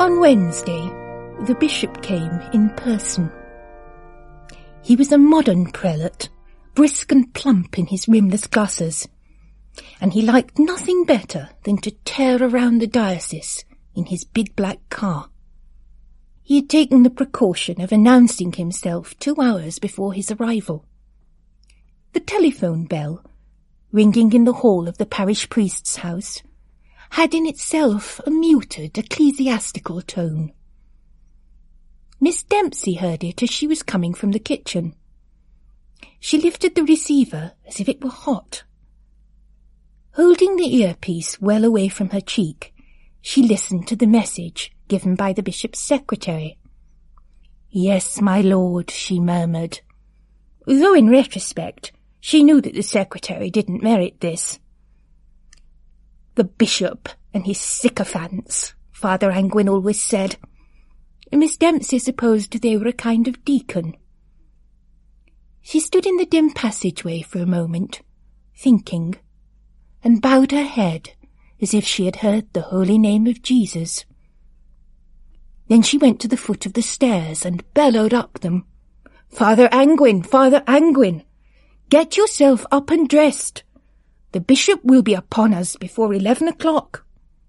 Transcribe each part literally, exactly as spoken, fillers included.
On Wednesday, the bishop came in person. He was a modern prelate, brisk and plump in his rimless glasses, and he liked nothing better than to tear around the diocese in his big black car. He had taken the precaution of announcing himself two hours before his arrival. The telephone bell, ringing in the hall of the parish priest's house, had in itself a muted ecclesiastical tone. Miss Dempsey heard it as she was coming from the kitchen. She lifted the receiver as if it were hot. Holding the earpiece well away from her cheek, she listened to the message given by the bishop's secretary. "Yes, my lord," she murmured, though in retrospect she knew that the secretary didn't merit this. "The bishop and his sycophants," Father Anguin always said. Miss Dempsey supposed they were a kind of deacon. She stood in the dim passageway for a moment, thinking, and bowed her head as if she had heard the holy name of Jesus. Then she went to the foot of the stairs and bellowed up them. "Father Anguin, Father Anguin, get yourself up and dressed. The bishop will be upon us before eleven o'clock."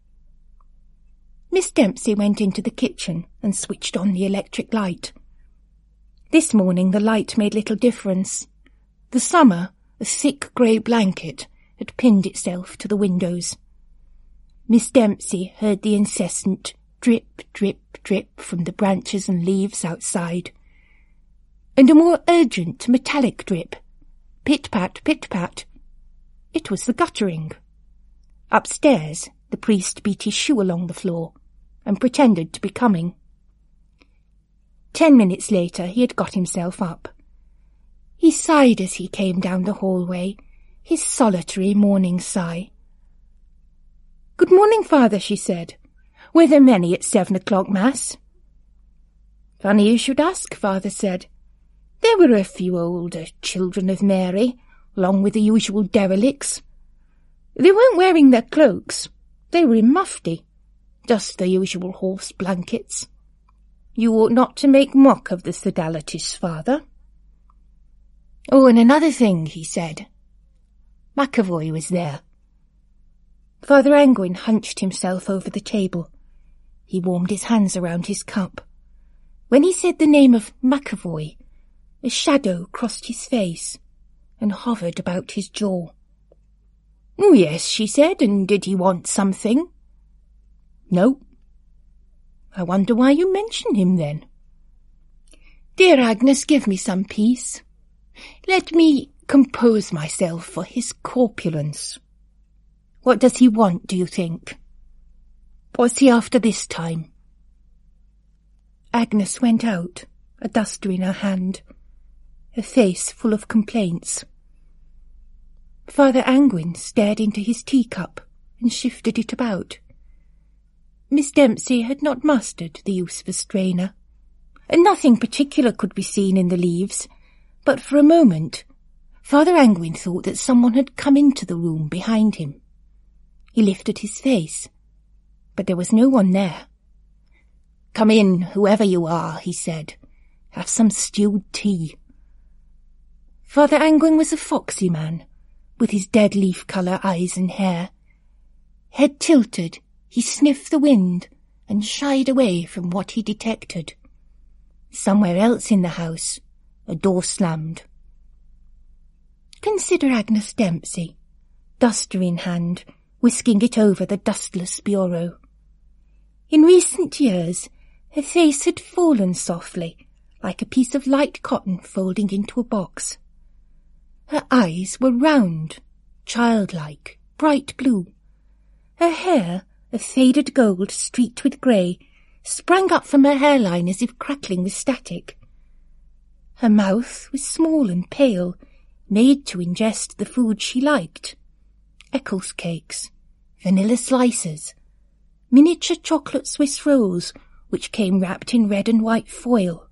Miss Dempsey went into the kitchen and switched on the electric light. This morning the light made little difference. The summer, a thick grey blanket, had pinned itself to the windows. Miss Dempsey heard the incessant drip, drip, drip from the branches and leaves outside, and a more urgent metallic drip, pit-pat, pit-pat. It was the guttering. Upstairs, the priest beat his shoe along the floor and pretended to be coming. Ten minutes later he had got himself up. He sighed as he came down the hallway, his solitary morning sigh. "Good morning, Father," she said. "Were there many at seven o'clock Mass?" "Funny you should ask," Father said. "There were a few older children of Mary, along with the usual derelicts. They weren't wearing their cloaks. They were in mufti, just the usual horse blankets. You ought not to make mock of the sodalities, Father." "Oh, and another thing," he said. McAvoy was there. Father Anguin hunched himself over the table. He warmed his hands around his cup. When he said the name of McAvoy, a shadow crossed his face and hovered about his jaw. "Oh, yes," she said, "and did he want something?" "No." "I wonder why you mention him, then." "Dear Agnes, give me some peace. Let me compose myself for his corpulence. What does he want, do you think? What's he after this time?" Agnes went out, a duster in her hand, her face full of complaints. Father Anguin stared into his teacup and shifted it about. Miss Dempsey had not mastered the use of a strainer, and nothing particular could be seen in the leaves, but for a moment Father Anguin thought that someone had come into the room behind him. He lifted his face, but there was no one there. "Come in, whoever you are," he said. "Have some stewed tea." Father Anguin was a foxy man, with his dead leaf colour eyes and hair. Head tilted, he sniffed the wind and shied away from what he detected. Somewhere else in the house, a door slammed. Consider Agnes Dempsey, duster in hand, whisking it over the dustless bureau. In recent years, her face had fallen softly, like a piece of light cotton folding into a box. Her eyes were round, childlike, bright blue. Her hair, a faded gold streaked with grey, sprang up from her hairline as if crackling with static. Her mouth was small and pale, made to ingest the food she liked. Eccles cakes, vanilla slices, miniature chocolate Swiss rolls which came wrapped in red and white foil.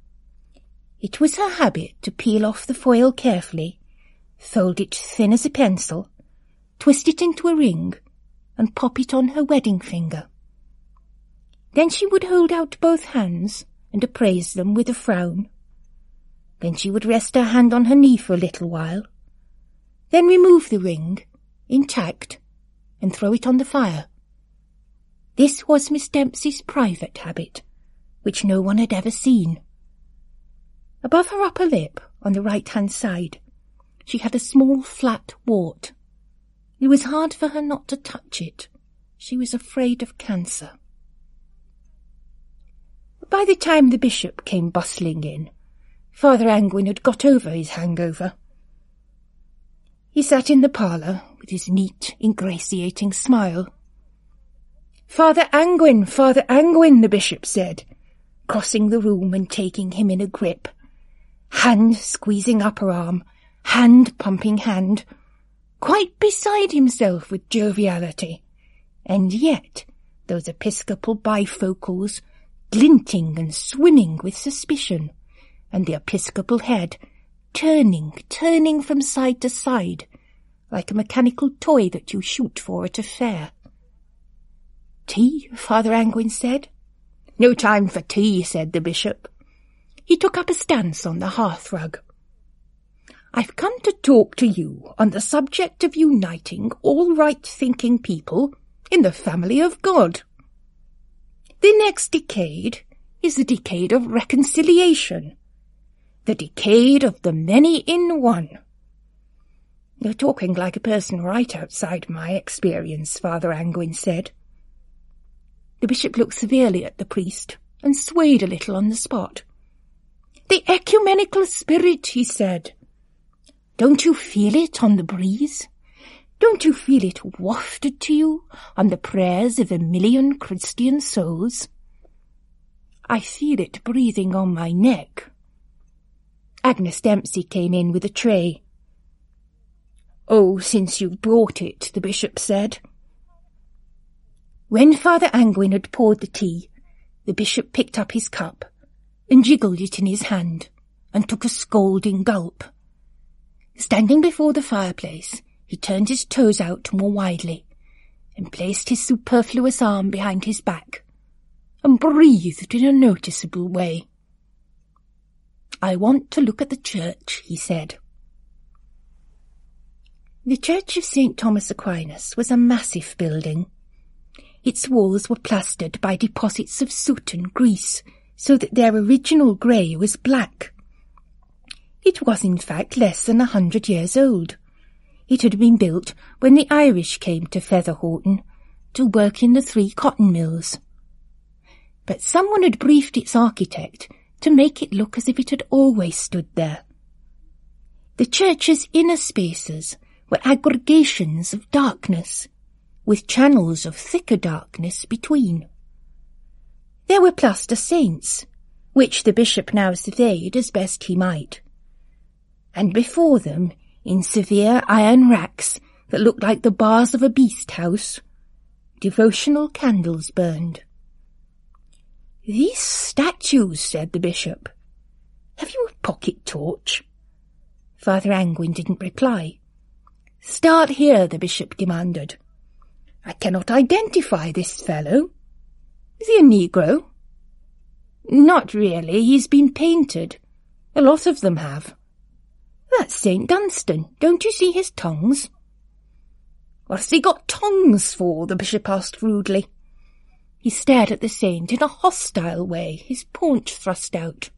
It was her habit to peel off the foil carefully, fold it thin as a pencil, twist it into a ring, and pop it on her wedding finger. Then she would hold out both hands and appraise them with a frown. Then she would rest her hand on her knee for a little while, then remove the ring, intact, and throw it on the fire. This was Miss Dempsey's private habit, which no one had ever seen. Above her upper lip, on the right-hand side, she had a small flat wart. It was hard for her not to touch it. She was afraid of cancer. By the time the bishop came bustling in, Father Anguin had got over his hangover. He sat in the parlour with his neat, ingratiating smile. "Father Anguin, Father Anguin," the bishop said, crossing the room and taking him in a grip, hand squeezing upper arm, hand pumping hand, quite beside himself with joviality, and yet those episcopal bifocals glinting and swimming with suspicion, and the episcopal head turning, turning from side to side, like a mechanical toy that you shoot for at a fair. "Tea?" Father Anguin said. "No time for tea," said the bishop. He took up a stance on the hearthrug. "I've come to talk to you on the subject of uniting all right-thinking people in the family of God. The next decade is the decade of reconciliation, the decade of the many in one." "You're talking like a person right outside my experience," Father Anguin said. The bishop looked severely at the priest and swayed a little on the spot. "The ecumenical spirit," he said. "Don't you feel it on the breeze? Don't you feel it wafted to you on the prayers of a million Christian souls?" "I feel it breathing on my neck." Agnes Dempsey came in with a tray. "Oh, since you've brought it," the bishop said. When Father Anguin had poured the tea, the bishop picked up his cup and jiggled it in his hand and took a scolding gulp. Standing before the fireplace, he turned his toes out more widely and placed his superfluous arm behind his back and breathed in a noticeable way. "I want to look at the church," he said. The Church of Saint Thomas Aquinas was a massive building. Its walls were plastered by deposits of soot and grease, so that their original grey was black. It was in fact less than a hundred years old. It had been built when the Irish came to Featherhorton to work in the three cotton mills. But someone had briefed its architect to make it look as if it had always stood there. The church's inner spaces were aggregations of darkness, with channels of thicker darkness between. There were plaster saints, which the bishop now surveyed as best he might, and before them, in severe iron racks that looked like the bars of a beast house, devotional candles burned. "These statues," said the bishop. "Have you a pocket torch?" Father Anguin didn't reply. "Start here," the bishop demanded. "I cannot identify this fellow. Is he a Negro?" "Not really. He's been painted. A lot of them have." "That's Saint Dunstan. Don't you see his tongues?" "What's he got tongues for?" the bishop asked rudely. He stared at the saint in a hostile way, his paunch thrust out.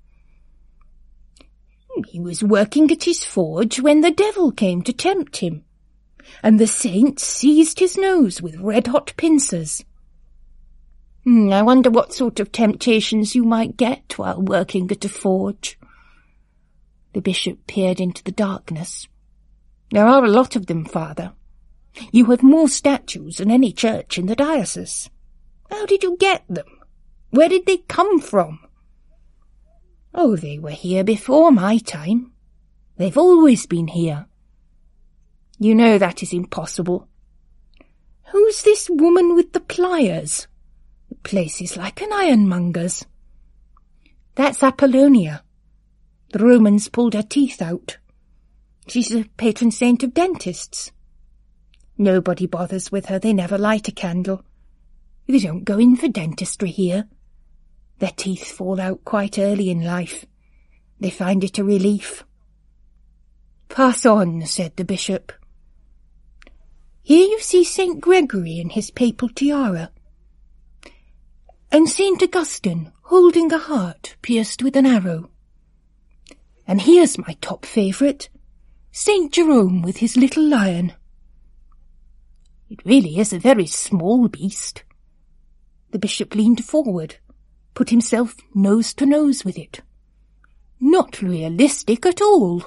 "He was working at his forge when the devil came to tempt him, and the saint seized his nose with red-hot pincers. Hmm, I wonder what sort of temptations you might get while working at a forge." The bishop peered into the darkness. "There are a lot of them, Father. You have more statues than any church in the diocese. How did you get them? Where did they come from?" "Oh, they were here before my time. They've always been here." "You know that is impossible." "Who's this woman with the pliers? The place is like an ironmonger's." "That's Apollonia. The Romans pulled her teeth out. She's a patron saint of dentists. Nobody bothers with her, they never light a candle. They don't go in for dentistry here. Their teeth fall out quite early in life. They find it a relief. Pass on, said the bishop. Here you see Saint Gregory in his papal tiara, and Saint Augustine holding a heart pierced with an arrow. And here's my top favourite, Saint Jerome with his little lion. It really is a very small beast. The bishop leaned forward, put himself nose to nose with it. Not realistic at all.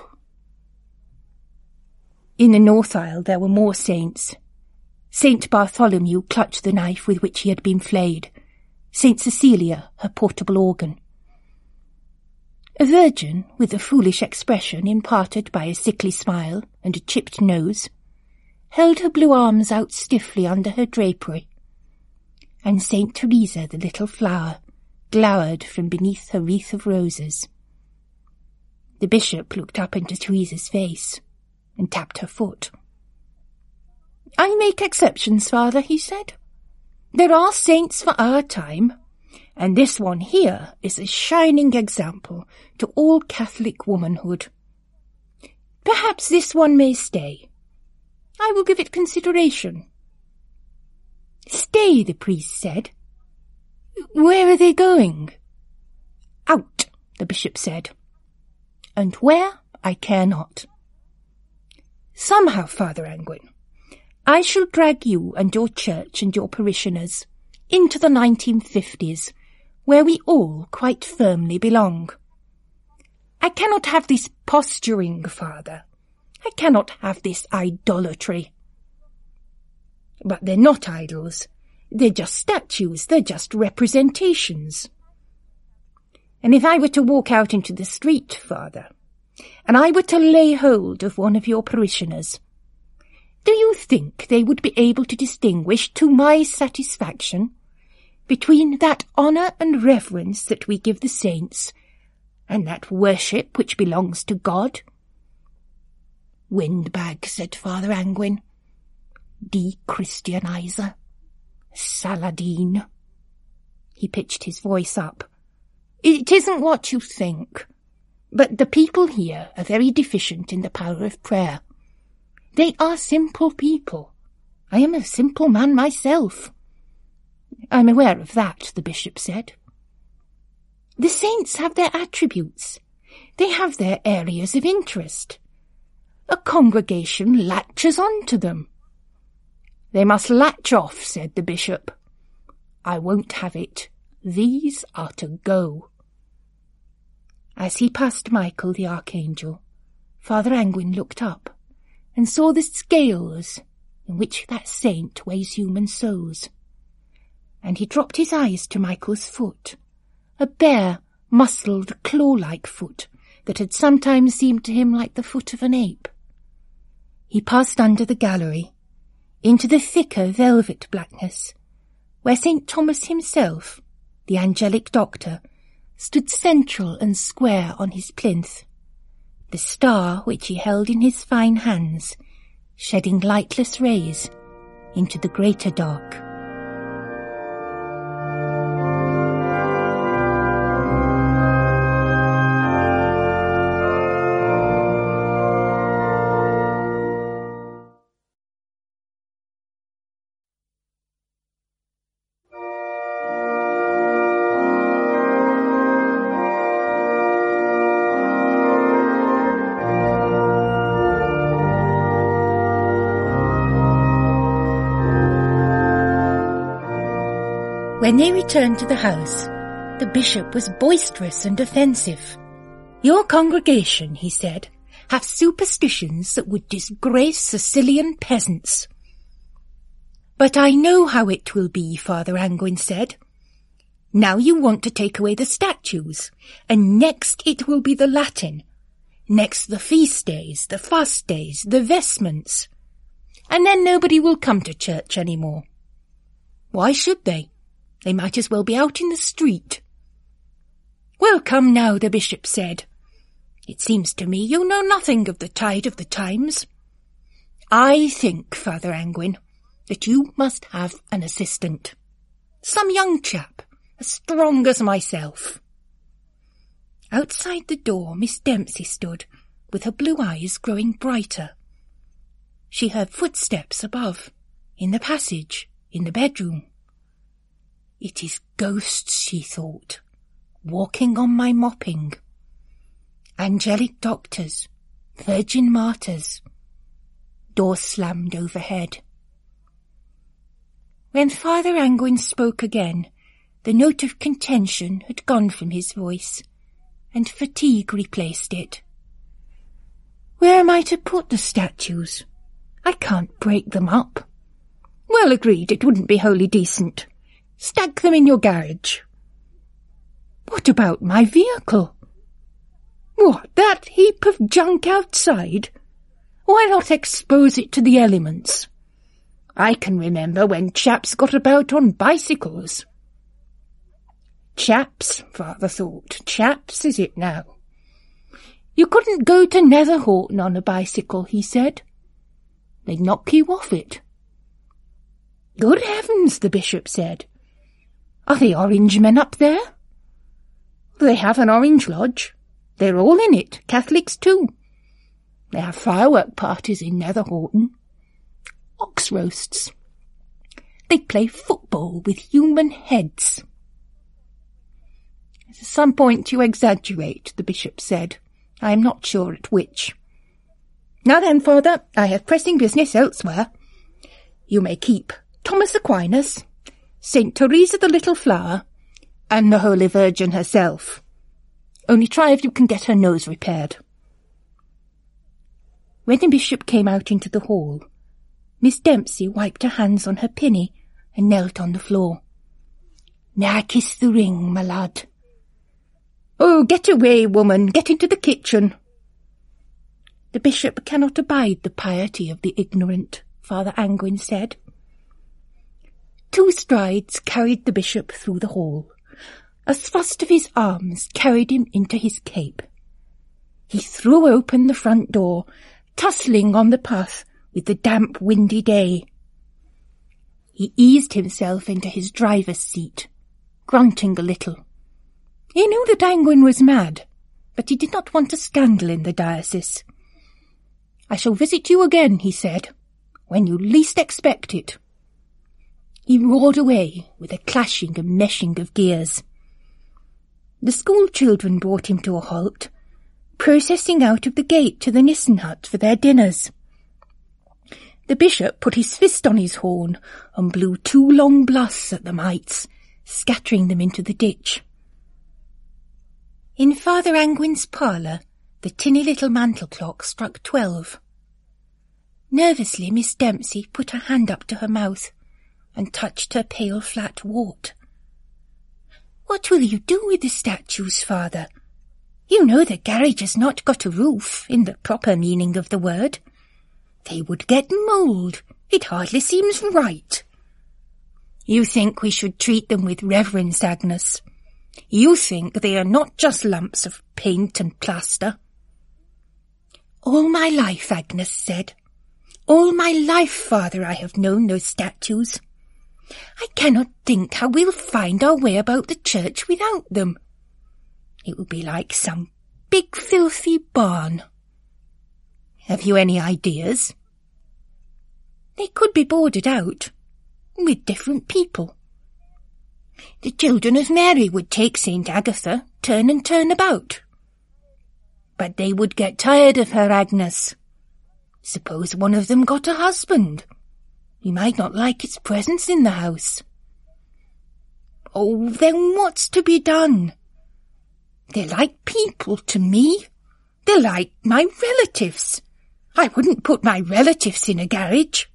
In the north aisle there were more saints. Saint Bartholomew clutched the knife with which he had been flayed. Saint Cecilia, her portable organ. A virgin, with a foolish expression imparted by a sickly smile and a chipped nose, held her blue arms out stiffly under her drapery, and Saint Teresa, the little flower, glowered from beneath her wreath of roses. The bishop looked up into Teresa's face and tapped her foot. I make exceptions, Father, he said. There are saints for our time, and this one here is a shining example to all Catholic womanhood. Perhaps this one may stay. I will give it consideration. Stay, the priest said. Where are they going? Out, the bishop said. And where, I care not. Somehow, Father Anguin, I shall drag you and your church and your parishioners into the nineteen fifties, where we all quite firmly belong. I cannot have this posturing, Father. I cannot have this idolatry. But they're not idols. They're just statues. They're just representations. And if I were to walk out into the street, Father, and I were to lay hold of one of your parishioners, do you think they would be able to distinguish, to my satisfaction, between that honour and reverence that we give the saints, and that worship which belongs to God? Windbag, said Father Anguin. De-Christianizer. Saladin. He pitched his voice up. It isn't what you think, but the people here are very deficient in the power of prayer. They are simple people. I am a simple man myself. I'm aware of that, the bishop said. The saints have their attributes. They have their areas of interest. A congregation latches on to them. They must latch off, said the bishop. I won't have it. These are to go. As he passed Michael the Archangel, Father Anguin looked up and saw the scales in which that saint weighs human souls. And he dropped his eyes to Michael's foot, a bare, muscled, claw-like foot that had sometimes seemed to him like the foot of an ape. He passed under the gallery, into the thicker velvet blackness, where Saint Thomas himself, the angelic doctor, stood central and square on his plinth, the star which he held in his fine hands, shedding lightless rays into the greater dark. When they returned to the house, the bishop was boisterous and offensive. Your congregation, he said, have superstitions that would disgrace Sicilian peasants. But I know how it will be, Father Anguin said. Now you want to take away the statues, and next it will be the Latin. Next the feast days, the fast days, the vestments. And then nobody will come to church any more. Why should they? They might as well be out in the street. Well, come now, the bishop said. It seems to me you know nothing of the tide of the times. I think, Father Anguin, that you must have an assistant. Some young chap, as strong as myself. Outside the door Miss Dempsey stood, with her blue eyes growing brighter. She heard footsteps above, in the passage, in the bedroom. It is ghosts, she thought, walking on my mopping. Angelic doctors, virgin martyrs. Door slammed overhead. When Father Angwin spoke again, the note of contention had gone from his voice, and fatigue replaced it. Where am I to put the statues? I can't break them up. Well, agreed, it wouldn't be wholly decent. Stack them in your garage. What about my vehicle? What, that heap of junk outside? Why not expose it to the elements? I can remember when chaps got about on bicycles. Chaps, Father thought. Chaps, is it now? You couldn't go to Netherhorton on a bicycle, he said. They'd knock you off it. Good heavens, the bishop said. Are the Orange men up there? They have an Orange Lodge. They're all in it, Catholics too. They have firework parties in Netherhorton. Ox roasts. They play football with human heads. At some point you exaggerate, the bishop said. I am not sure at which. Now then, Father, I have pressing business elsewhere. You may keep Thomas Aquinas, Saint Teresa the Little Flower, and the Holy Virgin herself. Only try if you can get her nose repaired. When the bishop came out into the hall, Miss Dempsey wiped her hands on her pinny and knelt on the floor. Now kiss the ring, my lad. Oh, get away, woman, get into the kitchen. The bishop cannot abide the piety of the ignorant, Father Angwin said. Two strides carried the bishop through the hall. A thrust of his arms carried him into his cape. He threw open the front door, tussling on the path with the damp, windy day. He eased himself into his driver's seat, grunting a little. He knew that Angwin was mad, but he did not want a scandal in the diocese. I shall visit you again, he said, when you least expect it. He roared away with a clashing and meshing of gears. The school children brought him to a halt, processing out of the gate to the Nissen hut for their dinners. The bishop put his fist on his horn and blew two long blasts at the mites, scattering them into the ditch. In Father Angwin's parlour, the tinny little mantel clock struck twelve. Nervously, Miss Dempsey put her hand up to her mouth and touched her pale flat wart. What will you do with the statues, Father? You know the garage has not got a roof, in the proper meaning of the word. They would get mould. It hardly seems right. You think we should treat them with reverence, Agnes. You think they are not just lumps of paint and plaster. All my life, Agnes said. All my life, Father, I have known those statues. I cannot think how we'll find our way about the church without them. It will be like some big filthy barn. Have you any ideas? They could be boarded out, with different people. The children of Mary would take Saint Agatha, turn and turn about. But they would get tired of her, Agnes. Suppose one of them got a husband. He might not like its presence in the house. Oh, then what's to be done? They're like people to me. They're like my relatives. I wouldn't put my relatives in a garage.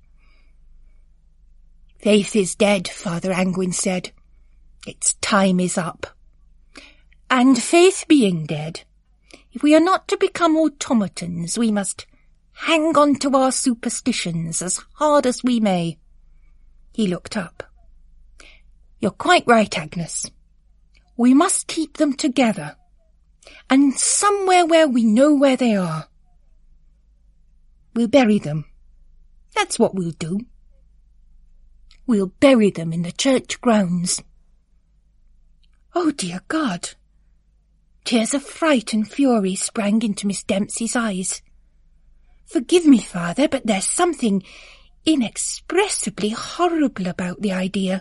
Faith is dead, Father Angwin said. Its time is up. And faith being dead, if we are not to become automatons, we must hang on to our superstitions as hard as we may. He looked up. You're quite right, Agnes. We must keep them together, and somewhere where we know where they are. We'll bury them. That's what we'll do. We'll bury them in the church grounds." "Oh, dear God!" Tears of fright and fury sprang into Miss Dempsey's eyes. "Forgive me, Father, but there's something inexpressibly horrible about the idea."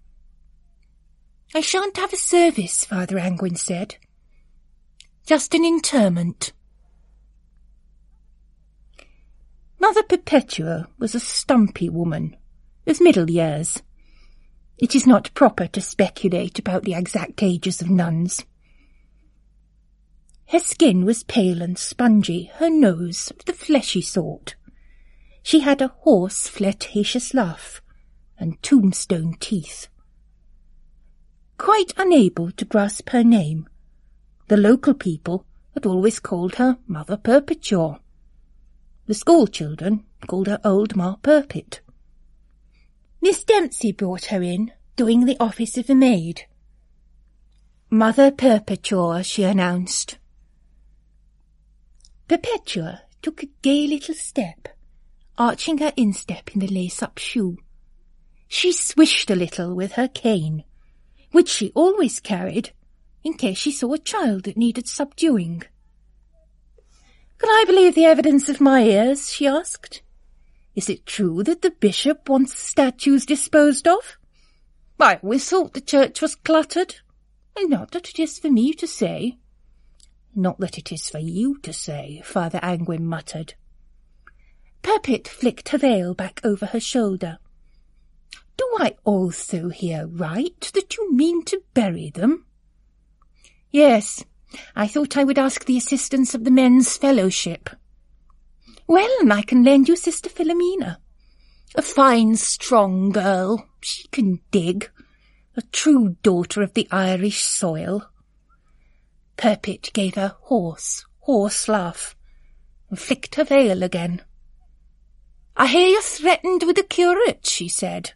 "I shan't have a service," Father Angwin said. "Just an interment." Mother Perpetua was a stumpy woman, of middle years. It is not proper to speculate about the exact ages of nuns. Her skin was pale and spongy, her nose of the fleshy sort. She had a hoarse, flirtatious laugh, and tombstone teeth. Quite unable to grasp her name, the local people had always called her Mother Perpetua. The school children called her Old Ma Purpit. Miss Dempsey brought her in, doing the office of a maid. "Mother Perpetua," she announced. Perpetua took a gay little step, arching her instep in the lace-up shoe. She swished a little with her cane, which she always carried in case she saw a child that needed subduing. "Can I believe the evidence of my ears?" she asked. "Is it true that the bishop wants statues disposed of? I always thought the church was cluttered, and not that it is for me to say." "Not that it is for you to say," Father Angwin muttered. Purpit flicked her veil back over her shoulder. "Do I also hear right that you mean to bury them?" "Yes, I thought I would ask the assistance of the men's fellowship." "Well, and I can lend you Sister Philomena. A fine, strong girl. She can dig. A true daughter of the Irish soil." Purpit gave a hoarse, hoarse laugh, and flicked her veil again. "I hear you threatened with the curate," she said.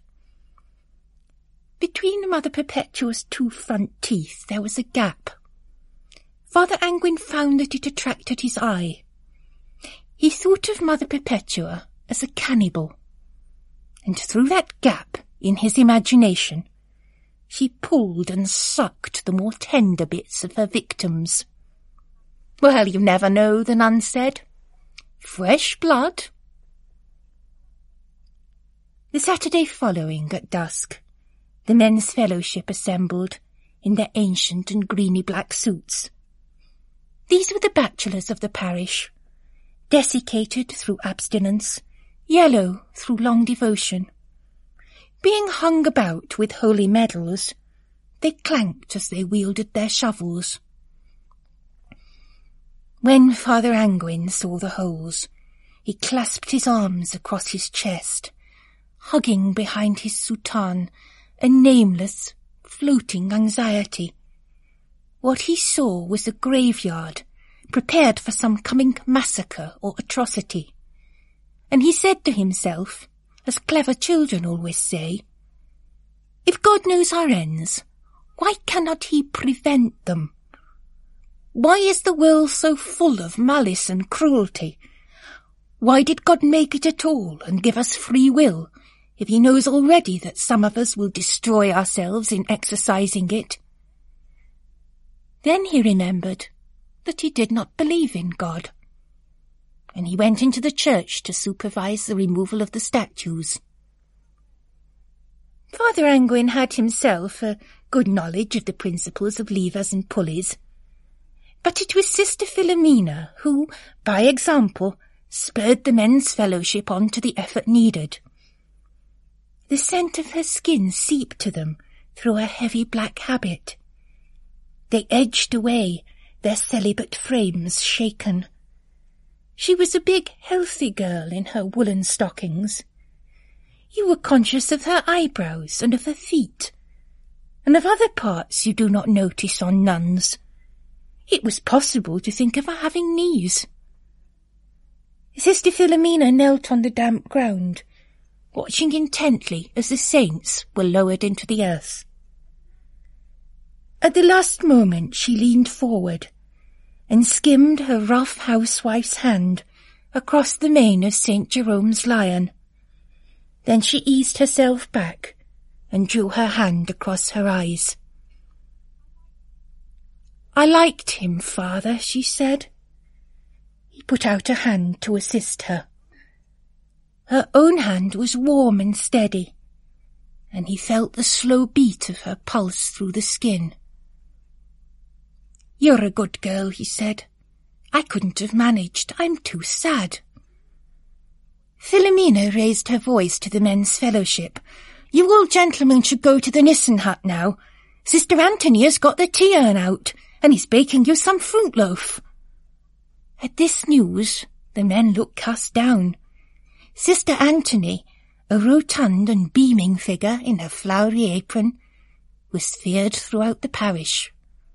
Between Mother Perpetua's two front teeth there was a gap. Father Angwin found that it attracted his eye. He thought of Mother Perpetua as a cannibal, and through that gap in his imagination she pulled and sucked the more tender bits of her victims. "Well, you never know," the nun said. "Fresh blood." The Saturday following, at dusk, the men's fellowship assembled in their ancient and greeny black suits. These were the bachelors of the parish, desiccated through abstinence, yellow through long devotion. Being hung about with holy medals, they clanked as they wielded their shovels. When Father Angwin saw the holes, he clasped his arms across his chest, hugging behind his soutane a nameless, floating anxiety. What he saw was a graveyard prepared for some coming massacre or atrocity, and he said to himself, as clever children always say, "If God knows our ends, why cannot he prevent them? Why is the world so full of malice and cruelty? Why did God make it at all and give us free will, if he knows already that some of us will destroy ourselves in exercising it?" Then he remembered that he did not believe in God, and he went into the church to supervise the removal of the statues. Father Angwin had himself a good knowledge of the principles of levers and pulleys, but it was Sister Philomena who, by example, spurred the men's fellowship on to the effort needed. The scent of her skin seeped to them through her heavy black habit. They edged away, their celibate frames shaken. She was a big, healthy girl in her woolen stockings. You were conscious of her eyebrows and of her feet, and of other parts you do not notice on nuns. It was possible to think of her having knees. Sister Philomena knelt on the damp ground, watching intently as the saints were lowered into the earth. At the last moment she leaned forward and skimmed her rough housewife's hand across the mane of Saint Jerome's lion. Then she eased herself back and drew her hand across her eyes. "I liked him, Father," she said. He put out a hand to assist her. Her own hand was warm and steady, and he felt the slow beat of her pulse through the skin. "You're a good girl," he said. "I couldn't have managed. I'm too sad." Philomena raised her voice to the men's fellowship. "You old gentlemen should go to the Nissen hut now. Sister Anthony has got the tea urn out, and he's baking you some fruit loaf." At this news, the men looked cast down. Sister Anthony, a rotund and beaming figure in her flowery apron, was feared throughout the parish.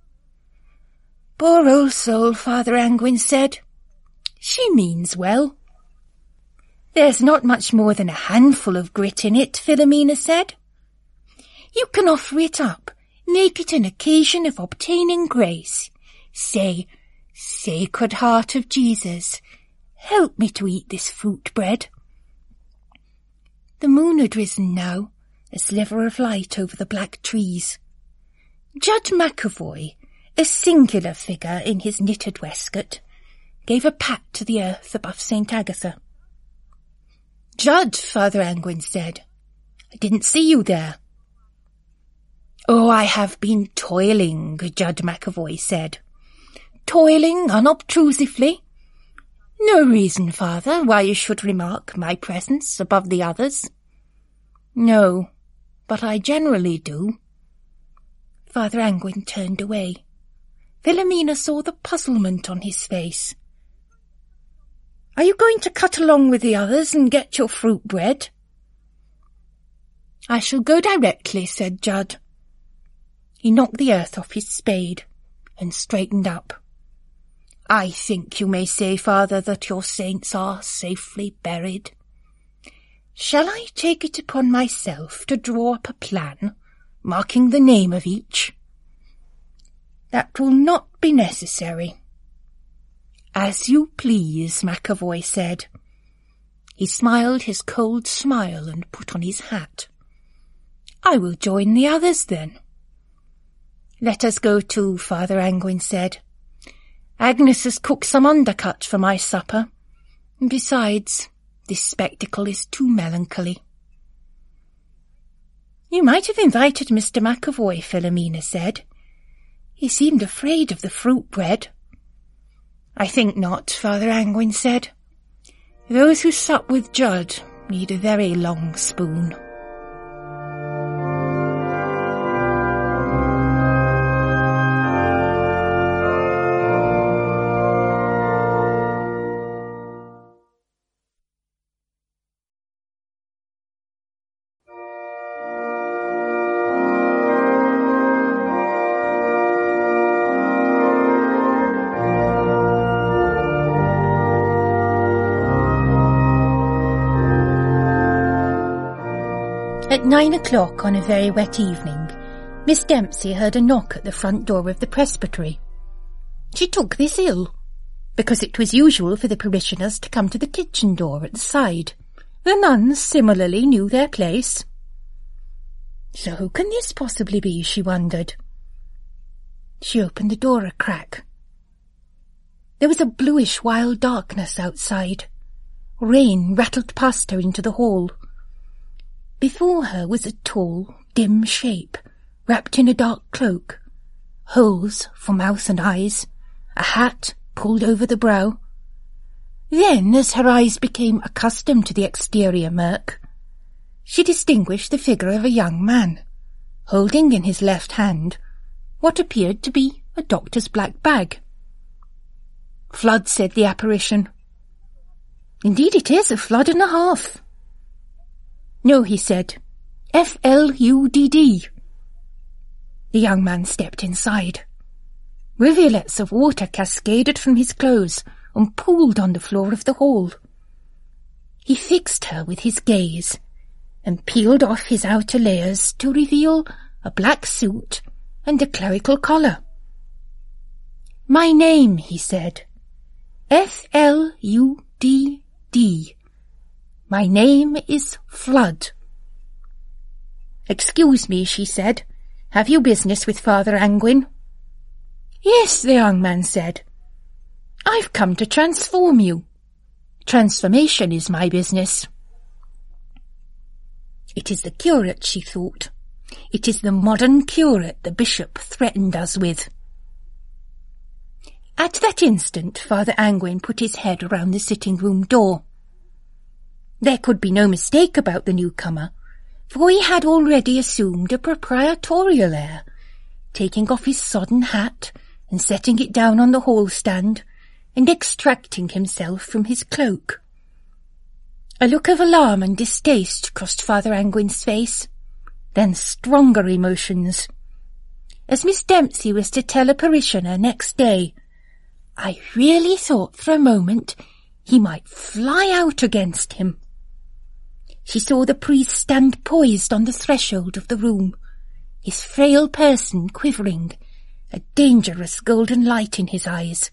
"Poor old soul," Father Angwin said. "She means well." "There's not much more than a handful of grit in it," Philomena said. "You can offer it up, make it an occasion of obtaining grace. Say, Sacred Heart of Jesus, help me to eat this fruit bread." The moon had risen now, a sliver of light over the black trees. Judge McAvoy, a singular figure in his knitted waistcoat, gave a pat to the earth above Saint Agatha. "Judd," Father Angwin said, "I didn't see you there." "Oh, I have been toiling," Judd McAvoy said. "Toiling unobtrusively. No reason, Father, why you should remark my presence above the others." "No, but I generally do." Father Angwin turned away. Philomena saw the puzzlement on his face. "Are you going to cut along with the others and get your fruit bread?" "I shall go directly," said Judd. He knocked the earth off his spade and straightened up. "I think you may say, Father, that your saints are safely buried. Shall I take it upon myself to draw up a plan, marking the name of each?" "That will not be necessary." "As you please," McAvoy said. He smiled his cold smile and put on his hat. "I will join the others, then." "Let us go too," Father Angwin said. "Agnes has cooked some undercut for my supper. Besides, this spectacle is too melancholy." "You might have invited Mister McAvoy," Philomena said. "He seemed afraid of the fruit bread." "I think not," Father Angwin said. "Those who sup with Judd need a very long spoon." At nine o'clock on a very wet evening, Miss Dempsey heard a knock at the front door of the presbytery. She took this ill, because it was usual for the parishioners to come to the kitchen door at the side. The nuns similarly knew their place. So who can this possibly be, she wondered. She opened the door a crack. There was a bluish wild darkness outside. Rain rattled past her into the hall. Before her was a tall, dim shape, wrapped in a dark cloak, holes for mouth and eyes, a hat pulled over the brow. Then, as her eyes became accustomed to the exterior murk, she distinguished the figure of a young man, holding in his left hand what appeared to be a doctor's black bag. "Flood," said the apparition. "Indeed it is a flood and a half." "No," he said, F L U D D. The young man stepped inside. Rivulets of water cascaded from his clothes and pooled on the floor of the hall. He fixed her with his gaze and peeled off his outer layers to reveal a black suit and a clerical collar. "My name," he said, F L U D D. "My name is Flood." "Excuse me," she said. "Have you business with Father Anguin?" "Yes," the young man said. "I've come to transform you. Transformation is my business." It is the curate, she thought. It is the modern curate the bishop threatened us with. At that instant, Father Anguin put his head around the sitting-room door. There could be no mistake about the newcomer, for he had already assumed a proprietorial air, taking off his sodden hat and setting it down on the hall-stand, and extracting himself from his cloak. A look of alarm and distaste crossed Father Anguin's face, then stronger emotions. As Miss Dempsey was to tell a parishioner next day, "I really thought for a moment he might fly out against him." She saw the priest stand poised on the threshold of the room, his frail person quivering, a dangerous golden light in his eyes.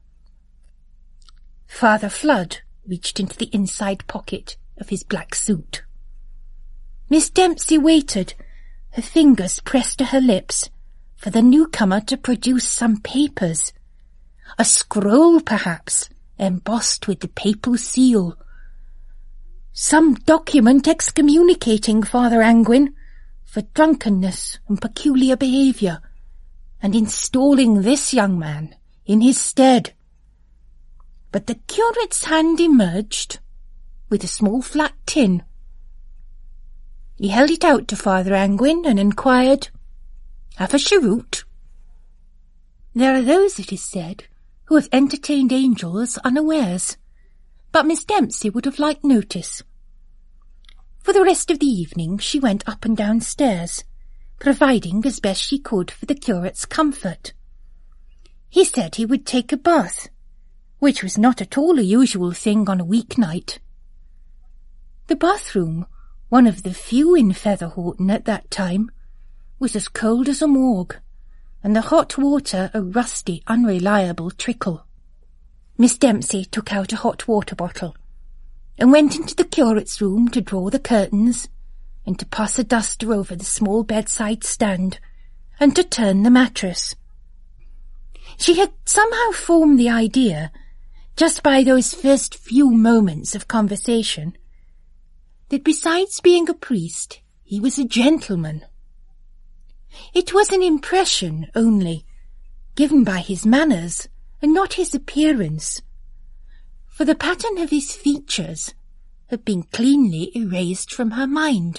Father Flood reached into the inside pocket of his black suit. Miss Dempsey waited, her fingers pressed to her lips, for the newcomer to produce some papers. A scroll, perhaps, embossed with the papal seal. Some document excommunicating Father Anguin for drunkenness and peculiar behaviour, and installing this young man in his stead. But the curate's hand emerged with a small flat tin. He held it out to Father Anguin and inquired, "Have a cheroot?" There are those, it is said, who have entertained angels unawares, but Miss Dempsey would have liked notice. For the rest of the evening she went up and down stairs, providing as best she could for the curate's comfort. He said he would take a bath, which was not at all a usual thing on a weeknight. The bathroom, one of the few in Featherhorton at that time, was as cold as a morgue, and the hot water a rusty, unreliable trickle. Miss Dempsey took out a hot water bottle, and went into the curate's room to draw the curtains, and to pass a duster over the small bedside stand, and to turn the mattress. She had somehow formed the idea, just by those first few moments of conversation, that besides being a priest, he was a gentleman. It was an impression only, given by his manners, and not his appearance, for the pattern of his features had been cleanly erased from her mind.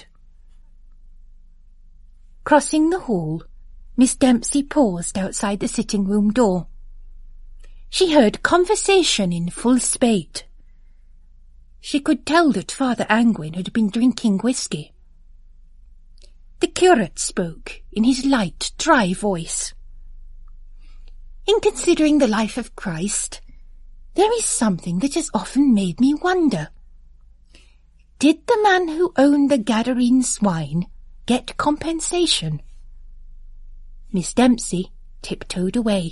Crossing the hall, Miss Dempsey paused outside the sitting-room door. She heard conversation in full spate. She could tell that Father Anguin had been drinking whisky. The curate spoke in his light, dry voice. "In considering the life of Christ, there is something that has often made me wonder. Did the man who owned the Gadarene swine get compensation?" Miss Dempsey tiptoed away.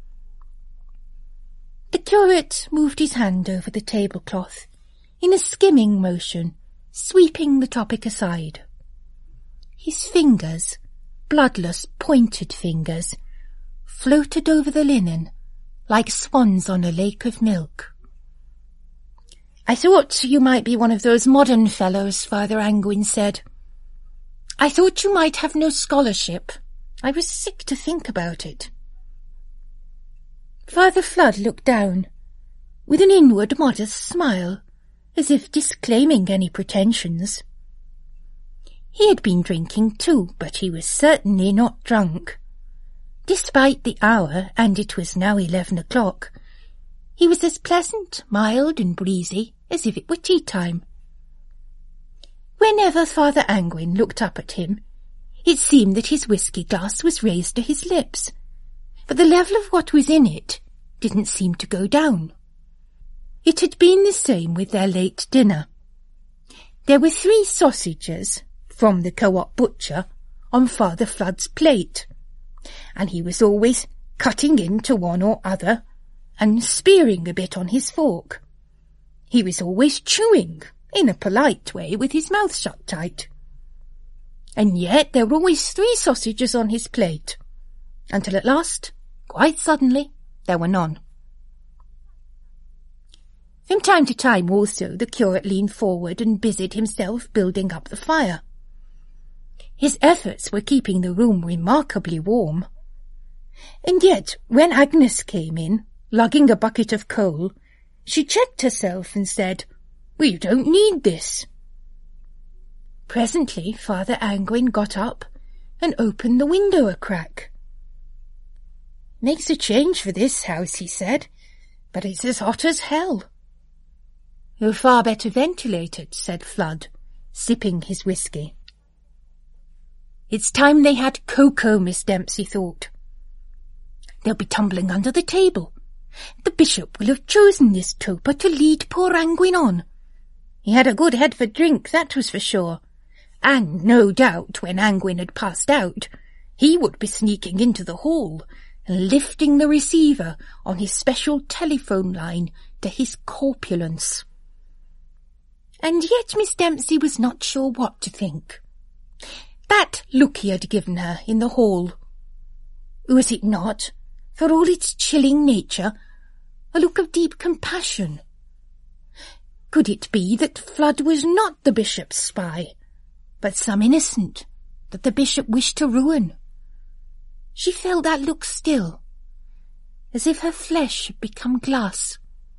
The curate moved his hand over the tablecloth, in a skimming motion, sweeping the topic aside. His fingers, bloodless, pointed fingers, floated over the linen like swans on a lake of milk. "I thought you might be one of those modern fellows," Father Anguin said. "I thought you might have no scholarship. I was sick to think about it." Father Flood looked down, with an inward modest smile, as if disclaiming any pretensions. He had been drinking too, but he was certainly not drunk. Despite the hour, and it was now eleven o'clock, he was as pleasant, mild and breezy as if it were tea-time. Whenever Father Anguin looked up at him, it seemed that his whisky glass was raised to his lips, but the level of what was in it didn't seem to go down. It had been the same with their late dinner. There were three sausages, from the Co-op butcher, on Father Flood's plate, and he was always cutting into one or other, and spearing a bit on his fork. He was always chewing, in a polite way, with his mouth shut tight. And yet there were always three sausages on his plate, until at last, quite suddenly, there were none. From time to time also the curate leaned forward and busied himself building up the fire. His efforts were keeping the room remarkably warm. And yet, when Agnes came in, lugging a bucket of coal, she checked herself and said, "We don't need this." Presently Father Anguin got up and opened the window a crack. "Makes a change for this house," he said, "but it's as hot as hell." "You're far better ventilated," said Flood, sipping his whisky. "It's time they had cocoa," Miss Dempsey thought. "They'll be tumbling under the table. The bishop will have chosen this toper to lead poor Anguin on. He had a good head for drink, that was for sure. And no doubt, when Anguin had passed out, he would be sneaking into the hall and lifting the receiver on his special telephone line to his corpulence." And yet Miss Dempsey was not sure what to think. That look he had given her in the hall, was it not, for all its chilling nature, a look of deep compassion? Could it be that Flood was not the bishop's spy, but some innocent that the bishop wished to ruin? She felt that look still, as if her flesh had become glass.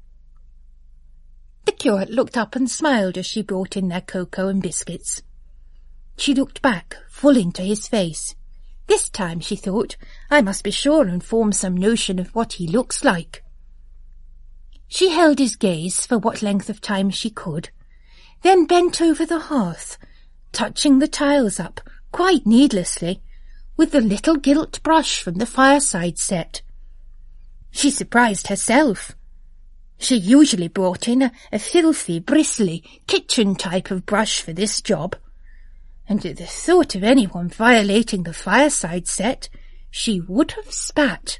The curate looked up and smiled as she brought in their cocoa and biscuits. She looked back, full into his face. This time, she thought, I must be sure and form some notion of what he looks like. She held his gaze for what length of time she could, then bent over the hearth, touching the tiles up, quite needlessly, with the little gilt brush from the fireside set. She surprised herself. She usually brought in a, a filthy, bristly, kitchen type of brush for this job, and at the thought of anyone violating the fireside set, she would have spat.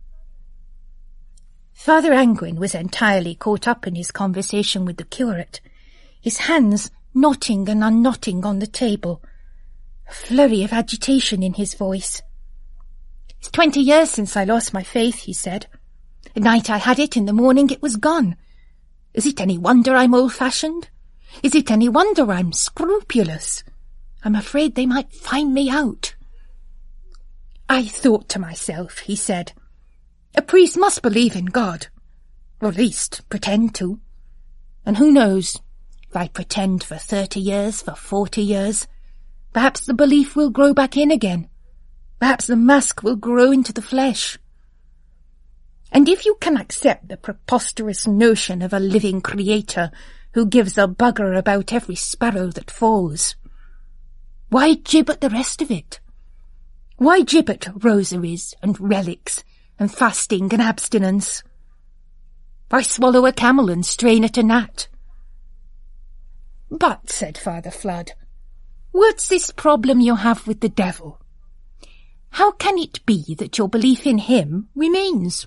Father Anguin was entirely caught up in his conversation with the curate, his hands knotting and unknotting on the table, a flurry of agitation in his voice. "It's twenty years since I lost my faith," he said. "The night I had it, in the morning it was gone. Is it any wonder I'm old-fashioned? Is it any wonder I'm scrupulous? I'm afraid they might find me out." "I thought to myself," he said, "a priest must believe in God, or at least pretend to. And who knows, if I pretend for thirty years, for forty years, perhaps the belief will grow back in again. Perhaps the mask will grow into the flesh. And if you can accept the preposterous notion of a living creator who gives a bugger about every sparrow that falls, why jib at the rest of it? Why jib at rosaries and relics and fasting and abstinence? Why swallow a camel and strain at a gnat?" "But," said Father Flood, "what's this problem you have with the devil? How can it be that your belief in him remains?"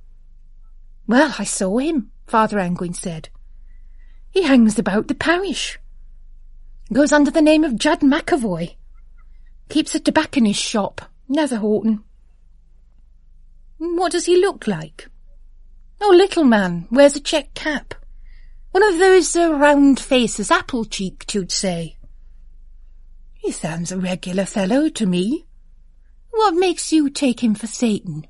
"Well, I saw him," Father Anguin said. "He hangs about the parish. Goes under the name of Judd McAvoy. Keeps a tobacconist's shop, Netherhorton." "What does he look like?" "Oh, little man, wears a check cap. One of those uh, round faces, apple-cheeked, you'd say." "He sounds a regular fellow to me. What makes you take him for Satan?"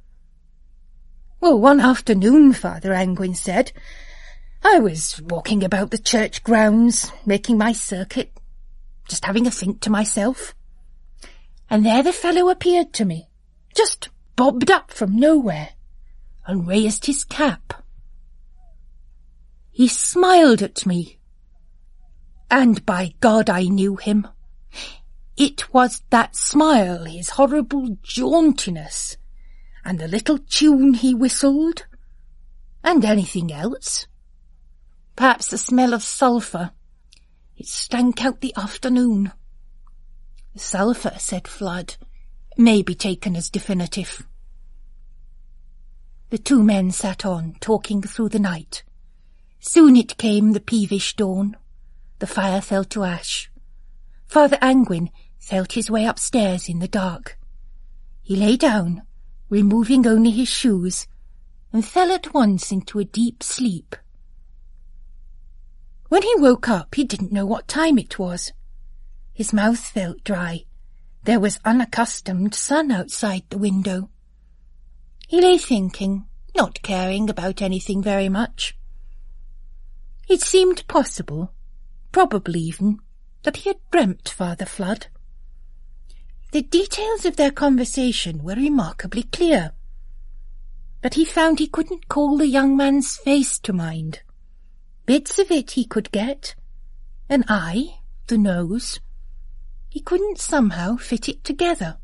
"Well, one afternoon," Father Anguin said, "I was walking about the church grounds, making my circuit, just having a think to myself. And there the fellow appeared to me, just bobbed up from nowhere, and raised his cap. He smiled at me, and by God I knew him. It was that smile, his horrible jauntiness, and the little tune he whistled, and anything else. Perhaps the smell of sulphur. It stank out the afternoon." "Sulphur," said Flood, "may be taken as definitive." The two men sat on, talking through the night. Soon it came the peevish dawn. The fire fell to ash. Father Anguin, felt his way upstairs in the dark. He lay down, removing only his shoes, and fell at once into a deep sleep. When he woke up, he didn't know what time it was. His mouth felt dry. There was unaccustomed sun outside the window. He lay thinking, not caring about anything very much. It seemed possible, probable even, that he had dreamt Father Flood. The details of their conversation were remarkably clear, but he found he couldn't call the young man's face to mind. Bits of it he could get, an eye, the nose. He couldn't somehow fit it together.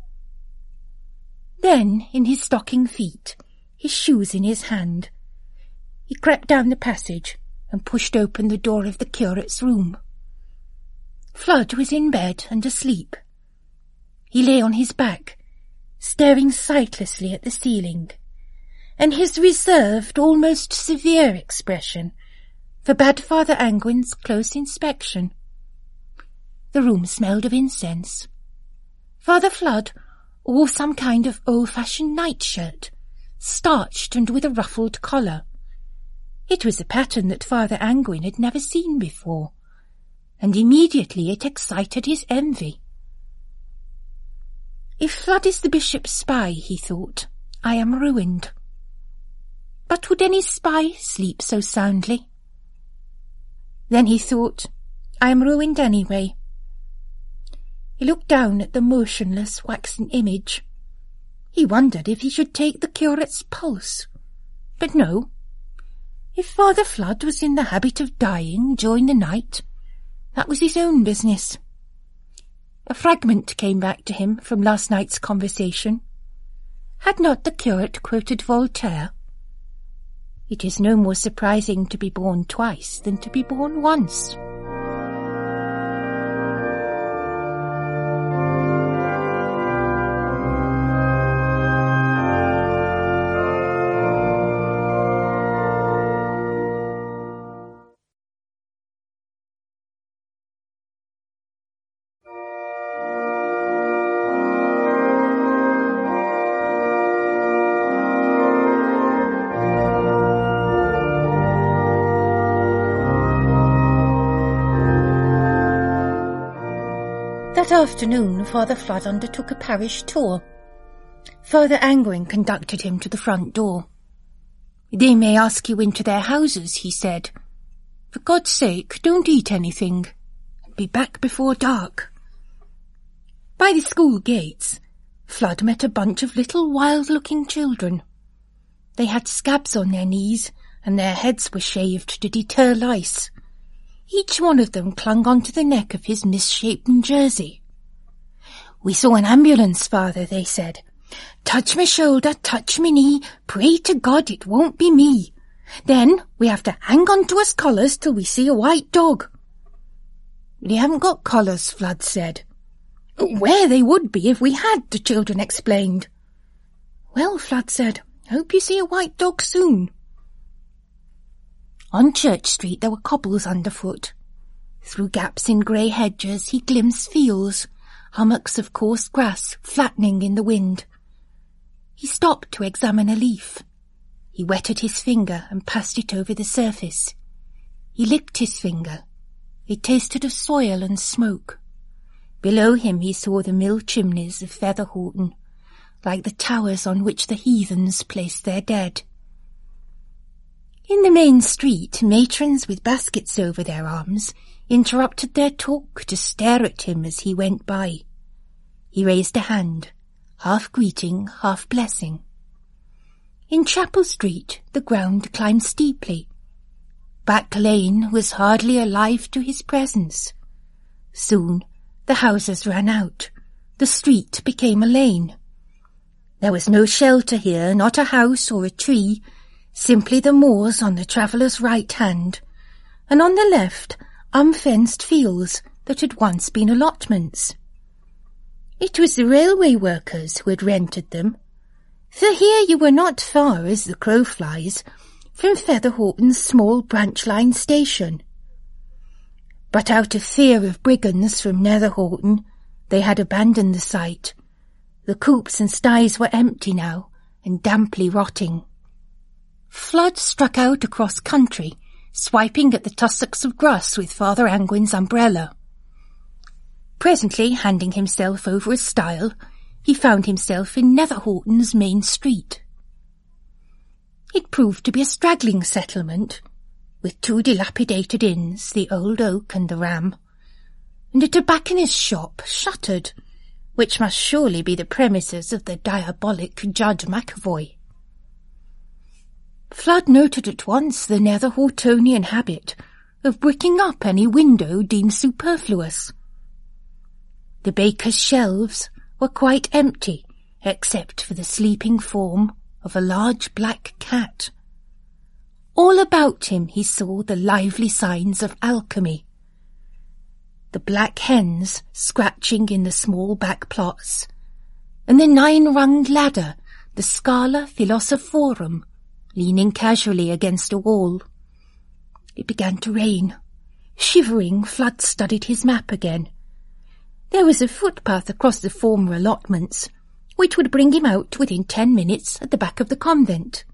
Then, in his stocking feet, his shoes in his hand, he crept down the passage and pushed open the door of the curate's room. Flood was in bed and asleep. He lay on his back, staring sightlessly at the ceiling, and his reserved, almost severe expression forbade Father Anguin's close inspection. The room smelled of incense. Father Flood wore some kind of old-fashioned nightshirt, starched and with a ruffled collar. It was a pattern that Father Anguin had never seen before, and immediately it excited his envy. If Flood is the bishop's spy, he thought, I am ruined. But would any spy sleep so soundly? Then he thought, I am ruined anyway. He looked down at the motionless waxen image. He wondered if he should take the curate's pulse. But no. If Father Flood was in the habit of dying during the night, that was his own business. A fragment came back to him from last night's conversation. Had not the curate quoted Voltaire? It is no more surprising to be born twice than to be born once. That afternoon Father Flood undertook a parish tour. Father Anguin conducted him to the front door. They may ask you into their houses, he said. For God's sake, don't eat anything. Be back before dark. By the school gates, Flood met a bunch of little wild-looking children. They had scabs on their knees, and their heads were shaved to deter lice. Each one of them clung onto the neck of his misshapen jersey. We saw an ambulance, Father, they said. Touch me shoulder, touch me knee, pray to God it won't be me. Then we have to hang on to us collars till we see a white dog. They haven't got collars, Flood said. Where they would be if we had, the children explained. Well, Flood said, hope you see a white dog soon. On Church Street there were cobbles underfoot. Through gaps in grey hedges he glimpsed fields, hummocks of coarse grass flattening in the wind. He stopped to examine a leaf. He wetted his finger and passed it over the surface. He licked his finger. It tasted of soil and smoke. Below him he saw the mill chimneys of Featherhorton, like the towers on which the heathens placed their dead. In the main street, matrons with baskets over their arms interrupted their talk to stare at him as he went by. He raised a hand, half greeting, half blessing. In Chapel Street the ground climbed steeply. Back Lane was hardly alive to his presence. Soon the houses ran out. The street became a lane. There was no shelter here, not a house or a tree, simply the moors on the traveller's right hand, and on the left unfenced fields that had once been allotments. It was the railway workers who had rented them, for here you were not far, as the crow flies, from Featherhorton's small branch-line station. But out of fear of brigands from Netherhorton, They had abandoned the site. The coops and sties were empty now, and damply rotting. Flood struck out across country, swiping at the tussocks of grass with Father Anguin's umbrella. Presently, handing himself over a stile, he found himself in Netherhoughton's main street. It proved to be a straggling settlement, with two dilapidated inns, the Old Oak and the Ram, and a tobacconist's shop shuttered, which must surely be the premises of the diabolic Judge McAvoy. Flood noted at once the Netherhoughtoниan habit of bricking up any window deemed superfluous. The baker's shelves were quite empty, except for the sleeping form of a large black cat. All about him he saw the lively signs of alchemy. The black hens scratching in the small back plots, and the nine-runged ladder, the Scala Philosophorum, leaning casually against a wall. It began to rain. Shivering, Flood studied his map again. There was a footpath across the former allotments, which would bring him out within ten minutes at the back of the convent.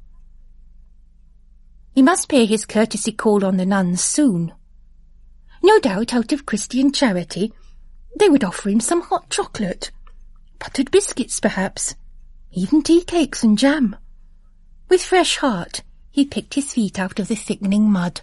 He must pay his courtesy call on the nuns soon. No doubt, out of Christian charity, they would offer him some hot chocolate, buttered biscuits perhaps, even tea cakes and jam. With fresh heart, he picked his feet out of the thickening mud.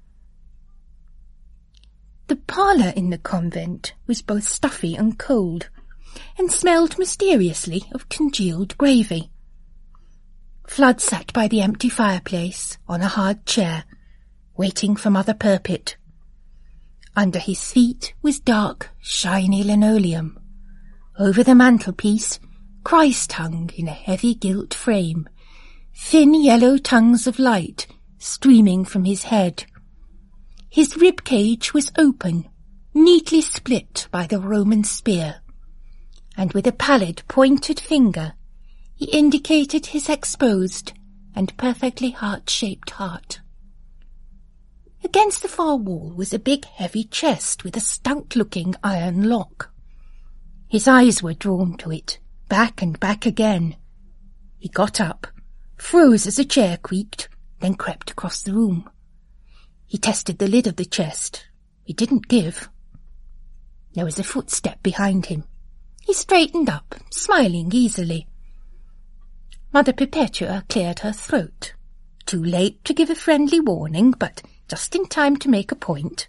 The parlour in the convent was both stuffy and cold, and smelled mysteriously of congealed gravy. Flood sat by the empty fireplace on a hard chair, waiting for Mother Purpit. Under his feet was dark, shiny linoleum. Over the mantelpiece, Christ hung in a heavy gilt frame, thin yellow tongues of light streaming from his head. His rib cage was open, neatly split by the Roman spear, and with a pallid, pointed finger he indicated his exposed and perfectly heart-shaped heart. Against the far wall was a big, heavy chest with a stout-looking iron lock. His eyes were drawn to it, back and back again. He got up, froze as a chair creaked, then crept across the room. He tested the lid of the chest. It didn't give. There was a footstep behind him. He straightened up, smiling easily. Mother Perpetua cleared her throat. Too late to give a friendly warning, but just in time to make a point.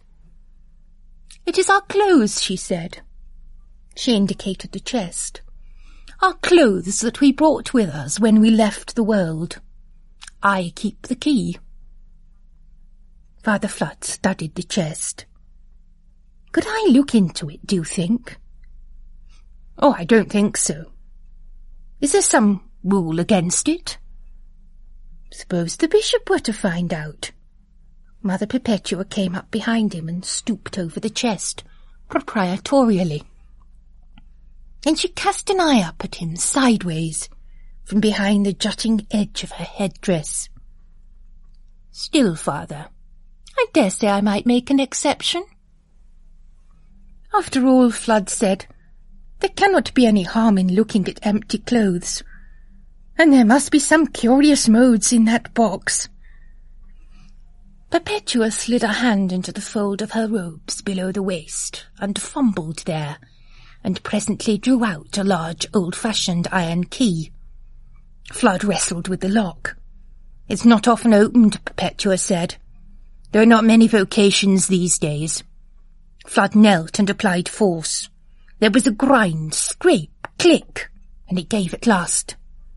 "It is our clothes," she said. She indicated the chest. "Our clothes that we brought with us when we left the world. I keep the key." Father Flood studied the chest. "Could I look into it, do you think?" "Oh, I don't think so. Is there some rule against it?" "Suppose the bishop were to find out?" Mother Perpetua came up behind him and stooped over the chest, proprietorially. And she cast an eye up at him sideways, from behind the jutting edge of her headdress. "Still, Father, I dare say I might make an exception." After all, Flood said, there cannot be any harm in looking at empty clothes, and there must be some curious modes in that box. Perpetua slid a hand into the fold of her robes below the waist, and fumbled there, and presently drew out a large old-fashioned iron key. Flood wrestled with the lock. "It's not often opened," Perpetua said. "There are not many vocations these days." Flood knelt and applied force. There was a grind, scrape, click, and it gave at last.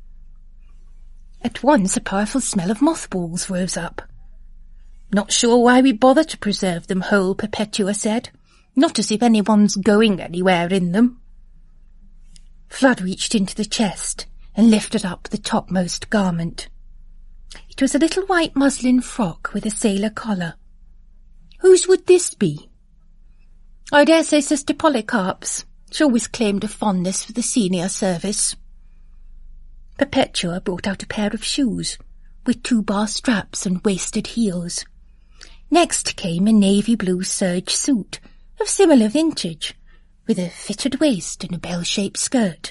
At once a powerful smell of mothballs rose up. "Not sure why we bother to preserve them whole," Perpetua said. "Not as if anyone's going anywhere in them." Flood reached into the chest and lifted up the topmost garment. It was a little white muslin frock with a sailor collar. "Whose would this be?" "I dare say Sister Polycarp's. She always claimed a fondness for the senior service." Perpetua brought out a pair of shoes, with two-bar straps and waisted heels. Next came a navy blue serge suit, of similar vintage, with a fitted waist and a bell-shaped skirt.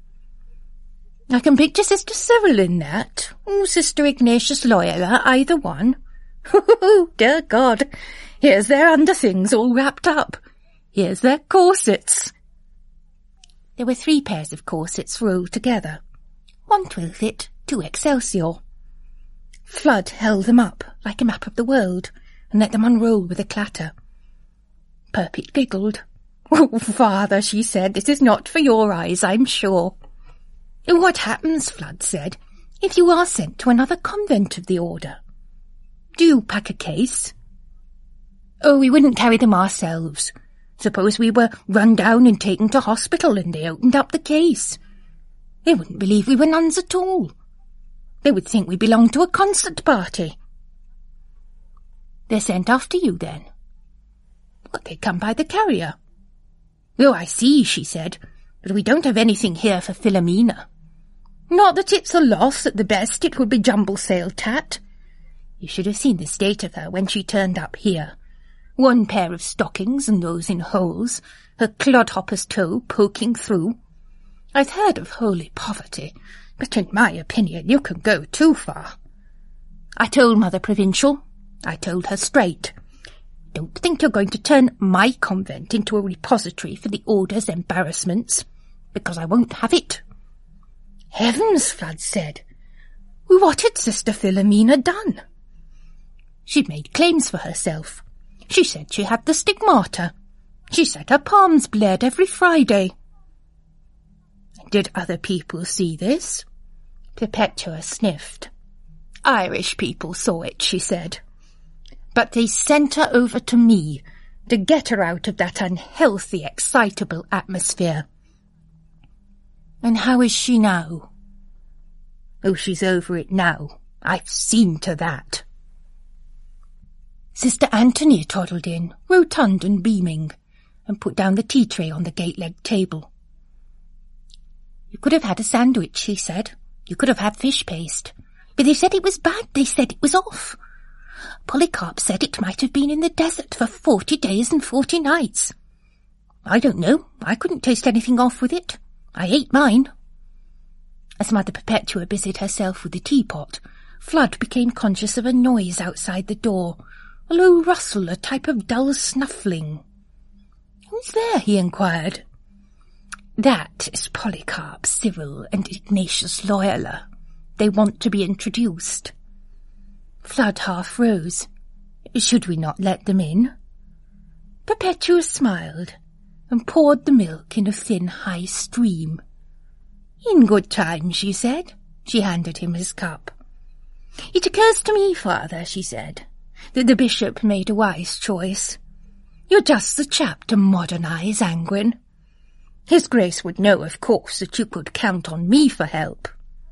I can picture Sister Cyril in that, or Sister Ignatius Loyola, either one. Oh, dear God, here's their underthings all wrapped up. Here's their corsets. There were three pairs of corsets rolled together. One twill-fit, two excelsior. Flood held them up like a map of the world and let them unroll with a clatter. Purpit giggled. "Oh, Father," she said, "this is not for your eyes, I'm sure." "What happens," Flood said, "if you are sent to another convent of the order? Do you pack a case?" "Oh, we wouldn't carry them ourselves. Suppose we were run down and taken to hospital and they opened up the case. They wouldn't believe we were nuns at all. They would think we belonged to a concert party." "They're sent after you, then?" "But they come by the carrier." "Oh, I see," she said, "but we don't have anything here for Philomena. Not that it's a loss, at the best it would be jumble sale tat. You should have seen the state of her when she turned up here. One pair of stockings and those in holes, her clodhopper's toe poking through. I've heard of holy poverty, but in my opinion you can go too far. I told Mother Provincial, I told her straight, don't think you're going to turn my convent into a repository for the order's embarrassments, because I won't have it." "Heavens," Flood said. "What had Sister Philomena done?" "She'd made claims for herself. She said she had the stigmata. She said her palms bled every Friday." "Did other people see this?" Perpetua sniffed. "Irish people saw it," she said. "But they sent her over to me to get her out of that unhealthy, excitable atmosphere." "And how is she now?" "Oh, she's over it now. I've seen to that." Sister Anthony toddled in, rotund and beaming, and put down the tea tray on the gate-legged table. "You could have had a sandwich," she said. "You could have had fish paste. But they said it was bad. They said it was off. Polycarp said it might have been in the desert for forty days and forty nights. I don't know. I couldn't taste anything off with it. I ate mine." As Mother Perpetua busied herself with the teapot, Flood became conscious of a noise outside the door, a low rustle, a type of dull snuffling. "Who's there?" he inquired. "That is Polycarp, Cyril, and Ignatius Loyola. They want to be introduced." Flood half rose. "Should we not let them in?" Perpetua smiled and poured the milk in a thin high stream. "In good time," she said. She handed him his cup. "It occurs to me, Father," she said, "that the bishop made a wise choice. You're just the chap to modernize Anguin. His Grace would know, of course, that you could count on me for help."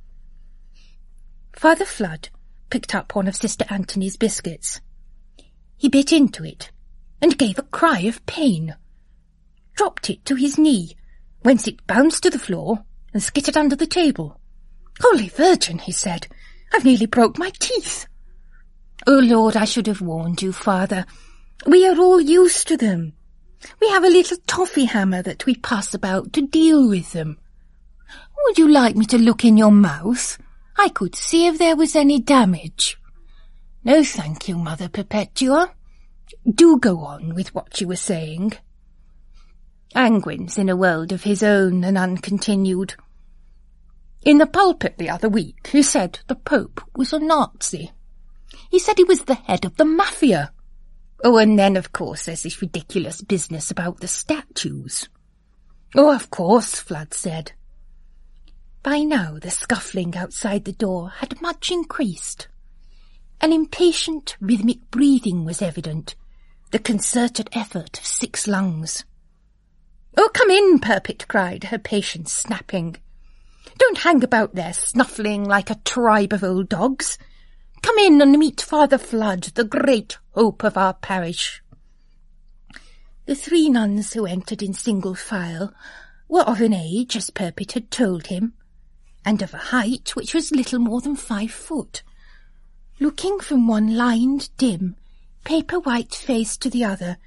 Father Flood picked up one of Sister Anthony's biscuits. He bit into it and gave a cry of pain, dropped it to his knee, whence it bounced to the floor and skittered under the table. "Holy Virgin," he said, "I've nearly broke my teeth." "Oh, Lord, I should have warned you, Father. We are all used to them. We have a little toffee hammer that we pass about to deal with them. Would you like me to look in your mouth? I could see if there was any damage." "No, thank you, Mother Perpetua. Do go on with what you were saying." "Anguin's in a world of his own," Annan continued. "In the pulpit the other week he said the Pope was a Nazi. He said he was the head of the Mafia. Oh, and then, of course, there's this ridiculous business about the statues." "Oh, of course," Flood said. By now the scuffling outside the door had much increased. An impatient, rhythmic breathing was evident, the concerted effort of six lungs. "Oh, come in," Purpit cried, her patience snapping. "Don't hang about there snuffling like a tribe of old dogs. Come in and meet Father Flood, the great hope of our parish." The three nuns who entered in single file were of an age, as Purpit had told him, and of a height which was little more than five foot. Looking from one lined, dim, paper-white face to the other,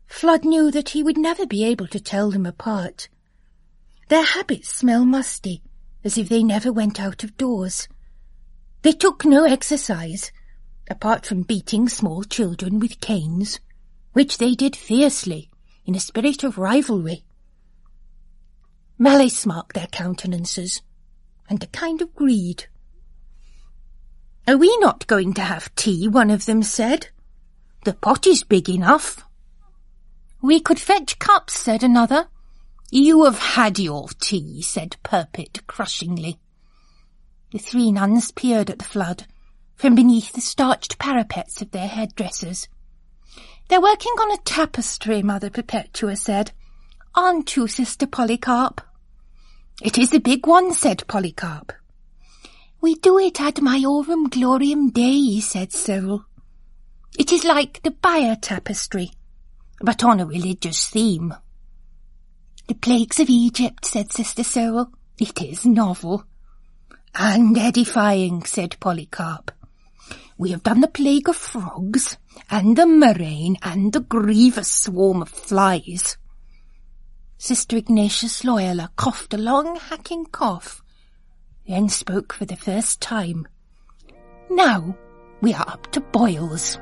Flood knew that he would never be able to tell them apart. Their habits smell musty, as if they never went out of doors. They took no exercise, apart from beating small children with canes, which they did fiercely, in a spirit of rivalry. Malice marked their countenances, and a kind of greed. "Are we not going to have tea?" one of them said. "The pot is big enough." "We could fetch cups," said another. "You have had your tea," said Purpit crushingly. The three nuns peered at the flood, from beneath the starched parapets of their headdresses. "They're working on a tapestry," Mother Perpetua said. "Aren't you, Sister Polycarp?" "It is a big one," said Polycarp. "We do it ad Maiorum Gloriam Dei," said Cyril. "It is like the Bayer tapestry, but on a religious theme." "The plagues of Egypt," said Sister Cyril. "It is novel." "And edifying," said Polycarp. "We have done the plague of frogs, and the murrain, and the grievous swarm of flies." Sister Ignatius Loyola coughed a long hacking cough, then spoke for the first time. "Now we are up to boils."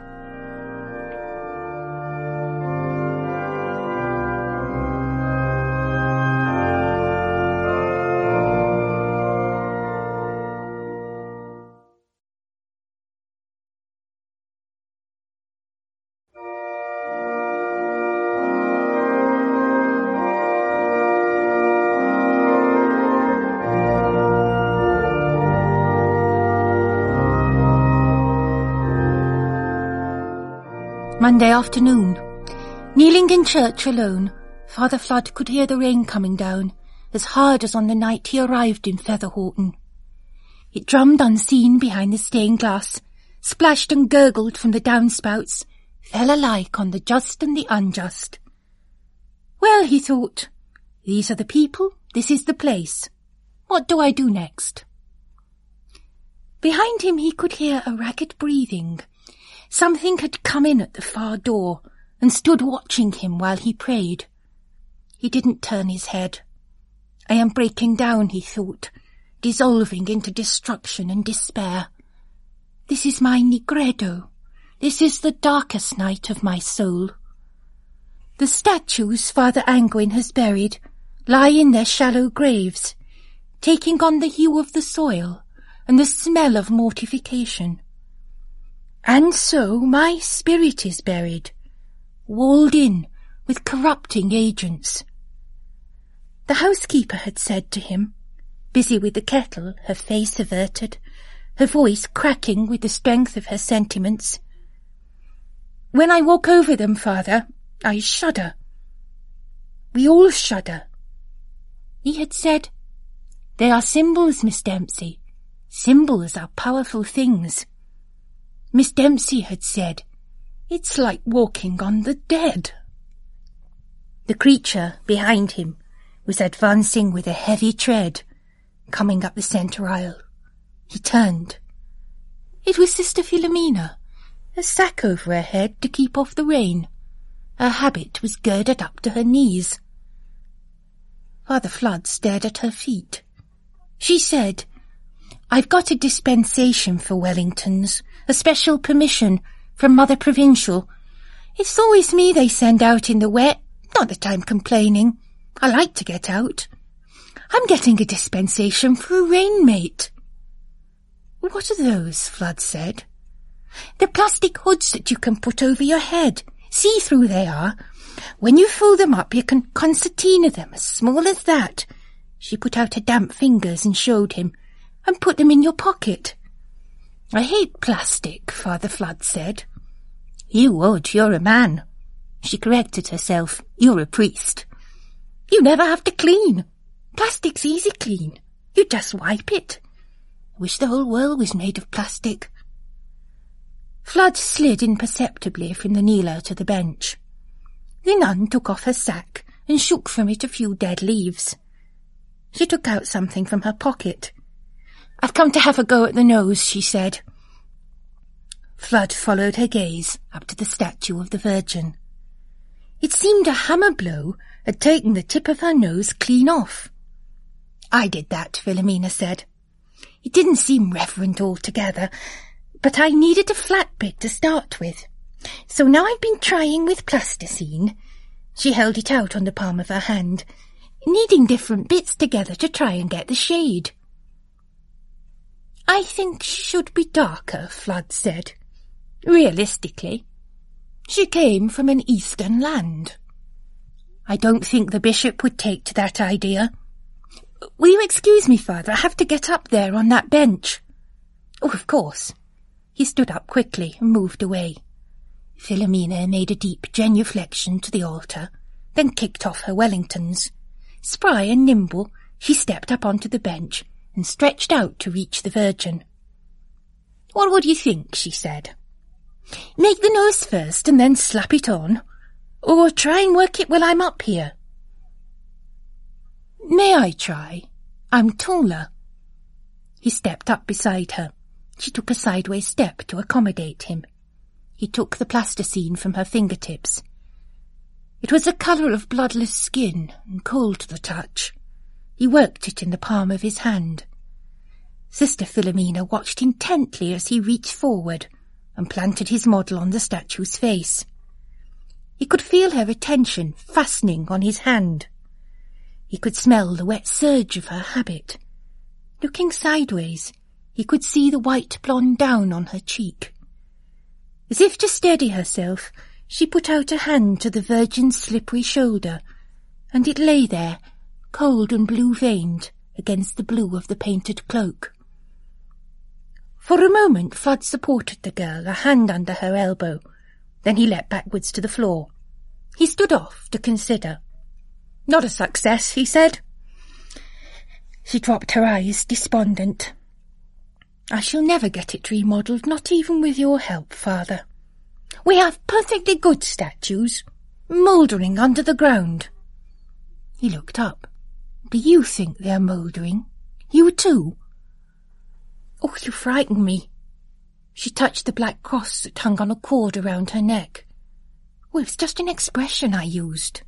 Monday afternoon. Kneeling in church alone, Father Flood could hear the rain coming down, as hard as on the night he arrived in Featherhorton. It drummed unseen behind the stained glass, splashed and gurgled from the downspouts, fell alike on the just and the unjust. Well, he thought, these are the people, this is the place. What do I do next? Behind him he could hear a ragged breathing. Something had come in at the far door and stood watching him while he prayed. He didn't turn his head. I am breaking down, he thought, dissolving into destruction and despair. This is my Nigredo. This is the darkest night of my soul. The statues Father Anguin has buried lie in their shallow graves, taking on the hue of the soil and the smell of mortification. And so my spirit is buried, walled in with corrupting agents. The housekeeper had said to him, busy with the kettle, her face averted, her voice cracking with the strength of her sentiments, "When I walk over them, Father, I shudder. We all shudder." He had said, "They are symbols, Miss Dempsey. Symbols are powerful things." Miss Dempsey had said, "It's like walking on the dead." The creature behind him was advancing with a heavy tread, coming up the centre aisle. He turned. It was Sister Philomena, a sack over her head to keep off the rain. Her habit was girded up to her knees. Father Flood stared at her feet. She said, "I've got a dispensation for Wellingtons, a special permission from Mother Provincial. It's always me they send out in the wet, not that I'm complaining. I like to get out. I'm getting a dispensation for a rainmate." "What are those?" Flood said. "The plastic hoods that you can put over your head. See-through they are. When you fold them up, you can concertina them as small as that." She put out her damp fingers and showed him, "and put them in your pocket." "I hate plastic," Father Flood said. "You would, you're a man." She corrected herself. "You're a priest." "You never have to clean. Plastic's easy clean. You just wipe it. I wish the whole world was made of plastic." Flood slid imperceptibly from the kneeler to the bench. The nun took off her sack and shook from it a few dead leaves. She took out something from her pocket. "I've come to have a go at the nose," she said. Flood followed her gaze up to the statue of the Virgin. It seemed a hammer blow had taken the tip of her nose clean off. "I did that," Philomena said. "It didn't seem reverent altogether, but I needed a flat bit to start with. So now I've been trying with plasticine." She held it out on the palm of her hand, kneading different bits together to try and get the shade. "I think she should be darker," Flood said. "Realistically. She came from an eastern land." "I don't think the bishop would take to that idea." "Will you excuse me, Father? I have to get up there on that bench." "Oh, of course." He stood up quickly and moved away. Philomena made a deep genuflection to the altar, then kicked off her Wellingtons. Spry and nimble, she stepped up onto the bench and stretched out to reach the Virgin. "What would you think?" she said. "Make the nose first and then slap it on, or try and work it while I'm up here?" "May I try? I'm taller." He stepped up beside her. She took a sideways step to accommodate him. He took the plasticine from her fingertips. It was the colour of bloodless skin and cold to the touch. He worked it in the palm of his hand. Sister Philomena watched intently as he reached forward and planted his model on the statue's face. He could feel her attention fastening on his hand. He could smell the wet surge of her habit. Looking sideways, he could see the white blonde down on her cheek. As if to steady herself, she put out a hand to the Virgin's slippery shoulder, and it lay there, cold and blue-veined, against the blue of the painted cloak. For a moment Flood supported the girl, a hand under her elbow. Then he leapt backwards to the floor. He stood off to consider. "Not a success," he said. She dropped her eyes, despondent. "I shall never get it remodelled, not even with your help, Father. We have perfectly good statues, mouldering under the ground." He looked up. "Do you think they're mouldering? You too?" "Oh, you frighten me." She touched the black cross that hung on a cord around her neck. "Well, it's just an expression I used."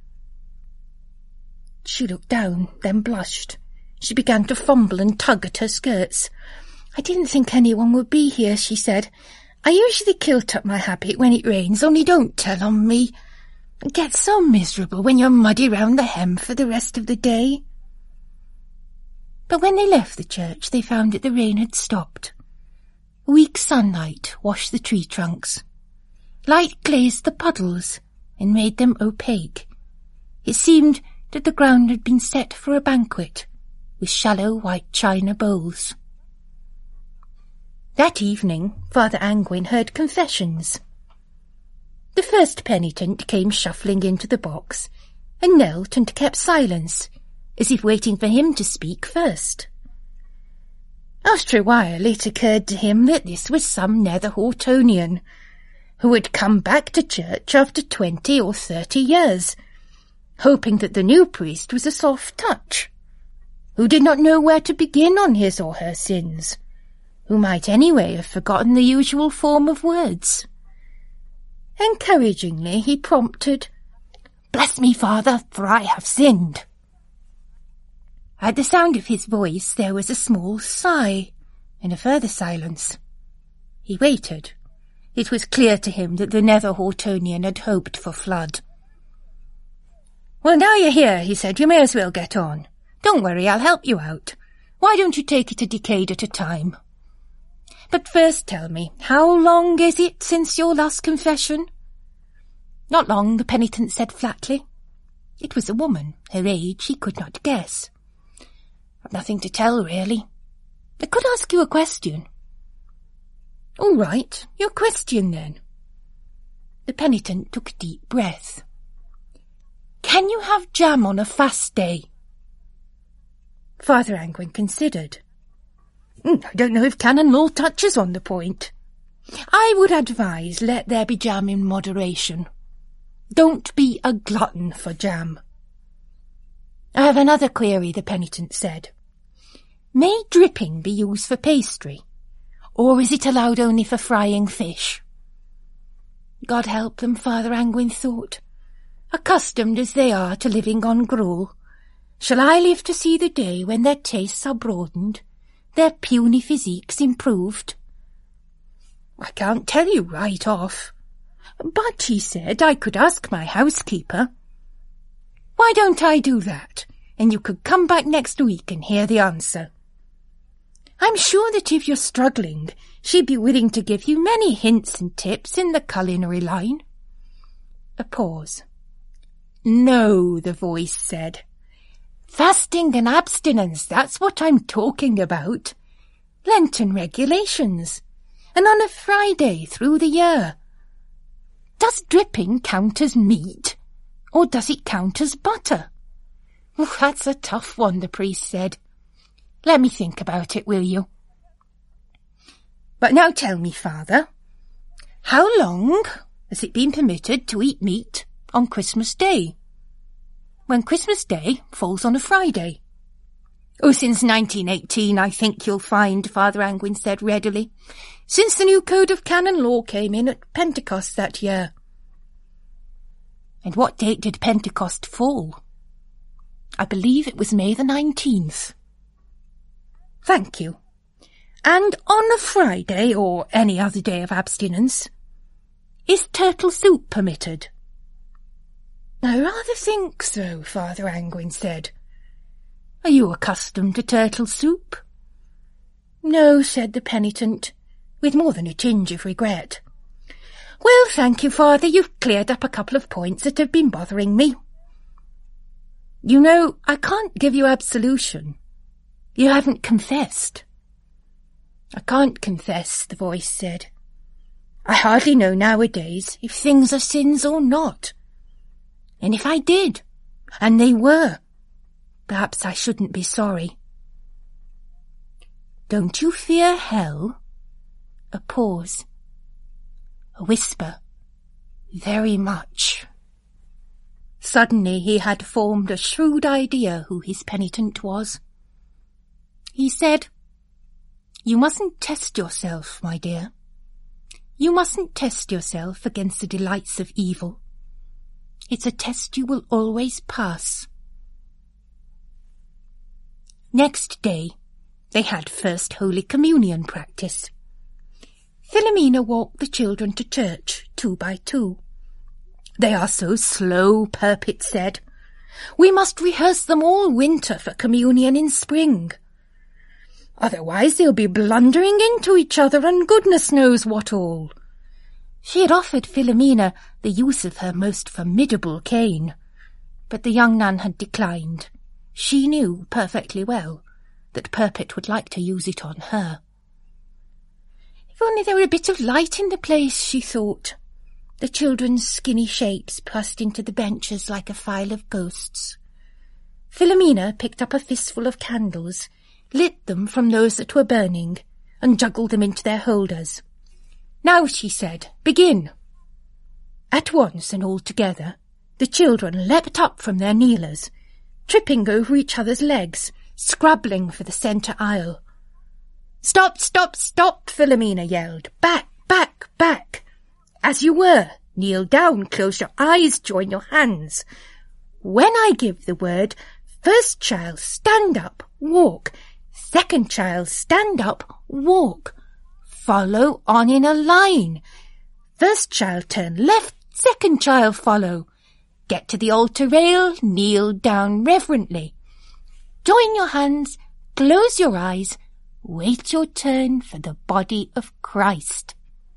She looked down, then blushed. She began to fumble and tug at her skirts. "I didn't think anyone would be here," she said. "I usually kilt up my habit when it rains, only don't tell on me. It gets so miserable when you're muddy round the hem for the rest of the day." But when they left the church, they found that the rain had stopped. A weak sunlight washed the tree trunks. Light glazed the puddles and made them opaque. It seemed that the ground had been set for a banquet, with shallow white china bowls. That evening, Father Anguin heard confessions. The first penitent came shuffling into the box and knelt and kept silence, as if waiting for him to speak first. After a while it occurred to him that this was some Nether Hortonian, who had come back to church after twenty or thirty years, hoping that the new priest was a soft touch, who did not know where to begin on his or her sins, who might anyway have forgotten the usual form of words. Encouragingly he prompted, "Bless me, Father, for I have sinned." At the sound of his voice there was a small sigh, and a further silence. He waited. It was clear to him that the Nether Hortonian had hoped for Flood. "Well, now you're here," he said, "you may as well get on. Don't worry, I'll help you out. Why don't you take it a decade at a time? But first tell me, how long is it since your last confession?" "Not long," the penitent said flatly. It was a woman. Her age he could not guess. "I've nothing to tell, really. I could ask you a question." "All right, your question, then." The penitent took a deep breath. "Can you have jam on a fast day?" Father Anguin considered. Mm, "I don't know if canon law touches on the point. I would advise let there be jam in moderation. Don't be a glutton for jam." "I have another query," the penitent said. "May dripping be used for pastry, or is it allowed only for frying fish?" God help them, Father Anguin thought. accustomed as they are to living on gruel, shall I live to see the day when their tastes are broadened, their puny physiques improved? I can't tell you right off. But, he said, I could ask my housekeeper. Why don't I do that, and you could come back next week and hear the answer? I'm sure that if you're struggling, she'd be willing to give you many hints and tips in the culinary line. A pause. No, the voice said. Fasting and abstinence, that's what I'm talking about. Lenten regulations. And on a Friday through the year. Does dripping count as meat, or does it count as butter? Oh, that's a tough one, the priest said. Let me think about it, will you? But now tell me, Father, how long has it been permitted to eat meat on Christmas Day, when Christmas Day falls on a Friday? Oh, since nineteen eighteen, I think you'll find, Father Angwin said readily, since the new Code of Canon Law came in at Pentecost that year. And what date did Pentecost fall? I believe it was May the nineteenth. Thank you. And on a Friday, or any other day of abstinence, is turtle soup permitted? I rather think so, Father Angwin said. Are you accustomed to turtle soup? No, said the penitent, with more than a tinge of regret. Well, thank you, Father, you've cleared up a couple of points that have been bothering me. You know, I can't give you absolution. You haven't confessed. I can't confess, the voice said. I hardly know nowadays if things are sins or not. And if I did, and they were, perhaps I shouldn't be sorry. Don't you fear hell? A pause. A whisper. Very much. Suddenly he had formed a shrewd idea who his penitent was. He said, You mustn't test yourself, my dear. You mustn't test yourself against the delights of evil. It's a test you will always pass. Next day, they had First Holy Communion practice. Philomena walked the children to church, two by two. They are so slow, Purpit said. We must rehearse them all winter for communion in spring. Otherwise they'll be blundering into each other and goodness knows what all. She had offered Philomena the use of her most formidable cane, but the young nun had declined. She knew perfectly well that Purpit would like to use it on her. If only there were a bit of light in the place, she thought. The children's skinny shapes pressed into the benches like a file of ghosts. Philomena picked up a fistful of candles, lit them from those that were burning, and juggled them into their holders. Now, she said, begin. At once and all together, the children leapt up from their kneelers, tripping over each other's legs, scrabbling for the centre aisle. Stop, stop, stop, Philomena yelled. Back, back, back. As you were. Kneel down, close your eyes, join your hands. When I give the word, first child, stand up, walk. Second child, stand up, walk. Follow on in a line. First child, turn left, second child, follow. Get to the altar rail, kneel down reverently. Join your hands, close your eyes, wait your turn for the body of Christ.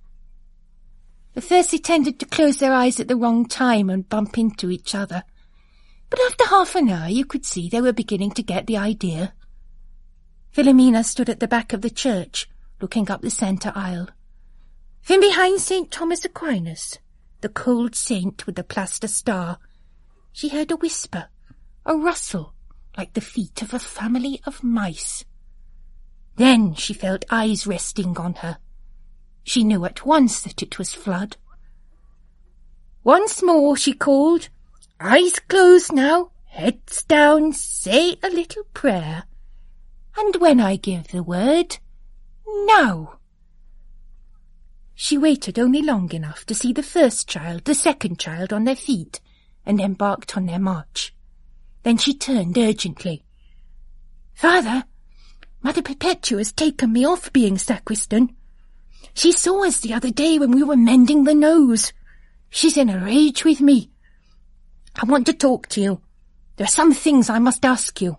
At first they tended to close their eyes at the wrong time and bump into each other, but after half an hour you could see they were beginning to get the idea. Philomena stood at the back of the church, looking up the centre aisle. From behind Saint Thomas Aquinas, the cold saint with the plaster star, she heard a whisper, a rustle, like the feet of a family of mice. Then she felt eyes resting on her. She knew at once that it was Flood. Once more she called, Eyes closed now, heads down, say a little prayer. And when I give the word, now. She waited only long enough to see the first child, the second child on their feet, and embarked on their march. Then she turned urgently. "Father, Mother Perpetua has taken me off being sacristan. She saw us the other day when we were mending the nose. She's in a rage with me. I want to talk to you. There are some things I must ask you."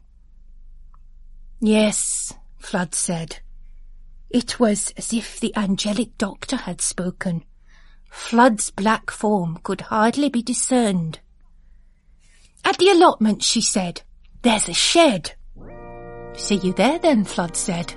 "Yes," Flood said. It was as if the angelic doctor had spoken. Flood's black form could hardly be discerned. "At the allotment," she said, "there's a shed." "See you there then," Flood said.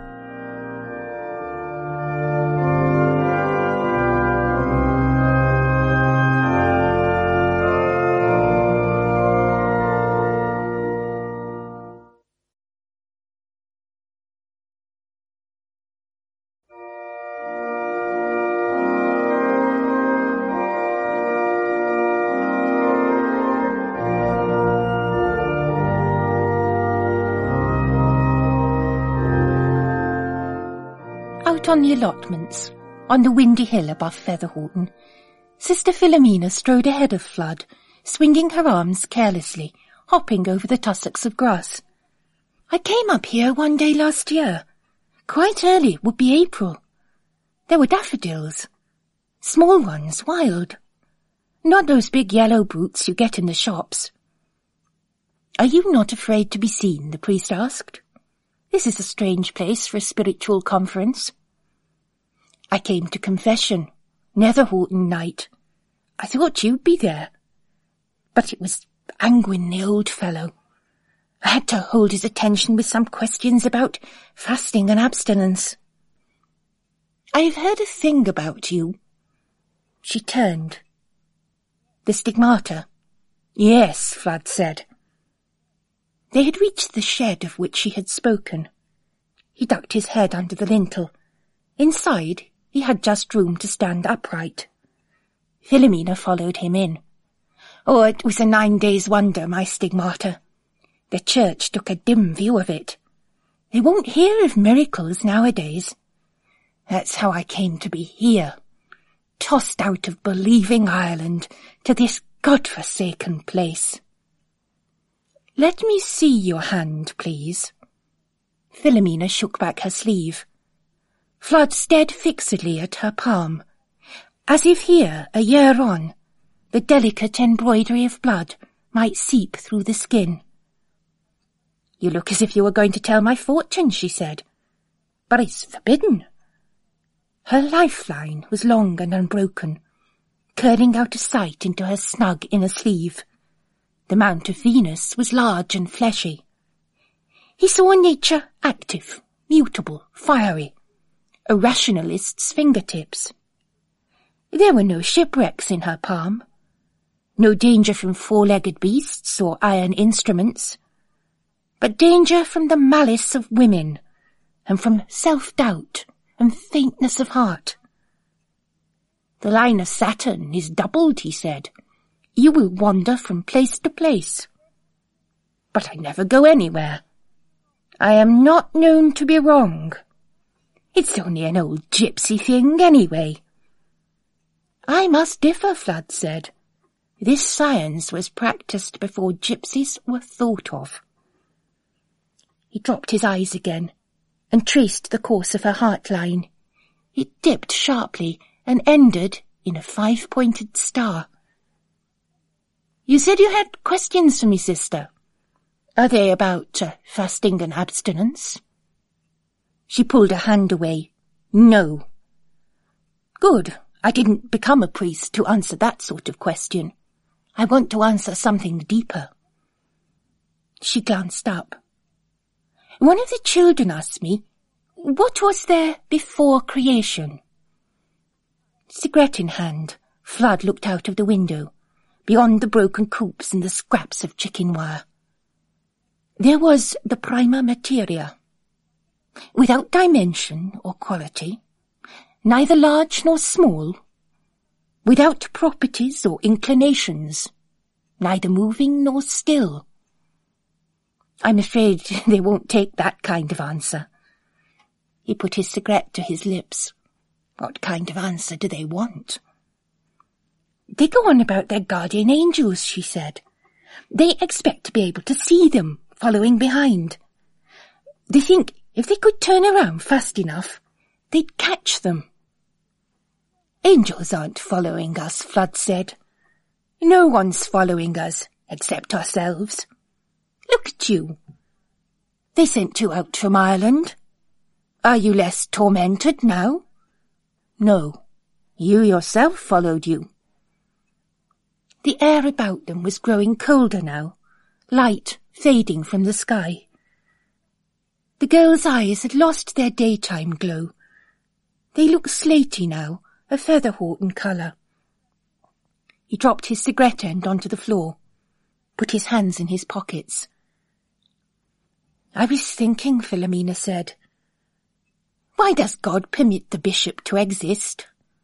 Out on the allotments, on the windy hill above Featherhorton, Sister Philomena strode ahead of Flood, swinging her arms carelessly, hopping over the tussocks of grass. "I came up here one day last year. Quite early, it would be April. There were daffodils. Small ones, wild. Not those big yellow brutes you get in the shops." "Are you not afraid to be seen?" the priest asked. "This is a strange place for a spiritual conference." "I came to confession, Netherhorton night. I thought you'd be there. But it was Angwin, the old fellow. I had to hold his attention with some questions about fasting and abstinence." "I've heard a thing about you." She turned. "The stigmata?" "Yes," Flood said. They had reached the shed of which she had spoken. He ducked his head under the lintel. Inside, he had just room to stand upright. Philomena followed him in. "Oh, it was a nine days' wonder, my stigmata. The church took a dim view of it. They won't hear of miracles nowadays. That's how I came to be here, tossed out of believing Ireland to this God-forsaken place." "Let me see your hand, please." Philomena shook back her sleeve. Flood stared fixedly at her palm, as if here, a year on, the delicate embroidery of blood might seep through the skin. "You look as if you were going to tell my fortune," she said. "But it's forbidden." Her lifeline was long and unbroken, curling out of sight into her snug inner sleeve. The Mount of Venus was large and fleshy. He saw nature active, mutable, fiery, a rationalist's fingertips. There were no shipwrecks in her palm, no danger from four-legged beasts or iron instruments, but danger from the malice of women and from self-doubt and faintness of heart. "The line of Saturn is doubled," he said. "You will wander from place to place." "But I never go anywhere." "I am not known to be wrong. It's only an old gypsy thing, anyway." "I must differ," Flood said. "This science was practised before gypsies were thought of." He dropped his eyes again and traced the course of her heart line. It dipped sharply and ended in a five-pointed star. "You said you had questions for me, sister. Are they about uh, fasting and abstinence?" She pulled her hand away. "No." "Good. I didn't become a priest to answer that sort of question. I want to answer something deeper." She glanced up. "One of the children asked me, what was there before creation?" Cigarette in hand, Flood looked out of the window, beyond the broken coops and the scraps of chicken wire. There was the prima materia, without dimension or quality, neither large nor small, without properties or inclinations, neither moving nor still. I'm afraid they won't take that kind of answer. He put his cigarette to his lips. What kind of answer do they want? They go on about their guardian angels, she said. They expect to be able to see them following behind. They think if they could turn around fast enough, they'd catch them. Angels aren't following us, Flood said. No one's following us, except ourselves. Look at you. They sent you out from Ireland. Are you less tormented now? No, you yourself followed you. The air about them was growing colder now, light fading from the sky. The girl's eyes had lost their daytime glow. They looked slaty now, a feather-haut in colour. He dropped his cigarette end onto the floor, put his hands in his pockets. I was thinking, Philomena said, why does God permit the bishop to exist?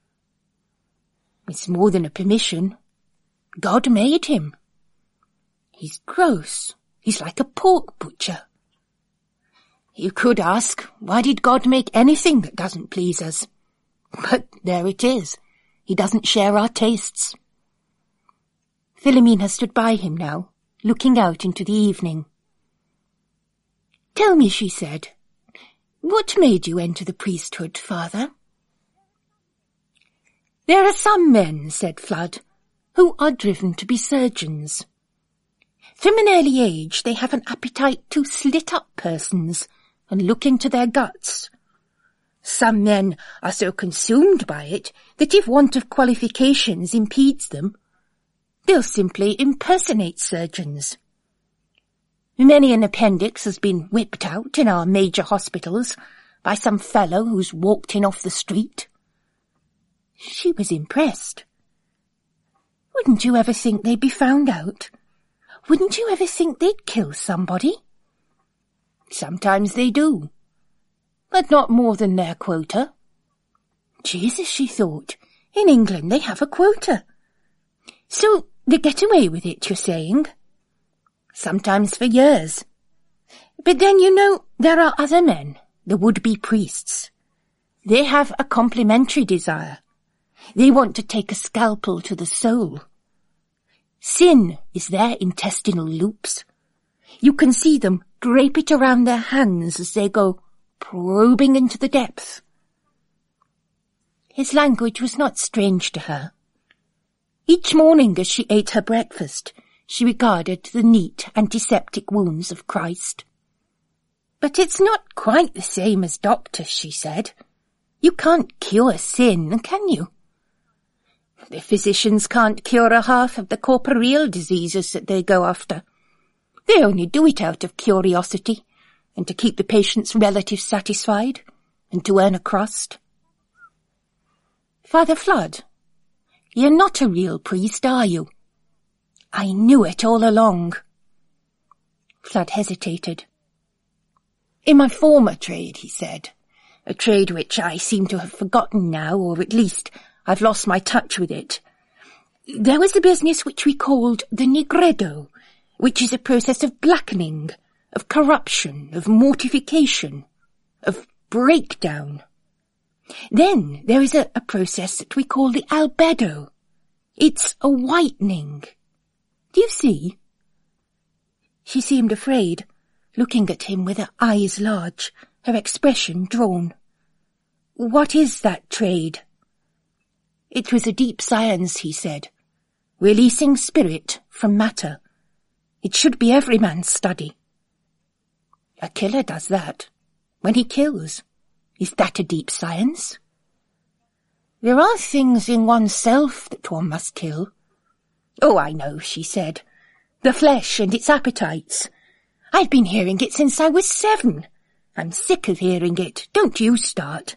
It's more than a permission. God made him. He's gross. He's like a pork butcher. You could ask, why did God make anything that doesn't please us? But there it is. He doesn't share our tastes. Philomena stood by him now, looking out into the evening. Tell me, she said, what made you enter the priesthood, Father? There are some men, said Flood, who are driven to be surgeons. From an early age they have an appetite to slit up persons and look into their guts. Some men are so consumed by it that if want of qualifications impedes them, they'll simply impersonate surgeons. Many an appendix has been whipped out in our major hospitals by some fellow who's walked in off the street. She was impressed. Wouldn't you ever think they'd be found out? Wouldn't you ever think they'd kill somebody? Sometimes they do, but not more than their quota. Jesus, she thought, in England they have a quota. So they get away with it, you're saying? Sometimes for years. But then, you know, there are other men, the would-be priests. They have a complementary desire. They want to take a scalpel to the soul. Sin is their intestinal loops. You can see them drape it around their hands as they go probing into the depths. His language was not strange to her. Each morning as she ate her breakfast, she regarded the neat antiseptic wounds of Christ. But it's not quite the same as doctors, she said. You can't cure sin, can you? The physicians can't cure a half of the corporeal diseases that they go after. They only do it out of curiosity, and to keep the patient's relatives satisfied, and to earn a crust. Father Flood, you're not a real priest, are you? I knew it all along. Flood hesitated. In my former trade, he said, a trade which I seem to have forgotten now, or at least I've lost my touch with it, there was a business which we called the Nigredo, which is a process of blackening, of corruption, of mortification, of breakdown. Then there is a, a process that we call the albedo. It's a whitening. Do you see? She seemed afraid, looking at him with her eyes large, her expression drawn. What is that trade? It was a deep science, he said, releasing spirit from matter. It should be every man's study. A killer does that, when he kills. Is that a deep science? There are things in oneself that one must kill. Oh, I know, she said. The flesh and its appetites. I've been hearing it since I was seven. I'm sick of hearing it. Don't you start.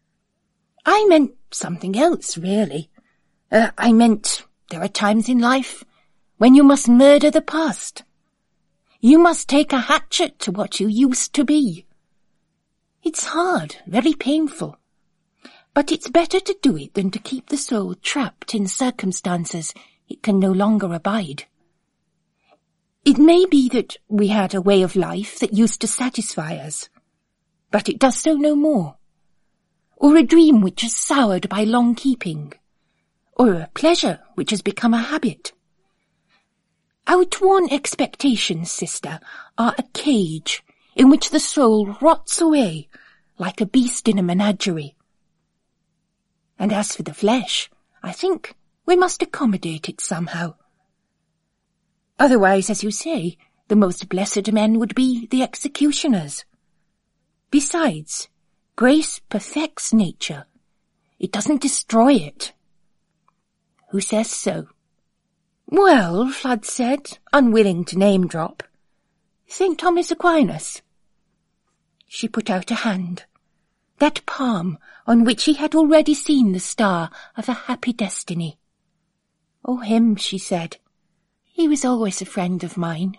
I meant something else, really. Uh, I meant there are times in life when you must murder the past. You must take a hatchet to what you used to be. It's hard, very painful. But it's better to do it than to keep the soul trapped in circumstances it can no longer abide. It may be that we had a way of life that used to satisfy us, but it does so no more. Or a dream which is soured by long keeping, or a pleasure which has become a habit. Outworn expectations, sister, are a cage in which the soul rots away like a beast in a menagerie. And as for the flesh, I think we must accommodate it somehow. Otherwise, as you say, the most blessed men would be the executioners. Besides, grace perfects nature. It doesn't destroy it. Who says so? Well, Flood said, unwilling to name-drop, Saint Thomas Aquinas. She put out a hand, that palm on which he had already seen the star of a happy destiny. Oh, him, she said. He was always a friend of mine.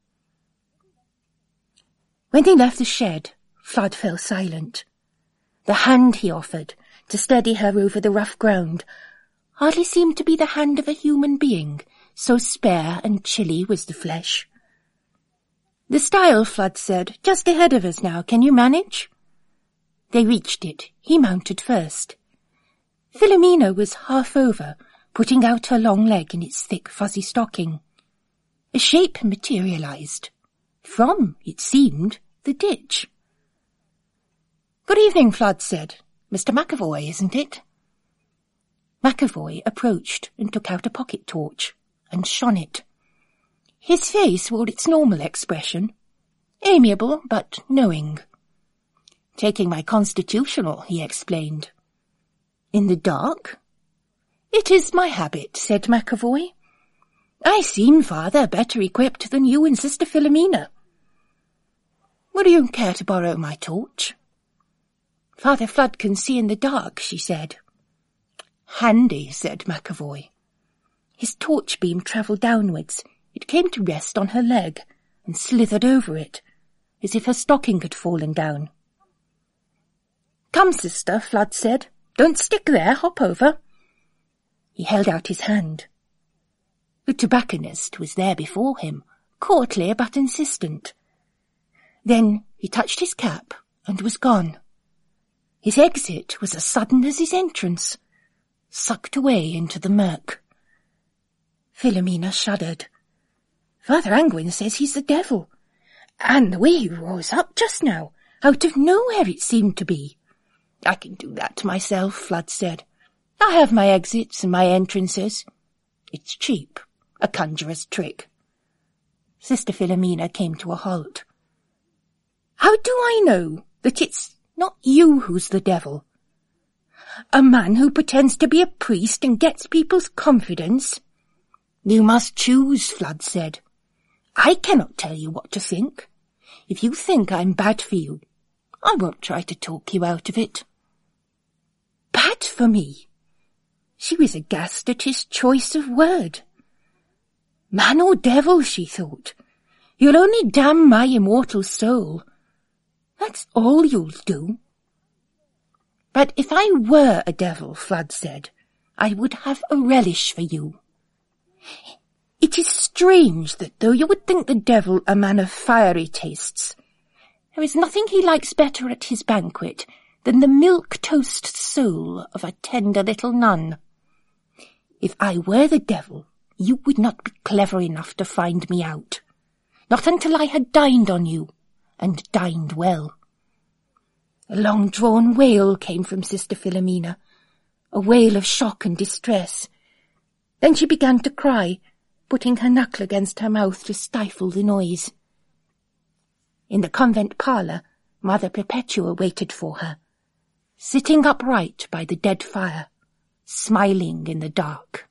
When they left the shed, Flood fell silent. The hand he offered to steady her over the rough ground hardly seemed to be the hand of a human being, so spare and chilly was the flesh. The stile, Flood said, just ahead of us now. Can you manage? They reached it. He mounted first. Philomena was half over, putting out her long leg in its thick fuzzy stocking. A shape materialized. From, it seemed, the ditch. Good evening, Flood said. Mister McAvoy, isn't it? McAvoy approached and took out a pocket torch and shone it. His face wore its normal expression, amiable but knowing. Taking my constitutional, he explained. In the dark? It is my habit, said McAvoy. I seem, Father, better equipped than you and Sister Philomena. Would you care to borrow my torch? Father Flood can see in the dark, she said. Handy, said McAvoy. His torch beam travelled downwards. It came to rest on her leg and slithered over it, as if her stocking had fallen down. Come, sister, Flood said. Don't stick there, hop over. He held out his hand. The tobacconist was there before him, courtly but insistent. Then he touched his cap and was gone. His exit was as sudden as his entrance, sucked away into the murk. Philomena shuddered. Father Angwin says he's the devil, and the way he rose up just now, out of nowhere it seemed to be. I can do that myself, Flood said. I have my exits and my entrances. It's cheap, a conjurer's trick. Sister Philomena came to a halt. How do I know that it's not you who's the devil? A man who pretends to be a priest and gets people's confidence? You must choose, Flood said. I cannot tell you what to think. If you think I'm bad for you, I won't try to talk you out of it. Bad for me? She was aghast at his choice of word. Man or devil, she thought. You'll only damn my immortal soul. That's all you'll do. But if I were a devil, Flood said, I would have a relish for you. It is strange that though you would think the devil a man of fiery tastes, there is nothing he likes better at his banquet than the milk-toast soul of a tender little nun. If I were the devil, you would not be clever enough to find me out. Not until I had dined on you, and dined well. A long-drawn wail came from Sister Philomena, a wail of shock and distress. Then she began to cry, putting her knuckle against her mouth to stifle the noise. In the convent parlour, Mother Perpetua waited for her, sitting upright by the dead fire, smiling in the dark.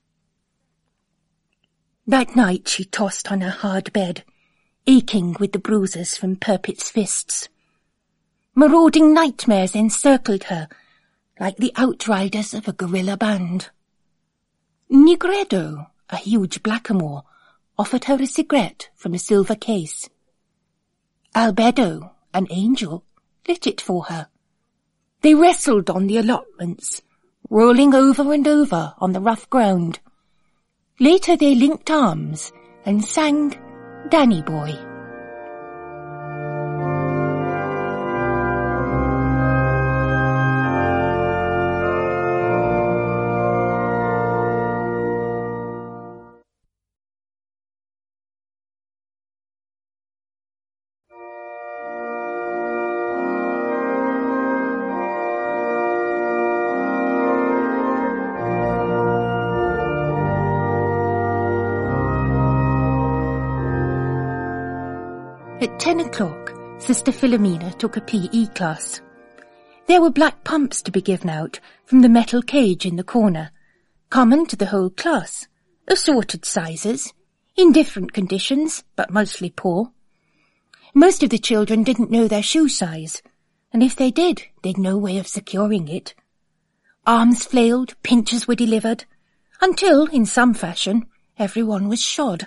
That night she tossed on her hard bed, aching with the bruises from Purpit's fists. Marauding nightmares encircled her, like the outriders of a guerrilla band. Nigredo, a huge blackamoor, offered her a cigarette from a silver case. Albedo, an angel, lit it for her. They wrestled on the allotments, rolling over and over on the rough ground. Later they linked arms and sang Danny Boy. At ten o'clock, Sister Philomena took a P E class. There were black pumps to be given out from the metal cage in the corner, common to the whole class, assorted sizes, in different conditions, but mostly poor. Most of the children didn't know their shoe size, and if they did, they'd no way of securing it. Arms flailed, pinchers were delivered, until, in some fashion, everyone was shod.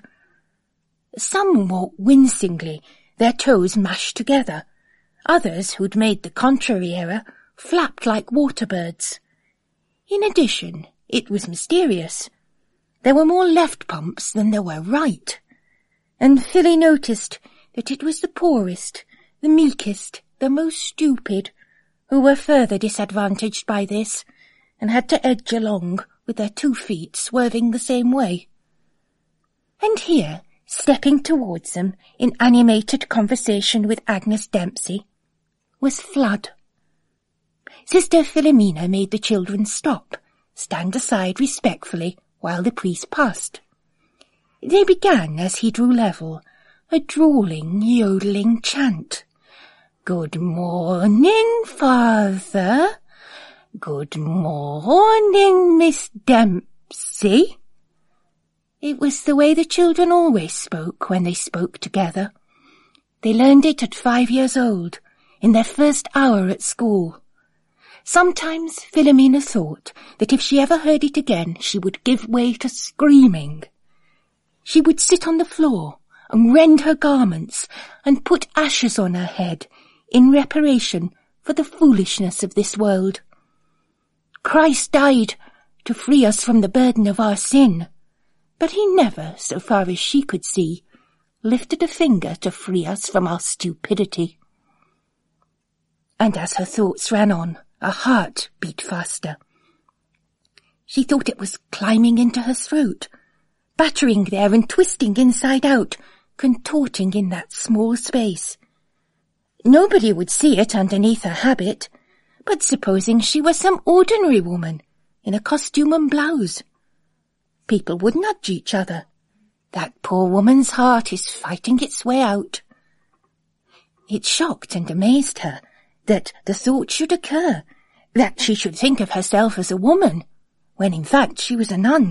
Some walked wincingly, their toes mashed together. Others, who'd made the contrary error, flapped like waterbirds. In addition, it was mysterious. There were more left pumps than there were right, and Philly noticed that it was the poorest, the meekest, the most stupid, who were further disadvantaged by this, and had to edge along with their two feet swerving the same way. And here, stepping towards them in animated conversation with Agnes Dempsey, was Flood. Sister Philomena made the children stop, stand aside respectfully while the priest passed. They began, as he drew level, a drawling, yodeling chant. "Good morning, Father. Good morning, Miss Dempsey." It was the way the children always spoke when they spoke together. They learned it at five years old, in their first hour at school. Sometimes Philomena thought that if she ever heard it again, she would give way to screaming. She would sit on the floor and rend her garments and put ashes on her head in reparation for the foolishness of this world. Christ died to free us from the burden of our sin, but he never, so far as she could see, lifted a finger to free us from our stupidity. And as her thoughts ran on, her heart beat faster. She thought it was climbing into her throat, battering there and twisting inside out, contorting in that small space. Nobody would see it underneath her habit, but supposing she were some ordinary woman in a costume and blouse? People would nudge each other. That poor woman's heart is fighting its way out. It shocked and amazed her that the thought should occur, that she should think of herself as a woman, when in fact she was a nun.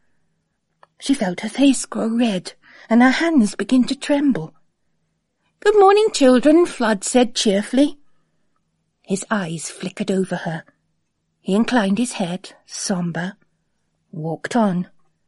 She felt her face grow red, and her hands begin to tremble. "Good morning, children," Flood said cheerfully. His eyes flickered over her. He inclined his head, sombre, walked on.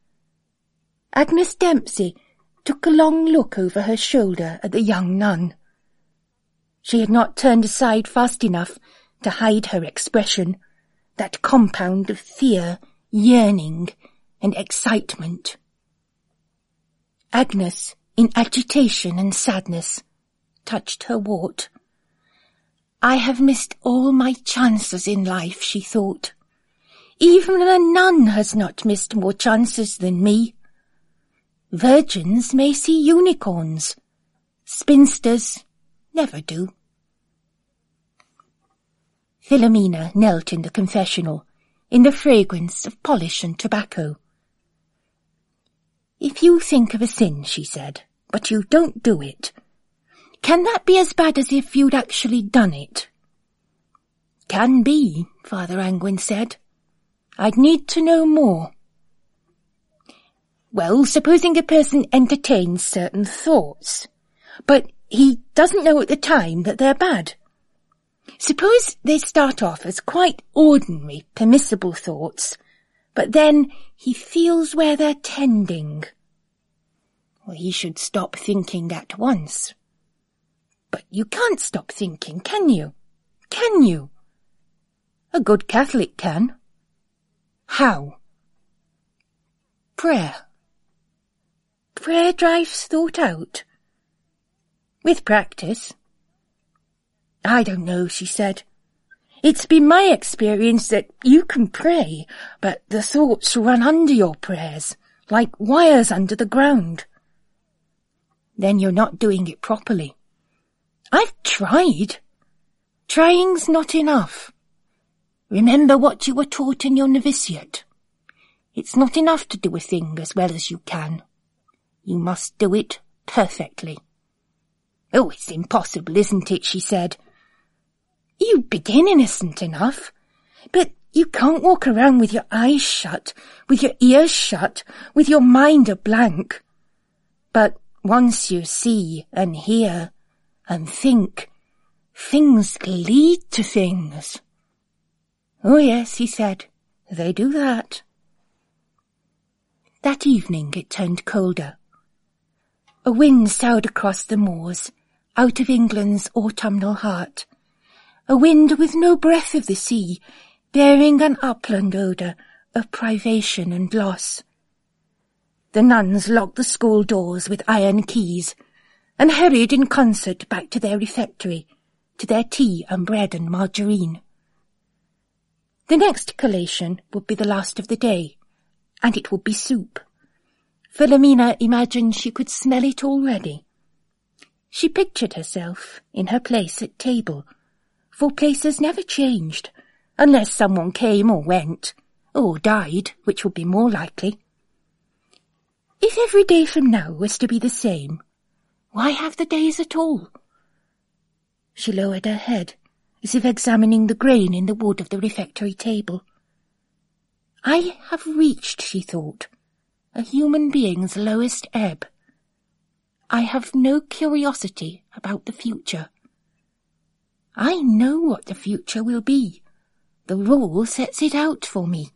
Agnes Dempsey took a long look over her shoulder at the young nun. She had not turned aside fast enough to hide her expression, that compound of fear, yearning, and excitement. Agnes, in agitation and sadness, touched her wart. "I have missed all my chances in life," she thought. "Even a nun has not missed more chances than me. Virgins may see unicorns. Spinsters never do." Philomena knelt in the confessional, in the fragrance of polish and tobacco. "If you think of a sin," she said, "but you don't do it, can that be as bad as if you'd actually done it?" "Can be," Father Angwin said. "I'd need to know more." "Well, supposing a person entertains certain thoughts, but he doesn't know at the time that they're bad. Suppose they start off as quite ordinary, permissible thoughts, but then he feels where they're tending. Well, he should stop thinking at once. But you can't stop thinking, can you? Can you? A good Catholic can. How? Prayer. Prayer drives thought out. With practice. "I don't know," she said. "It's been my experience that you can pray, but the thoughts run under your prayers, like wires under the ground." "Then you're not doing it properly." "I've tried. Trying's not enough. Remember what you were taught in your novitiate. It's not enough to do a thing as well as you can. You must do it perfectly." "Oh, it's impossible, isn't it?" she said. "You begin innocent enough, but you can't walk around with your eyes shut, with your ears shut, with your mind a blank. But once you see and hear and think, things lead to things." "Oh yes," he said, "they do that." That evening it turned colder. A wind soughed across the moors, out of England's autumnal heart, a wind with no breath of the sea, bearing an upland odour of privation and loss. The nuns locked the school doors with iron keys, and hurried in concert back to their refectory, to their tea and bread and margarine. The next collation would be the last of the day, and it would be soup. Philomena imagined she could smell it already. She pictured herself in her place at table, for places never changed, unless someone came or went, or died, which would be more likely. If every day from now was to be the same, why have the days at all? She lowered her head, as if examining the grain in the wood of the refectory table. I have reached, she thought, a human being's lowest ebb. I have no curiosity about the future. I know what the future will be. The rule sets it out for me.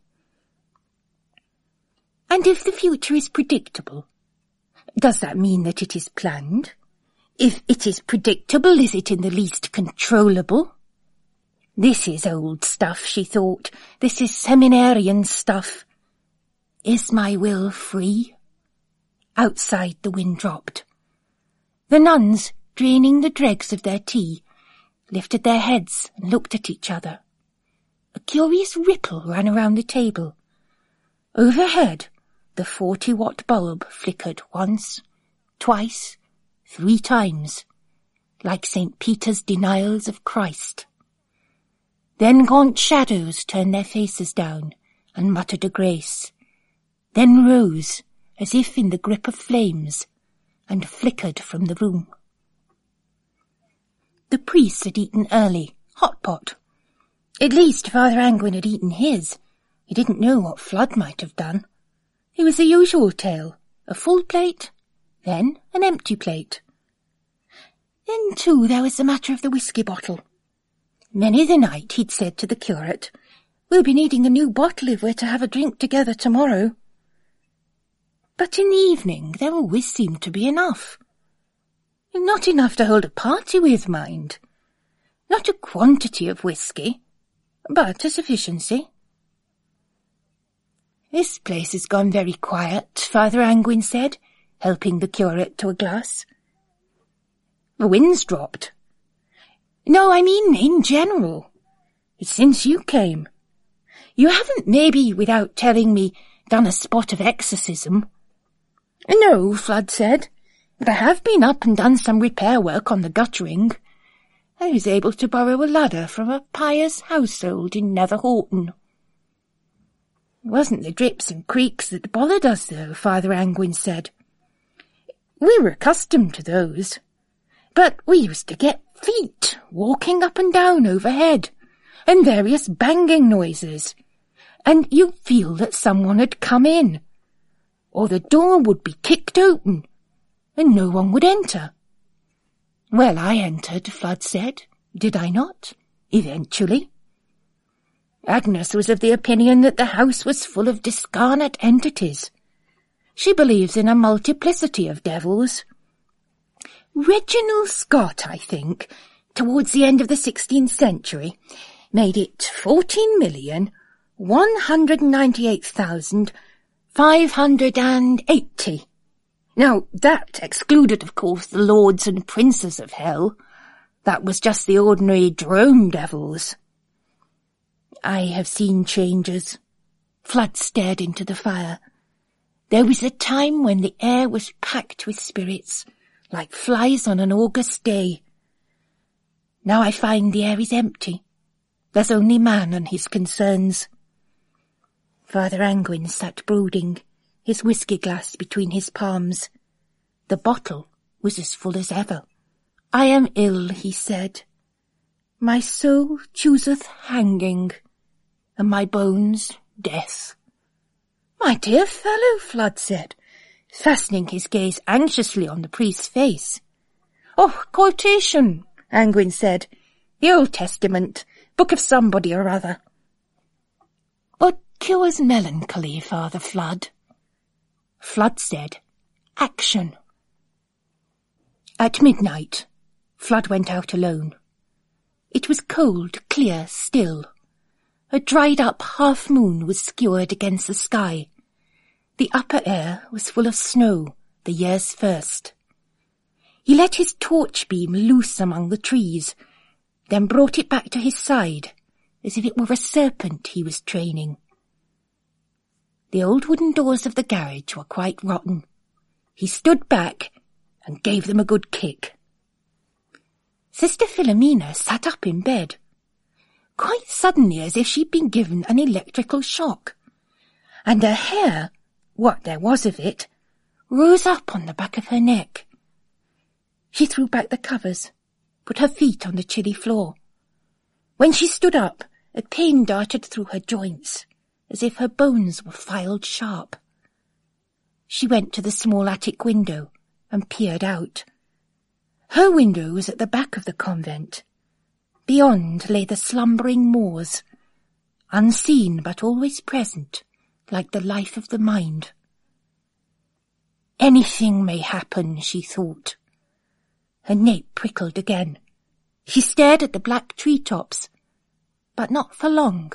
And if the future is predictable, does that mean that it is planned? If it is predictable, is it in the least controllable? This is old stuff, she thought. This is seminarian stuff. Is my will free? Outside the wind dropped. The nuns, draining the dregs of their tea, lifted their heads and looked at each other. A curious ripple ran around the table. Overhead, the forty-watt bulb flickered once, twice, three times, like Saint Peter's denials of Christ. Then gaunt shadows turned their faces down and muttered a grace, then rose, as if in the grip of flames, and flickered from the room. The priest had eaten early, hot pot. At least Father Angwin had eaten his. He didn't know what Flood might have done. It was the usual tale, a full plate, then an empty plate. Then, too, there was the matter of the whisky bottle. Many the night he'd said to the curate, "We'll be needing a new bottle if we're to have a drink together tomorrow." But in the evening there always seemed to be enough. Not enough to hold a party with, mind. Not a quantity of whisky, but a sufficiency. "This place has gone very quiet," Father Angwin said, helping the curate to a glass. "The wind's dropped." "No, I mean in general. It's since you came. You haven't, maybe, without telling me, done a spot of exorcism?" "No," Flood said, "but I have been up and done some repair work on the guttering. I was able to borrow a ladder from a pious household in Netherhoughton." "It wasn't the drips and creaks that bothered us, though," Father Angwin said. "We were accustomed to those. But we used to get feet walking up and down overhead, and various banging noises, and you'd feel that someone had come in, or the door would be kicked open, and no one would enter." "Well, I entered," Flood said. "Did I not? Eventually." Agnes was of the opinion that the house was full of discarnate entities. She believes in a multiplicity of devils. Reginald Scott, I think, towards the end of the sixteenth century, made it fourteen million, one hundred ninety-eight thousand, five hundred and eighty. Now, that excluded, of course, the lords and princes of hell. That was just the ordinary drone devils. I have seen changes. Flood stared into the fire. There was a time when the air was packed with spirits, like flies on an August day. Now I find the air is empty. There's only man and his concerns. Father Angwin sat brooding, his whisky glass between his palms. The bottle was as full as ever, I am ill, he said. My soul chooseth hanging, and my bones death. My dear fellow, Flood said, fastening his gaze anxiously on the priest's face. Oh, quotation, Angwin said. The Old Testament, book of somebody or other. What cures melancholy, Father Flood? Flood said, action. At midnight, Flood went out alone. It was cold, clear, still. A dried-up half-moon was skewered against the sky. The upper air was full of snow, the year's first. He let his torch beam loose among the trees, then brought it back to his side, as if it were a serpent he was training. The old wooden doors of the garage were quite rotten. He stood back and gave them a good kick. Sister Philomena sat up in bed, quite suddenly as if she'd been given an electrical shock, and her hair, what there was of it, rose up on the back of her neck. She threw back the covers, put her feet on the chilly floor. When she stood up, a pain darted through her joints, as if her bones were filed sharp. She went to the small attic window and peered out. Her window was at the back of the convent. Beyond lay the slumbering moors, unseen but always present, like the life of the mind. Anything may happen, she thought. Her nape prickled again. She stared at the black tree-tops, but not for long.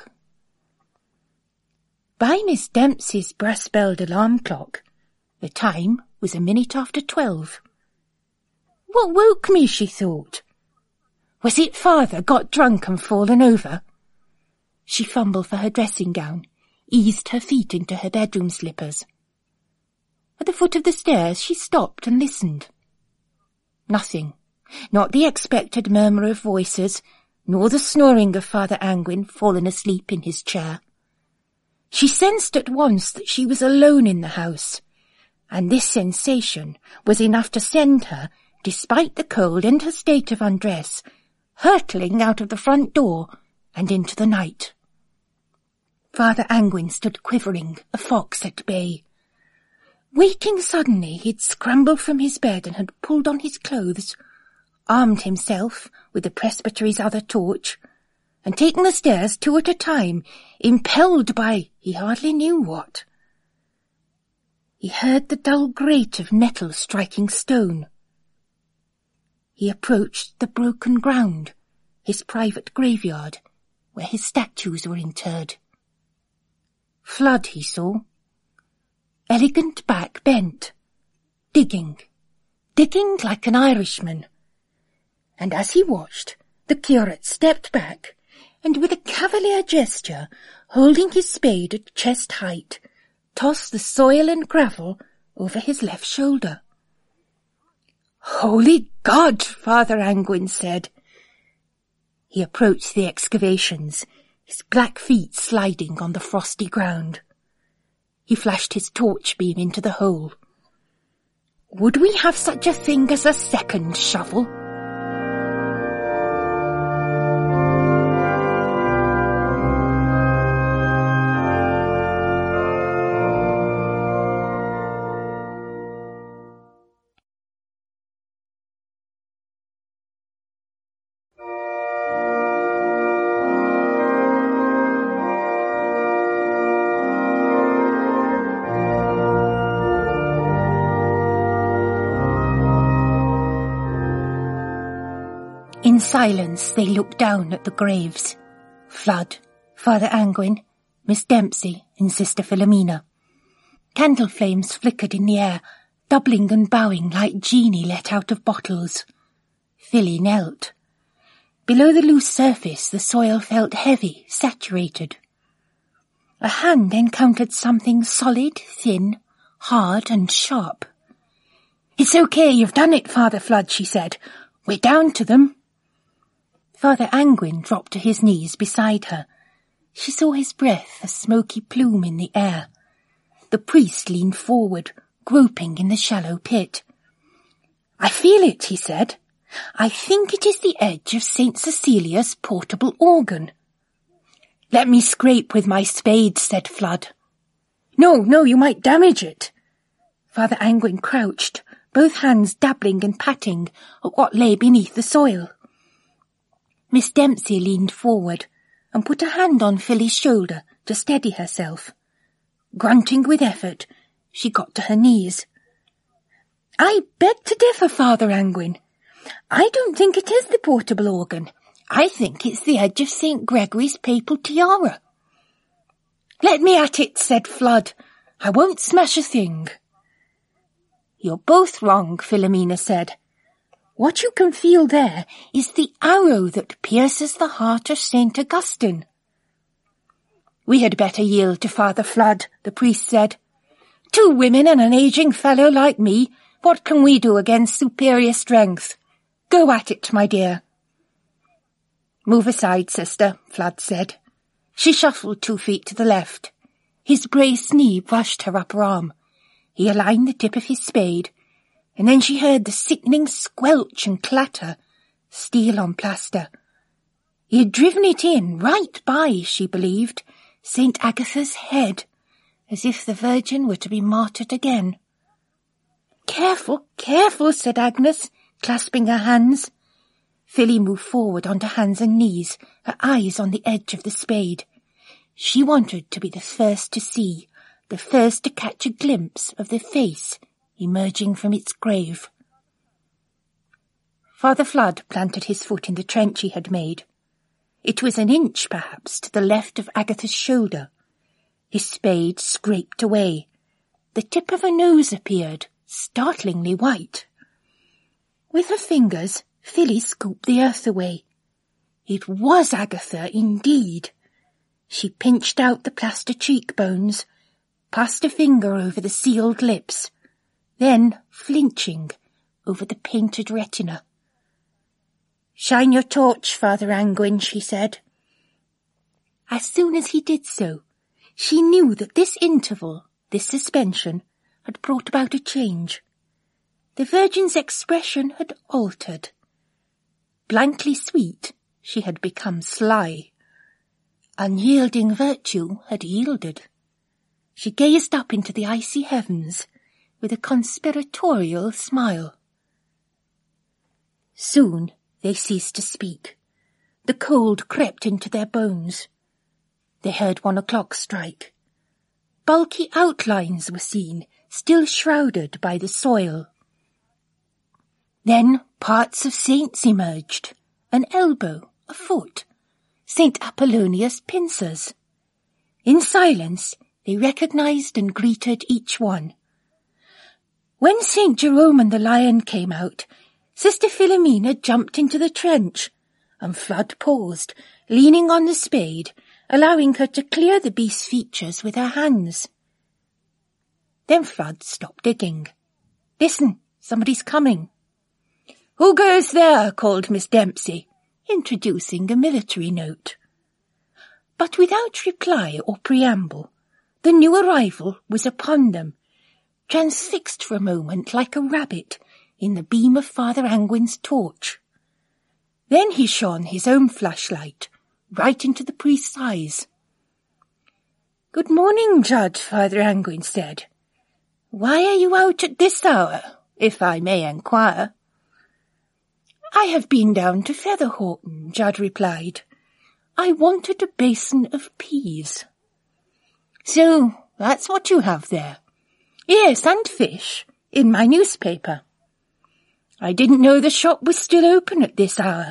By Miss Dempsey's brass-belled alarm clock, the time was a minute after twelve. What woke me, she thought? Was it Father got drunk and fallen over? She fumbled for her dressing gown, eased her feet into her bedroom slippers. At the foot of the stairs she stopped and listened. Nothing, not the expected murmur of voices, nor the snoring of Father Angwin fallen asleep in his chair. She sensed at once that she was alone in the house, and this sensation was enough to send her, despite the cold and her state of undress, hurtling out of the front door and into the night. Father Angwin stood quivering, a fox at bay. Waking suddenly, he'd scrambled from his bed and had pulled on his clothes, armed himself with the presbytery's other torch, and taken the stairs two at a time, impelled by he hardly knew what. He heard the dull grate of metal striking stone. He approached the broken ground, his private graveyard, where his statues were interred. Flood, he saw. Elegant back bent, digging, digging like an Irishman. And as he watched, the curate stepped back, and with a cavalier gesture, holding his spade at chest height, tossed the soil and gravel over his left shoulder. "Holy God!" Father Angwin said. He approached the excavations, his black feet sliding on the frosty ground. He flashed his torch beam into the hole. Would we have such a thing as a second shovel? In silence they looked down at the graves. Flood, Father Angwin, Miss Dempsey and Sister Philomena. Candle flames flickered in the air, doubling and bowing like genii let out of bottles. Philly knelt. Below the loose surface the soil felt heavy, saturated. A hand encountered something solid, thin, hard and sharp. "It's okay, you've done it, Father Flood," she said. "We're down to them." Father Angwin dropped to his knees beside her. She saw his breath, a smoky plume in the air. The priest leaned forward, groping in the shallow pit. "I feel it," he said. I think it is the edge of Saint Cecilia's portable organ. Let me scrape with my spade, said Flood. No, no, you might damage it. Father Angwin crouched, both hands dabbling and patting at what lay beneath the soil. Miss Dempsey leaned forward and put a hand on Philly's shoulder to steady herself. Grunting with effort, she got to her knees. I beg to differ, Father Angwin. I don't think it is the portable organ. I think it's the edge of Saint Gregory's papal tiara. Let me at it, said Flood. I won't smash a thing. You're both wrong, Philomena said. What you can feel there is the arrow that pierces the heart of Saint Augustine. We had better yield to Father Flood, the priest said. Two women and an ageing fellow like me, what can we do against superior strength? Go at it, my dear. Move aside, sister, Flood said. She shuffled two feet to the left. His brace knee brushed her upper arm. He aligned the tip of his spade, and then she heard the sickening squelch and clatter, steel on plaster. He had driven it in, right by, she believed, Saint Agatha's head, as if the Virgin were to be martyred again. Careful, careful, said Agnes, clasping her hands. Philly moved forward onto hands and knees, her eyes on the edge of the spade. She wanted to be the first to see, the first to catch a glimpse of the face emerging from its grave. Father Flood planted his foot in the trench he had made. It was an inch, perhaps, to the left of Agatha's shoulder. His spade scraped away. The tip of her nose appeared, startlingly white. With her fingers, Philly scooped the earth away. It was Agatha, indeed. She pinched out the plaster cheekbones, passed a finger over the sealed lips, then, flinching, over the painted retina. Shine your torch, Father Angwin, she said. As soon as he did so, she knew that this interval, this suspension, had brought about a change. The Virgin's expression had altered. Blankly sweet, she had become sly. Unyielding virtue had yielded. She gazed up into the icy heavens with a conspiratorial smile. Soon they ceased to speak. The cold crept into their bones. They heard one o'clock strike. Bulky outlines were seen, still shrouded by the soil. Then parts of saints emerged, an elbow, a foot, Saint Apollonius pincers. In silence they recognized and greeted each one. When Saint Jerome and the lion came out, Sister Philomena jumped into the trench, and Flood paused, leaning on the spade, allowing her to clear the beast's features with her hands. Then Flood stopped digging. Listen, somebody's coming. Who goes there? Called Miss Dempsey, introducing a military note. But without reply or preamble, the new arrival was upon them, transfixed for a moment like a rabbit in the beam of Father Angwin's torch. Then he shone his own flashlight right into the priest's eyes. Good morning, Judge, Father Angwin said. Why are you out at this hour, if I may enquire? I have been down to Featherhorton, Judd replied. I wanted a basin of peas. So, that's what you have there? Yes, and fish, in my newspaper. I didn't know the shop was still open at this hour.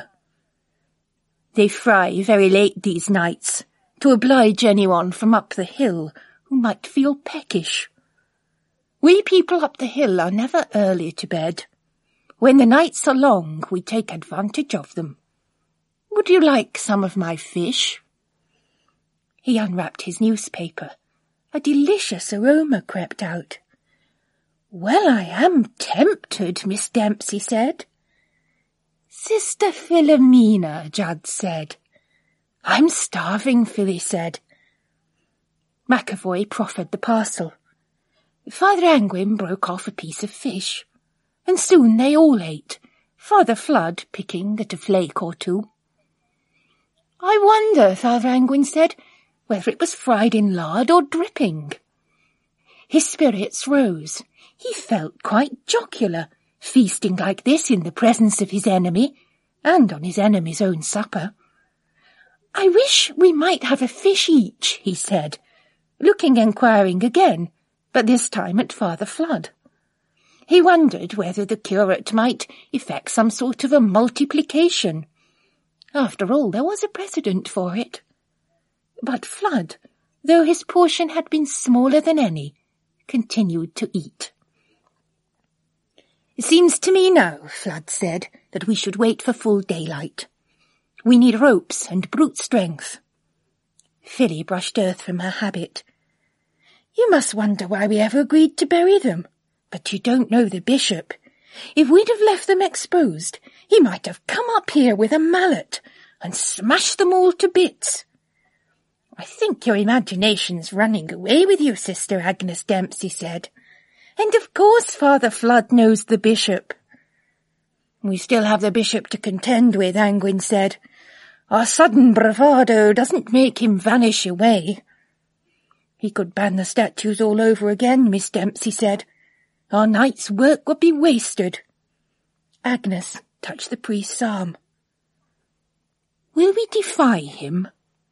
They fry very late these nights, to oblige anyone from up the hill who might feel peckish. We people up the hill are never early to bed. When the nights are long, we take advantage of them. Would you like some of my fish? He unwrapped his newspaper. A delicious aroma crept out. Well, I am tempted, Miss Dempsey said. Sister Philomena, Judd said. I'm starving, Philly said. McAvoy proffered the parcel. Father Angwin broke off a piece of fish, and soon they all ate, Father Flood picking at a flake or two. I wonder, Father Angwin said, whether it was fried in lard or dripping. His spirits rose. He felt quite jocular, feasting like this in the presence of his enemy, and on his enemy's own supper. I wish we might have a fish each, he said, looking enquiring again, but this time at Father Flood. He wondered whether the curate might effect some sort of a multiplication. After all, there was a precedent for it. But Flood, though his portion had been smaller than any, continued to eat. It seems to me now, Flood said, that we should wait for full daylight. We need ropes and brute strength. Philly brushed earth from her habit. You must wonder why we ever agreed to bury them. But you don't know the bishop. If we'd have left them exposed, he might have come up here with a mallet and smashed them all to bits. I think your imagination's running away with you, Sister Agnes Dempsey said. And of course Father Flood knows the bishop. We still have the bishop to contend with, Angwin said. Our sudden bravado doesn't make him vanish away. He could ban the statues all over again, Miss Dempsey said. Our night's work would be wasted. Agnes touched the priest's arm. Will we defy him?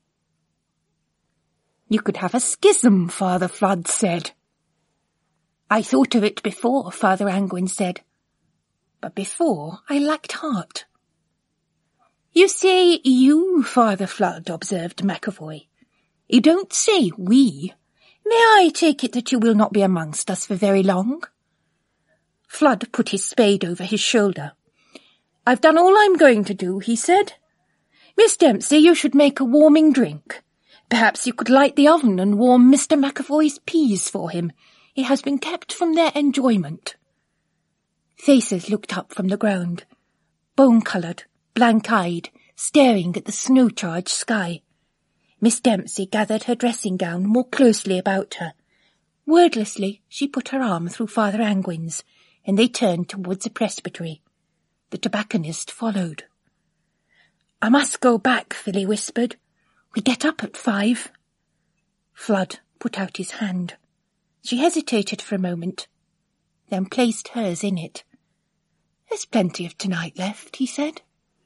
You could have a schism, Father Flood said. I thought of it before, Father Angwin said. But before I lacked heart. You say you, Father Flood, observed McAvoy. You don't say we. May I take it that you will not be amongst us for very long? Flood put his spade over his shoulder. I've done all I'm going to do, he said. Miss Dempsey, you should make a warming drink. Perhaps you could light the oven and warm Mister McAvoy's peas for him. It has been kept from their enjoyment. Faces looked up from the ground, bone-coloured, blank-eyed, staring at the snow-charged sky. Miss Dempsey gathered her dressing-gown more closely about her. Wordlessly, she put her arm through Father Angwin's, and they turned towards the presbytery. The tobacconist followed. I must go back, Philly whispered. We get up at five. Flood put out his hand. She hesitated for a moment, then placed hers in it. There's plenty of tonight left, he said.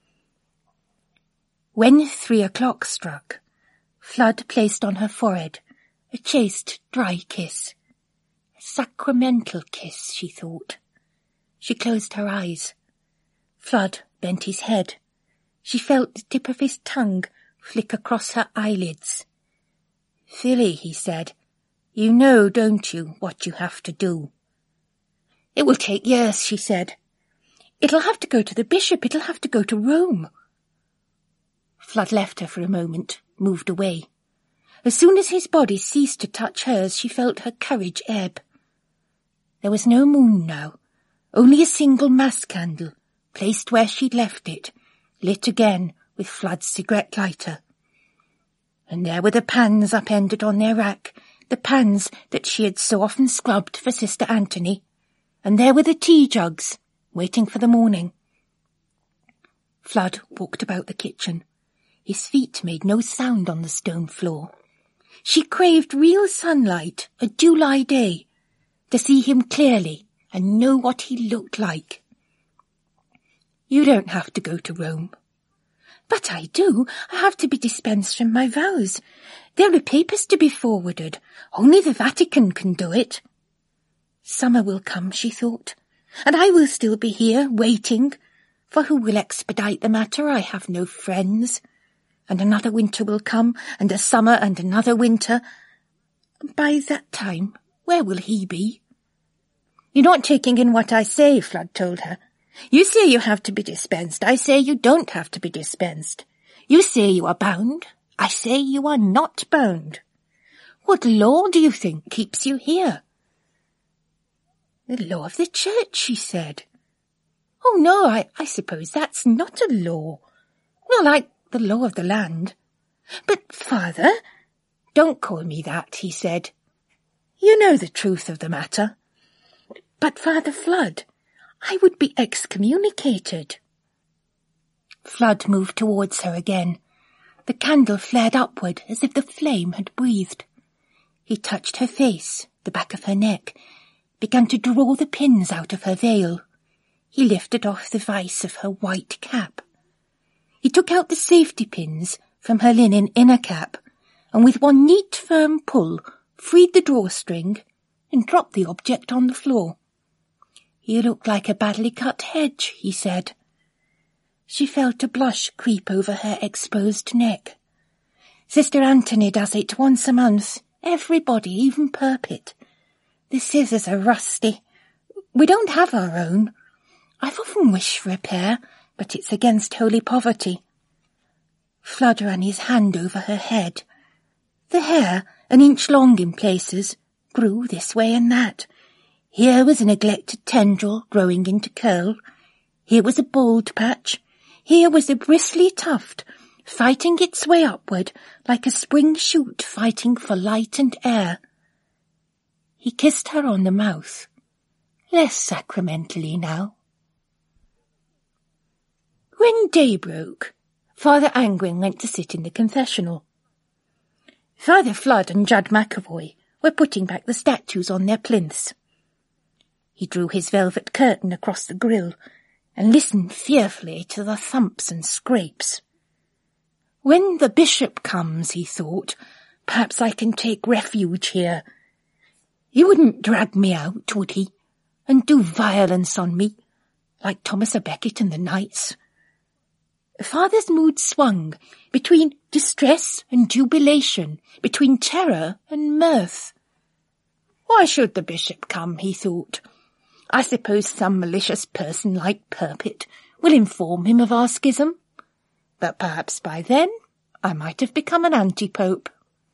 When three o'clock struck, Flood placed on her forehead a chaste, dry kiss. A sacramental kiss, she thought. She closed her eyes. Flood bent his head. She felt the tip of his tongue flick across her eyelids. Philly, he said, you know, don't you, what you have to do? It will take years, she said. It'll have to go to the bishop, it'll have to go to Rome. Flood left her for a moment, moved away. As soon as his body ceased to touch hers, she felt her courage ebb. There was no moon now, only a single mass candle, placed where she'd left it, lit again with Flood's cigarette lighter. And there were the pans upended on their rack, the pans that she had so often scrubbed for Sister Anthony, and there were the tea jugs, waiting for the morning. Flood walked about the kitchen. His feet made no sound on the stone floor. She craved real sunlight, a July day, to see him clearly and know what he looked like. You don't have to go to Rome. But I do. I have to be dispensed from my vows. There are papers to be forwarded. Only the Vatican can do it. Summer will come, she thought, and I will still be here, waiting. For who will expedite the matter? I have no friends. And another winter will come, and a summer and another winter. By that time, where will he be? You're not taking in what I say, Flood told her. You say you have to be dispensed. I say you don't have to be dispensed. You say you are bound. I say you are not bound. What law do you think keeps you here? The law of the church, she said. Oh, no, I, I suppose that's not a law. Not like the law of the land. But, Father, don't call me that, he said. You know the truth of the matter. But, Father Flood, I would be excommunicated. Flood moved towards her again. The candle flared upward as if the flame had breathed. He touched her face, the back of her neck, began to draw the pins out of her veil. He lifted off the vice of her white cap. He took out the safety pins from her linen inner cap, and with one neat firm pull freed the drawstring and dropped the object on the floor. "You look like a badly cut hedge," he said. She felt a blush creep over her exposed neck. "Sister Anthony does it once a month. Everybody, even Purpit. The scissors are rusty. We don't have our own. I've often wished for a pair, but it's against holy poverty." Flood ran his hand over her head. The hair, an inch long in places, grew this way and that. Here was a neglected tendril growing into curl. Here was a bald patch. Here was a bristly tuft, fighting its way upward like a spring shoot fighting for light and air. He kissed her on the mouth, less sacramentally now. When day broke, Father Angwin went to sit in the confessional. Father Flood and Judd McAvoy were putting back the statues on their plinths. He drew his velvet curtain across the grille and listened fearfully to the thumps and scrapes. When the bishop comes, he thought, perhaps I can take refuge here. He wouldn't drag me out, would he, and do violence on me, like Thomas a Becket and the knights? Father's mood swung between distress and jubilation, between terror and mirth. Why should the bishop come, he thought. I suppose some malicious person like Purpit will inform him of our schism. But perhaps by then I might have become an anti-pope.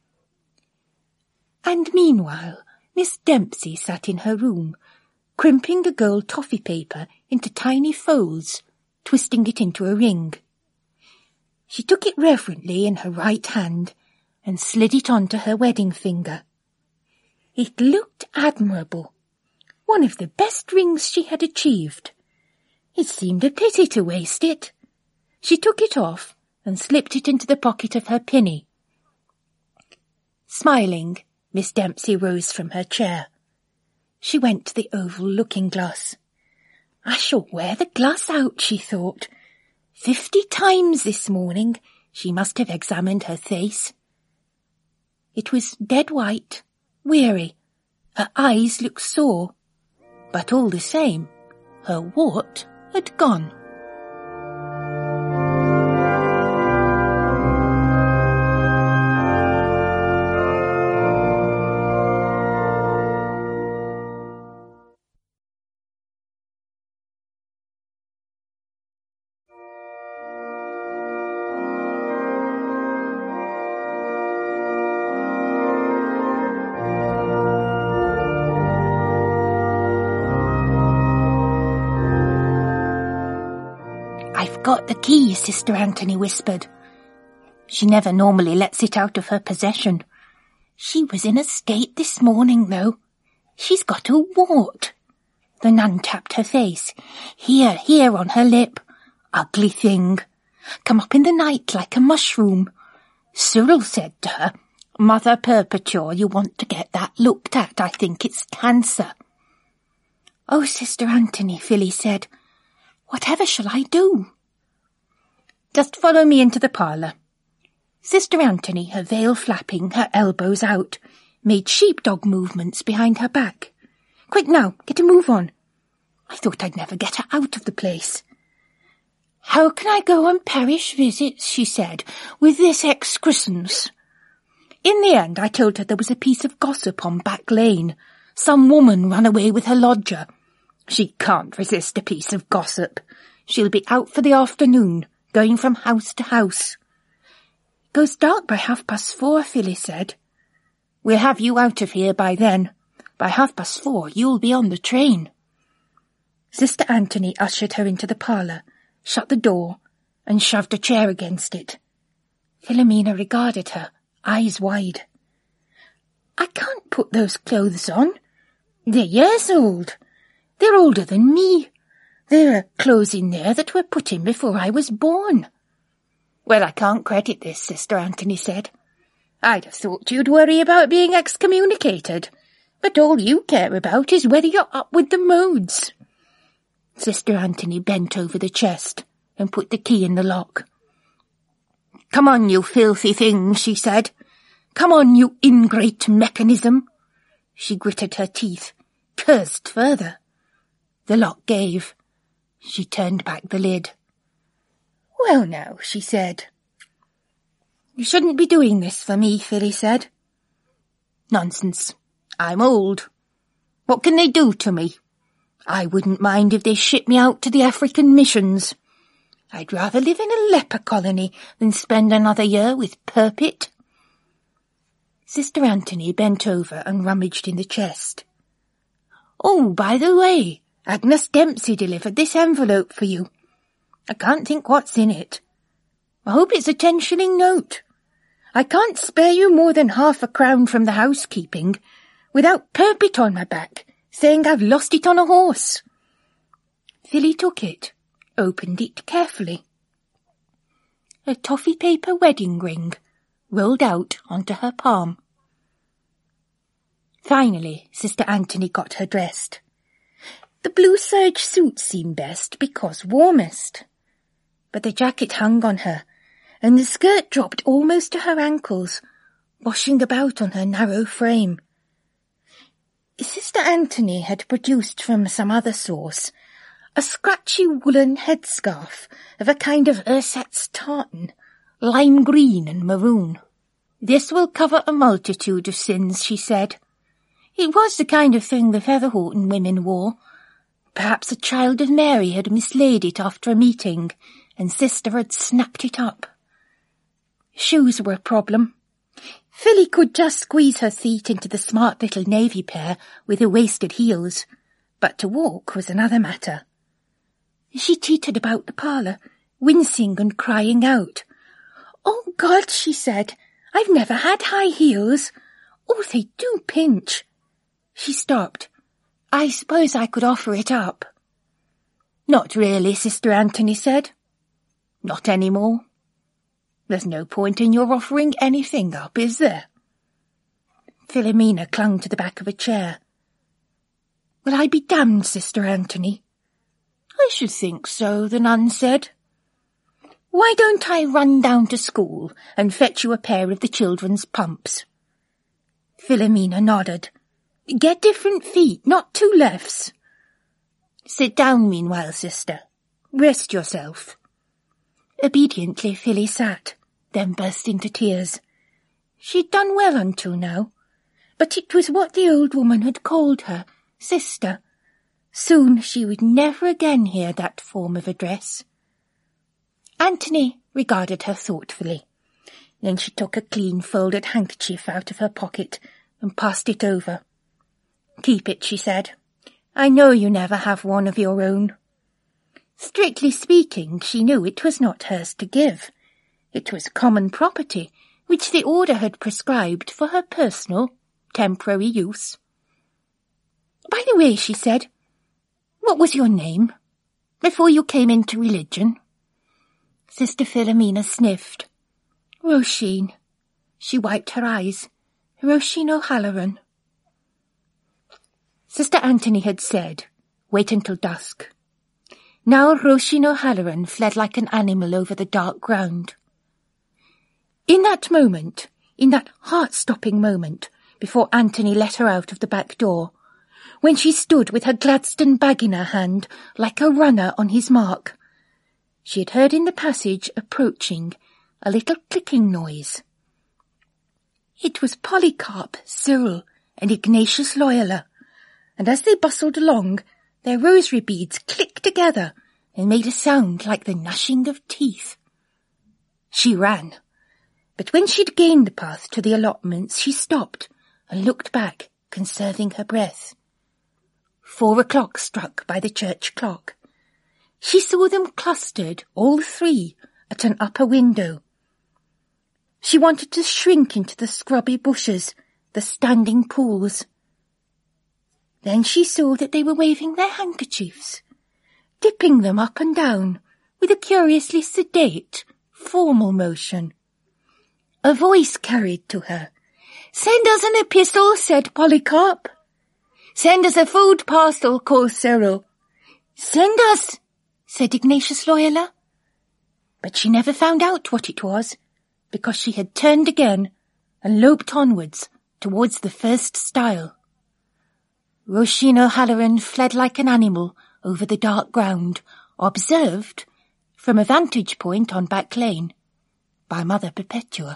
And meanwhile Miss Dempsey sat in her room, crimping the gold toffee paper into tiny folds, twisting it into a ring. She took it reverently in her right hand and slid it onto her wedding finger. It looked admirable, one of the best rings she had achieved. It seemed a pity to waste it. She took it off and slipped it into the pocket of her pinny. Smiling, Miss Dempsey rose from her chair. She went to the oval looking-glass. I shall wear the glass out, she thought. Fifty times this morning she must have examined her face. It was dead white, weary. Her eyes looked sore. But all the same, her wart had gone. I've got the key, Sister Anthony whispered. She never normally lets it out of her possession. She was in a state this morning, though. She's got a wart. The nun tapped her face. Here, here on her lip. Ugly thing. Come up in the night like a mushroom. Cyril said to her, Mother Perpetua, you want to get that looked at. I think it's cancer. Oh, Sister Anthony, Philly said. Whatever shall I do? Just follow me into the parlour. Sister Anthony, her veil flapping, her elbows out, made sheepdog movements behind her back. Quick now, get a move on. I thought I'd never get her out of the place. How can I go on parish visits, she said, with this excrescence? In the end I told her there was a piece of gossip on Back Lane. Some woman ran away with her lodger. She can't resist a piece of gossip. She'll be out for the afternoon, going from house to house. It goes dark by half past four, Philly said. We'll have you out of here by then. By half past four you'll be on the train. Sister Anthony ushered her into the parlour, shut the door, and shoved a chair against it. Philomena regarded her, eyes wide. I can't put those clothes on. They're years old. They're older than me. There are clothes in there that were put in before I was born. Well, I can't credit this, Sister Anthony said. I'd have thought you'd worry about being excommunicated, but all you care about is whether you're up with the modes. Sister Anthony bent over the chest and put the key in the lock. Come on, you filthy thing, she said. Come on, you ingrate mechanism. She gritted her teeth, cursed further. The lock gave. She turned back the lid. Well now, she said. You shouldn't be doing this for me, Philly said. Nonsense. I'm old. What can they do to me? I wouldn't mind if they shipped me out to the African missions. I'd rather live in a leper colony than spend another year with Purpit. Sister Anthony bent over and rummaged in the chest. Oh, by the way, Agnes Dempsey delivered this envelope for you. I can't think what's in it. I hope it's a ten-shilling note. I can't spare you more than half a crown from the housekeeping without Purpit on my back, saying I've lost it on a horse. Philly took it, opened it carefully. A toffee paper wedding ring rolled out onto her palm. Finally, Sister Anthony got her dressed. The blue serge suit seemed best because warmest. But the jacket hung on her, and the skirt dropped almost to her ankles, washing about on her narrow frame. Sister Anthony had produced from some other source a scratchy woolen headscarf of a kind of ersatz tartan, lime green and maroon. This will cover a multitude of sins, she said. It was the kind of thing the Featherhorton women wore. Perhaps a child of Mary had mislaid it after a meeting, and Sister had snapped it up. Shoes were a problem. Philly could just squeeze her feet into the smart little navy pair with the waisted heels, but to walk was another matter. She teetered about the parlour, wincing and crying out. Oh, God, she said, I've never had high heels. Oh, they do pinch. She stopped. I suppose I could offer it up. Not really, Sister Anthony said. Not any more. There's no point in your offering anything up, is there? Philomena clung to the back of a chair. Will I be damned, Sister Anthony? I should think so, the nun said. Why don't I run down to school and fetch you a pair of the children's pumps? Philomena nodded. Get different feet, not two lefts. Sit down meanwhile, sister. Rest yourself. Obediently Philly sat, then burst into tears. She'd done well until now, but it was what the old woman had called her, sister. Soon she would never again hear that form of address. Anthony regarded her thoughtfully. Then she took a clean folded handkerchief out of her pocket and passed it over. Keep it, she said. I know you never have one of your own. Strictly speaking, she knew it was not hers to give. It was common property, which the order had prescribed for her personal, temporary use. By the way, she said, what was your name, before you came into religion? Sister Philomena sniffed. Roisin. She wiped her eyes. Roisin O'Halloran. Sister Anthony had said, wait until dusk. Now Roisin O'Halloran fled like an animal over the dark ground. In that moment, in that heart-stopping moment, before Anthony let her out of the back door, when she stood with her Gladstone bag in her hand, like a runner on his mark, she had heard in the passage approaching a little clicking noise. It was Polycarp, Cyril, and Ignatius Loyola, and as they bustled along, their rosary beads clicked together and made a sound like the gnashing of teeth. She ran, but when she'd gained the path to the allotments, she stopped and looked back, conserving her breath. Four o'clock struck by the church clock. She saw them clustered, all three, at an upper window. She wanted to shrink into the scrubby bushes, the standing pools. Then she saw that they were waving their handkerchiefs, dipping them up and down with a curiously sedate, formal motion. A voice carried to her. "Send us an epistle," said Polycarp. "Send us a food parcel," quoth Cyril. "Send us," said Ignatius Loyola. But she never found out what it was, because she had turned again and loped onwards towards the first stile. Roisin O'Halloran fled like an animal over the dark ground, observed, from a vantage point on Back Lane, by Mother Perpetua.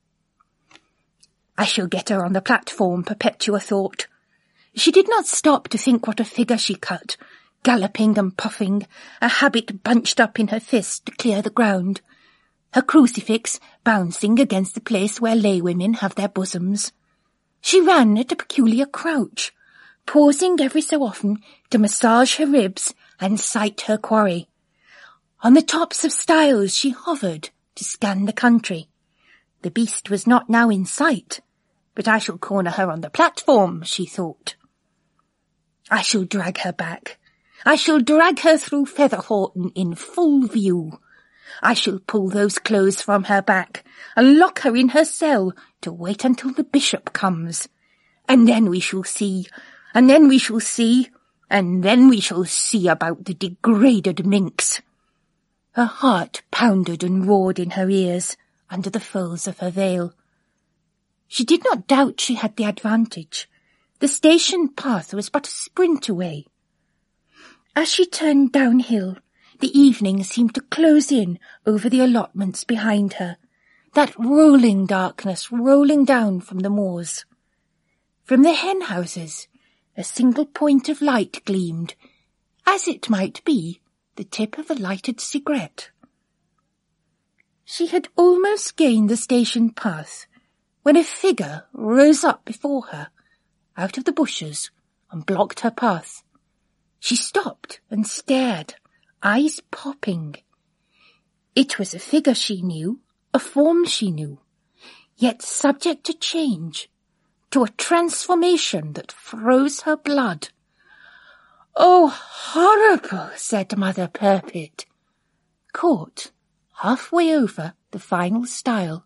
"I shall get her on the platform," Perpetua thought. She did not stop to think what a figure she cut, galloping and puffing, a habit bunched up in her fist to clear the ground, her crucifix bouncing against the place where laywomen have their bosoms. She ran at a peculiar crouch, pausing every so often to massage her ribs and sight her quarry. On the tops of stiles she hovered to scan the country. The beast was not now in sight, but I shall corner her on the platform, she thought. I shall drag her back. I shall drag her through Featherhorton in full view. I shall pull those clothes from her back and lock her in her cell to wait until the bishop comes. And then we shall see, and then we shall see, and then we shall see about the degraded minx. Her heart pounded and roared in her ears under the folds of her veil. She did not doubt she had the advantage. The station path was but a sprint away. As she turned downhill, the evening seemed to close in over the allotments behind her, that rolling darkness rolling down from the moors. From the hen houses, a single point of light gleamed, as it might be the tip of a lighted cigarette. She had almost gained the station path when a figure rose up before her, out of the bushes, and blocked her path. She stopped and stared, eyes popping. It was a figure she knew, a form she knew, yet subject to change, to a transformation that froze her blood. "Oh, horrible," said Mother Perpet, caught halfway over the final stile.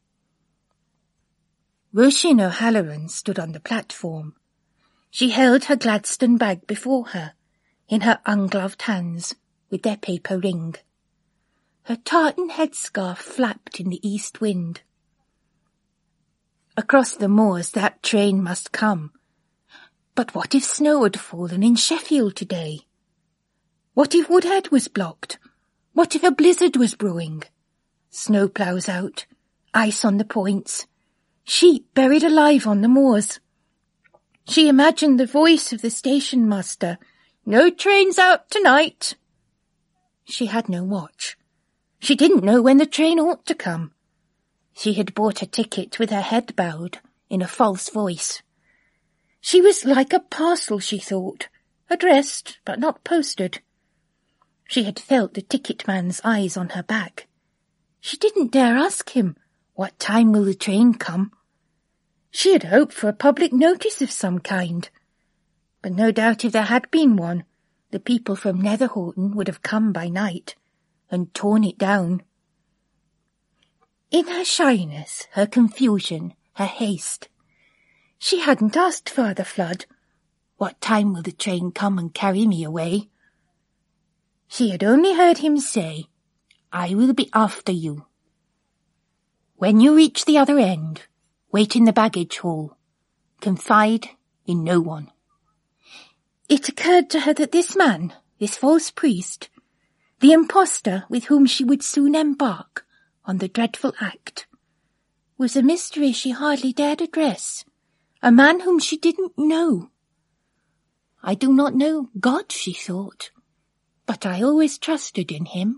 Roisin O'Halloran stood on the platform. She held her Gladstone bag before her, in her ungloved hands, with their paper ring. Her tartan headscarf flapped in the east wind. Across the moors that train must come. But what if snow had fallen in Sheffield today? What if Woodhead was blocked? What if a blizzard was brewing? Snowploughs out, ice on the points, sheep buried alive on the moors. She imagined the voice of the station master, "No trains out tonight." She had no watch. She didn't know when the train ought to come. She had bought a ticket with her head bowed, in a false voice. She was like a parcel, she thought, addressed but not posted. She had felt the ticket man's eyes on her back. She didn't dare ask him, "What time will the train come?" She had hoped for a public notice of some kind. But no doubt if there had been one, the people from Netherhorton would have come by night and torn it down. In her shyness, her confusion, her haste, she hadn't asked Father Flood, "What time will the train come and carry me away?" She had only heard him say, "I will be after you. When you reach the other end, wait in the baggage hall. Confide in no one." It occurred to her that this man, this false priest, the impostor with whom she would soon embark on the dreadful act, was a mystery she hardly dared address, a man whom she didn't know. "I do not know God," she thought, "but I always trusted in him."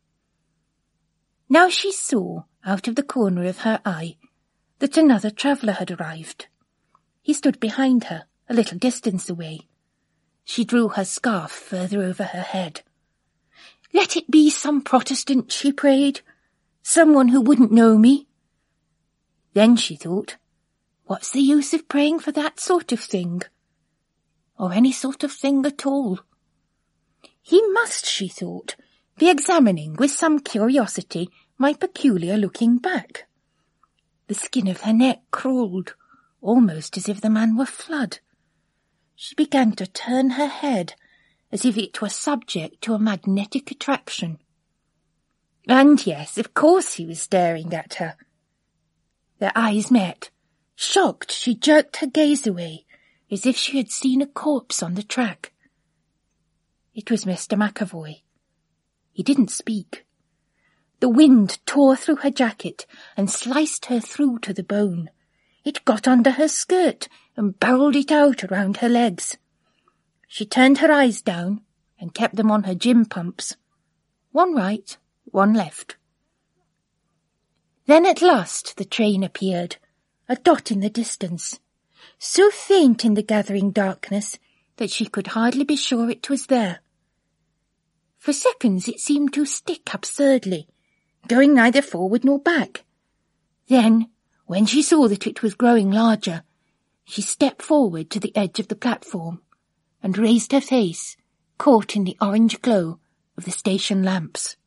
Now she saw, out of the corner of her eye, that another traveller had arrived. He stood behind her, a little distance away. She drew her scarf further over her head. "Let it be some Protestant," she prayed, "someone who wouldn't know me." Then she thought, what's the use of praying for that sort of thing? Or any sort of thing at all? He must, she thought, be examining with some curiosity my peculiar-looking back. The skin of her neck crawled, almost as if the man were Flood. She began to turn her head, as if it were subject to a magnetic attraction. And yes, of course he was staring at her. Their eyes met. Shocked, she jerked her gaze away, as if she had seen a corpse on the track. It was Mister McAvoy. He didn't speak. The wind tore through her jacket and sliced her through to the bone. It got under her skirt and barrelled it out around her legs. She turned her eyes down and kept them on her gym pumps. One right, one left. Then at last the train appeared, a dot in the distance, so faint in the gathering darkness that she could hardly be sure it was there. For seconds it seemed to stick absurdly, going neither forward nor back. Then, when she saw that it was growing larger, she stepped forward to the edge of the platform and raised her face, caught in the orange glow of the station lamps.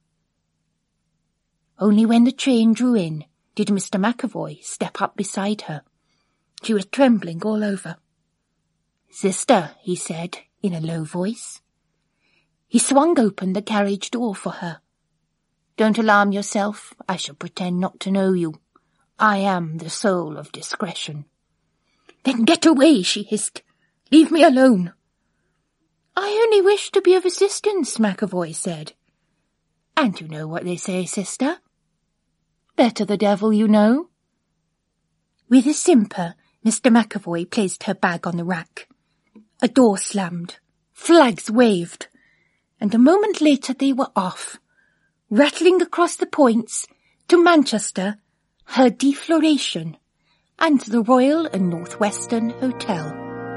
Only when the train drew in did Mister McAvoy step up beside her. She was trembling all over. "Sister," he said in a low voice. He swung open the carriage door for her. "Don't alarm yourself. I shall pretend not to know you. I am the soul of discretion." "Then get away," she hissed. "Leave me alone." "I only wish to be of assistance," McAvoy said. "And you know what they say, sister? Better the devil you know." With a simper, Mister McAvoy placed her bag on the rack. A door slammed, flags waved, and a moment later they were off, rattling across the points to Manchester, her defloration, and the Royal and Northwestern Hotel.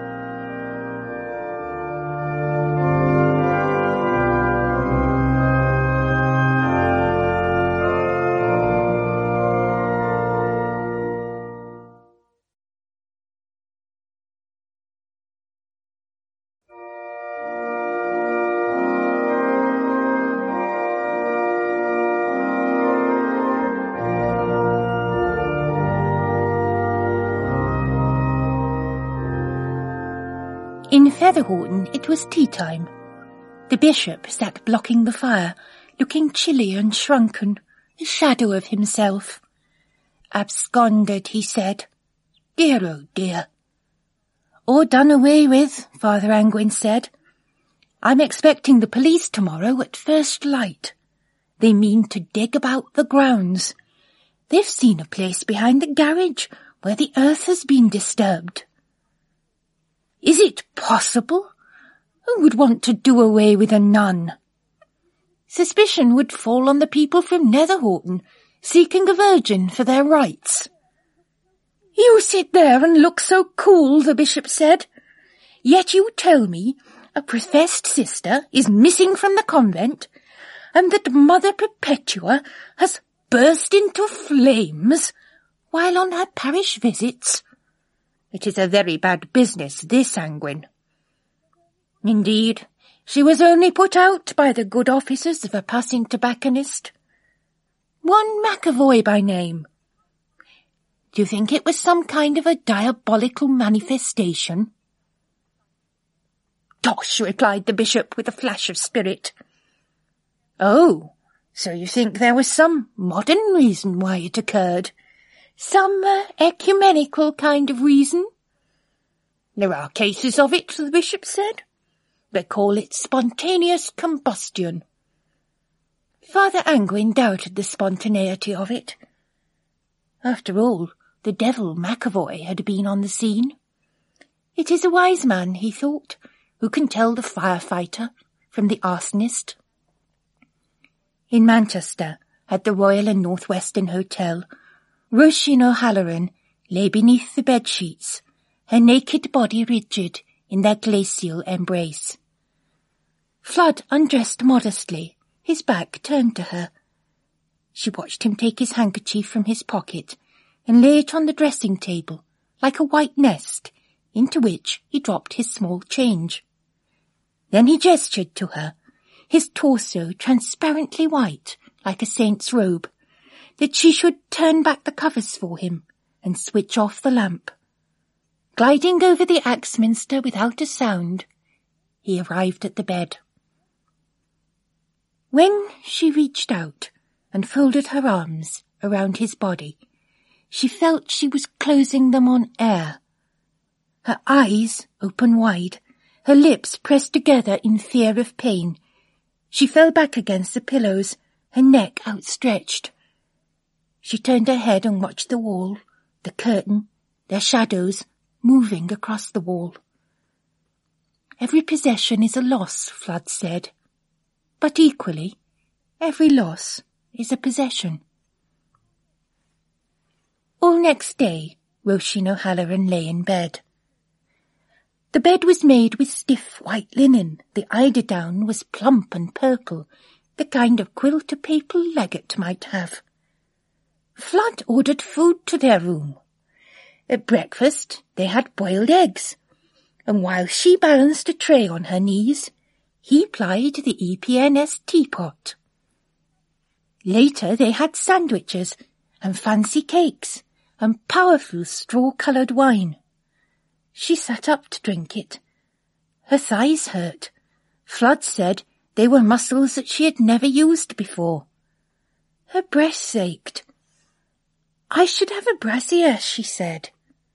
In Featherhorton it was tea-time. The bishop sat blocking the fire, looking chilly and shrunken, a shadow of himself. "Absconded," he said. "Dear, oh dear." "Or done away with," Father Angwin said. "I'm expecting the police tomorrow at first light. They mean to dig about the grounds. They've seen a place behind the garage where the earth has been disturbed." Is it possible? Who would want to do away with a nun? Suspicion would fall on the people from Netherhorton, seeking a virgin for their rights. "You sit there and look so cool," the bishop said. "Yet you tell me a professed sister is missing from the convent, and that Mother Perpetua has burst into flames while on her parish visits. It is a very bad business, this, Angwin." "Indeed, she was only put out by the good offices of a passing tobacconist. One McAvoy by name. Do you think it was some kind of a diabolical manifestation?" "Tosh," replied the bishop with a flash of spirit. "Oh, so you think there was some modern reason why it occurred? Some uh, ecumenical kind of reason?" "There are cases of it," the bishop said. "They call it spontaneous combustion." Father Angwin doubted the spontaneity of it. After all, the devil McAvoy had been on the scene. It is a wise man, he thought, who can tell the firefighter from the arsonist. In Manchester, at the Royal and Northwestern Hotel, Roisin O'Halloran lay beneath the bed-sheets, her naked body rigid in their glacial embrace. Flood undressed modestly, his back turned to her. She watched him take his handkerchief from his pocket and lay it on the dressing table, like a white nest, into which he dropped his small change. Then he gestured to her, his torso transparently white like a saint's robe, that she should turn back the covers for him and switch off the lamp. Gliding over the Axminster without a sound, he arrived at the bed. When she reached out and folded her arms around his body, she felt she was closing them on air. Her eyes open wide, her lips pressed together in fear of pain. She fell back against the pillows, her neck outstretched. She turned her head and watched the wall, the curtain, their shadows moving across the wall. Every possession is a loss, Flood said, but equally, every loss is a possession. All next day, Roisin O'Halloran lay in bed. The bed was made with stiff white linen, the eiderdown was plump and purple, the kind of quilt a papal legate might have. Flood ordered food to their room. At breakfast they had boiled eggs, and while she balanced a tray on her knees, he plied the E P N S teapot. Later they had sandwiches and fancy cakes and powerful straw-coloured wine. She sat up to drink it. Her thighs hurt. Flood said they were muscles that she had never used before. Her breasts ached. I should have a brassiere, she said.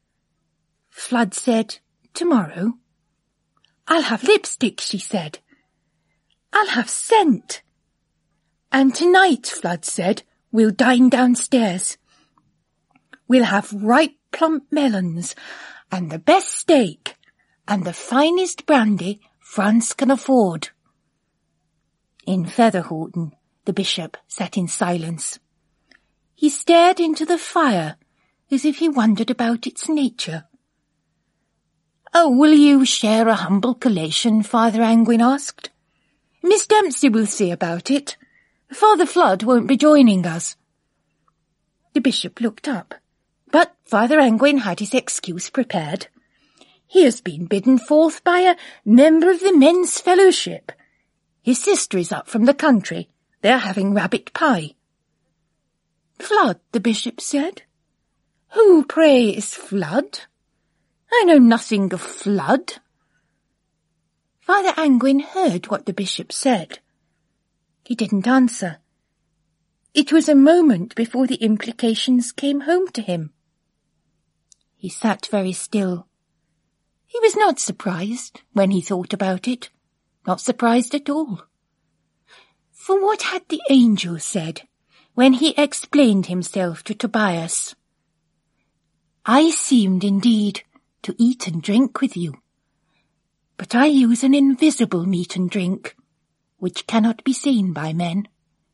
Flood said, tomorrow. I'll have lipstick, she said. I'll have scent. And tonight, Flood said, we'll dine downstairs. We'll have ripe plump melons, and the best steak, and the finest brandy France can afford. In Featherhoughton, the bishop sat in silence. He stared into the fire, as if he wondered about its nature. Oh, will you share a humble collation? Father Angwin asked. Miss Dempsey will see about it. Father Flood won't be joining us. The bishop looked up, but Father Angwin had his excuse prepared. He has been bidden forth by a member of the men's fellowship. His sister is up from the country. They are having rabbit pie. Flood, the bishop said. Who, pray, is Flood? I know nothing of Flood. Father Angwin heard what the bishop said. He didn't answer. It was a moment before the implications came home to him. He sat very still. He was not surprised when he thought about it, not surprised at all. For what had the angel said when he explained himself to Tobias? I seemed indeed to eat and drink with you, but I use an invisible meat and drink, which cannot be seen by men.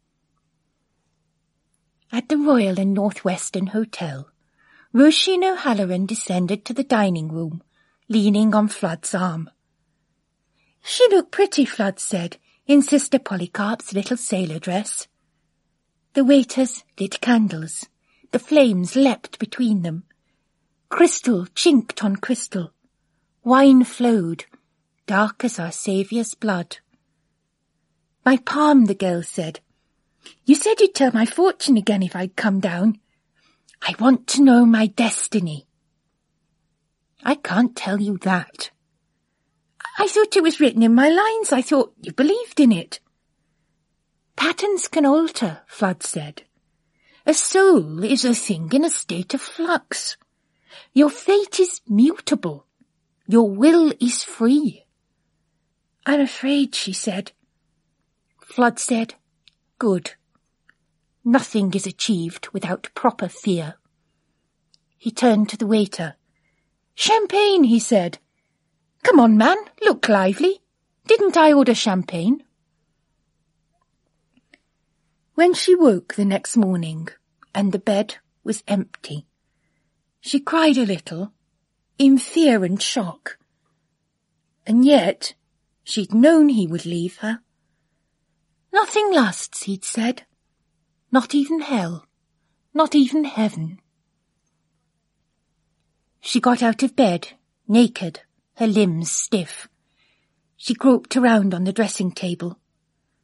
At the Royal and Northwestern Hotel, Roisin O'Halloran descended to the dining room, leaning on Flood's arm. She looked pretty, Flood said, in Sister Polycarp's little sailor dress. The waiters lit candles. The flames leapt between them. Crystal chinked on crystal. Wine flowed, dark as our Saviour's blood. My palm, the girl said. You said you'd tell my fortune again if I'd come down. I want to know my destiny. I can't tell you that. I thought it was written in my lines. I thought you believed in it. Patterns can alter, Flood said. A soul is a thing in a state of flux. Your fate is mutable. Your will is free. I'm afraid, she said. Flood said, good. Nothing is achieved without proper fear. He turned to the waiter. Champagne, he said. Come on, man, look lively. Didn't I order champagne? When she woke the next morning, and the bed was empty, she cried a little, in fear and shock. And yet she'd known he would leave her. Nothing lasts, he'd said. Not even hell, not even heaven. She got out of bed, naked, her limbs stiff. She groped around on the dressing table.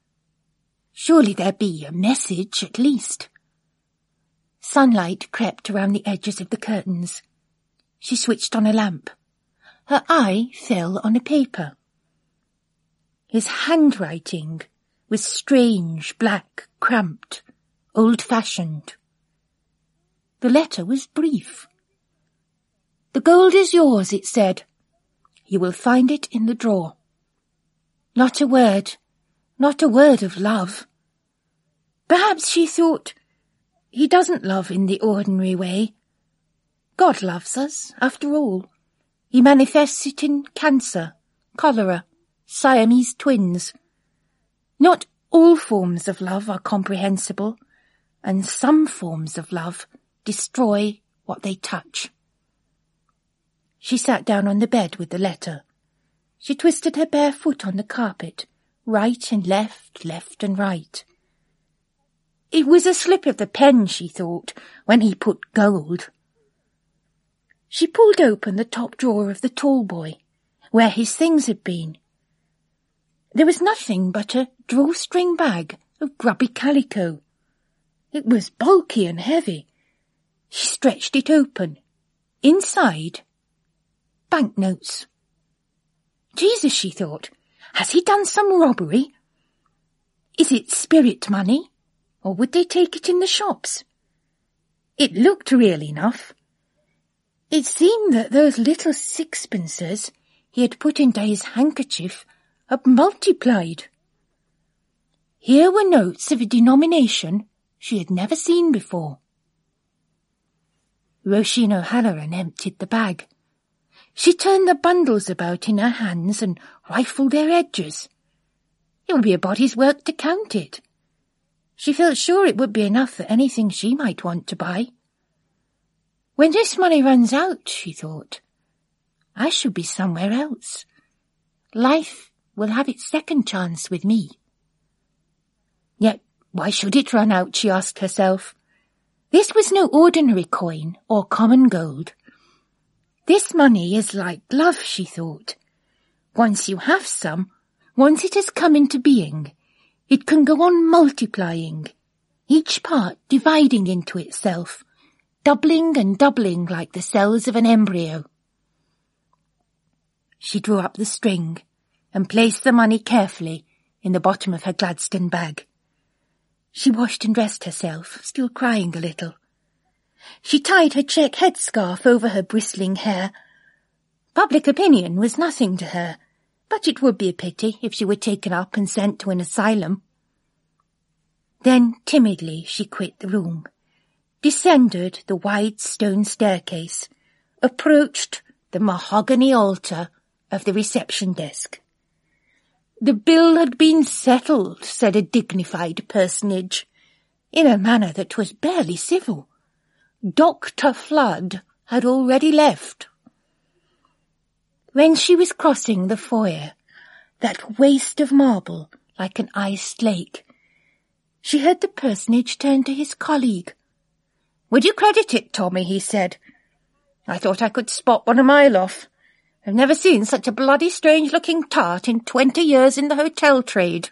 Surely there be a message, at least. Sunlight crept around the edges of the curtains. She switched on a lamp. Her eye fell on a paper. His handwriting was strange, black, cramped, old-fashioned. The letter was brief. "The gold is yours," it said. "You will find it in the drawer." Not a word, not a word of love. Perhaps she thought, he doesn't love in the ordinary way. God loves us, after all. He manifests it in cancer, cholera, Siamese twins. Not all forms of love are comprehensible, and some forms of love destroy what they touch. She sat down on the bed with the letter. She twisted her bare foot on the carpet, right and left, left and right. It was a slip of the pen, she thought, when he put gold. She pulled open the top drawer of the tall boy, where his things had been. There was nothing but a drawstring bag of grubby calico. It was bulky and heavy. She stretched it open. Inside, banknotes. Jesus, she thought, has he done some robbery? Is it spirit money, or would they take it in the shops? It looked real enough. It seemed that those little sixpences he had put into his handkerchief had multiplied. Here were notes of a denomination she had never seen before. Roisin O'Halloran emptied the bag. She turned the bundles about in her hands and rifled their edges. It would be a body's work to count it. She felt sure it would be enough for anything she might want to buy. When this money runs out, she thought, I shall be somewhere else. Life will have its second chance with me. Yet why should it run out, she asked herself. This was no ordinary coin or common gold. This money is like love, she thought. Once you have some, once it has come into being, it can go on multiplying, each part dividing into itself, doubling and doubling like the cells of an embryo. She drew up the string and placed the money carefully in the bottom of her Gladstone bag. She washed and dressed herself, still crying a little. She tied her check headscarf over her bristling hair. Public opinion was nothing to her, but it would be a pity if she were taken up and sent to an asylum. Then timidly she quit the room, descended the wide stone staircase, approached the mahogany altar of the reception desk. The bill had been settled, said a dignified personage, in a manner that was barely civil. Doctor Flood had already left. When she was crossing the foyer, that waste of marble like an iced lake, she heard the personage turn to his colleague. "Would you credit it, Tommy?" he said. "I thought I could spot one a mile off. I've never seen such a bloody strange-looking tart in twenty years in the hotel trade."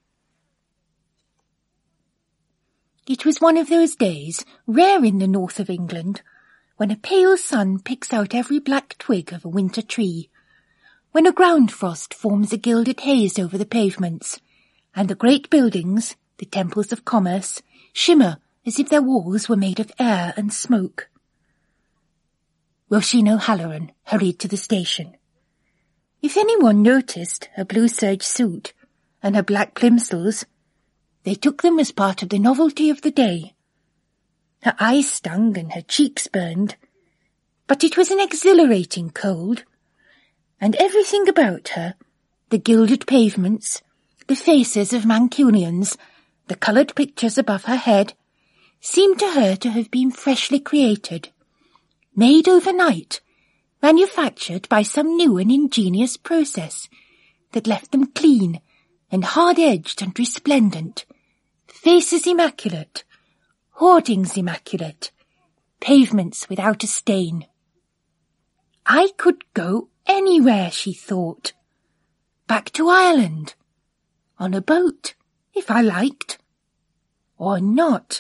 It was one of those days, rare in the north of England, when a pale sun picks out every black twig of a winter tree, when a ground frost forms a gilded haze over the pavements, and the great buildings, the temples of commerce, shimmer as if their walls were made of air and smoke. Roisin O'Halloran hurried to the station. If anyone noticed her blue serge suit and her black plimsolls, they took them as part of the novelty of the day. Her eyes stung and her cheeks burned, but it was an exhilarating cold, and everything about her, the gilded pavements, the faces of Mancunians, the coloured pictures above her head, seemed to her to have been freshly created, made overnight, manufactured by some new and ingenious process that left them clean and hard-edged and resplendent, faces immaculate, hoardings immaculate, pavements without a stain. I could go anywhere, she thought. Back to Ireland, on a boat, if I liked. Or not.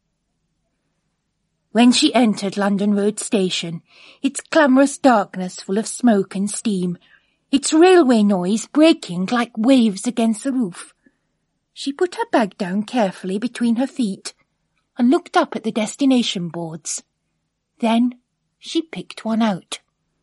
When she entered London Road Station, its clamorous darkness full of smoke and steam, its railway noise breaking like waves against the roof, she put her bag down carefully between her feet and looked up at the destination boards. Then she picked one out.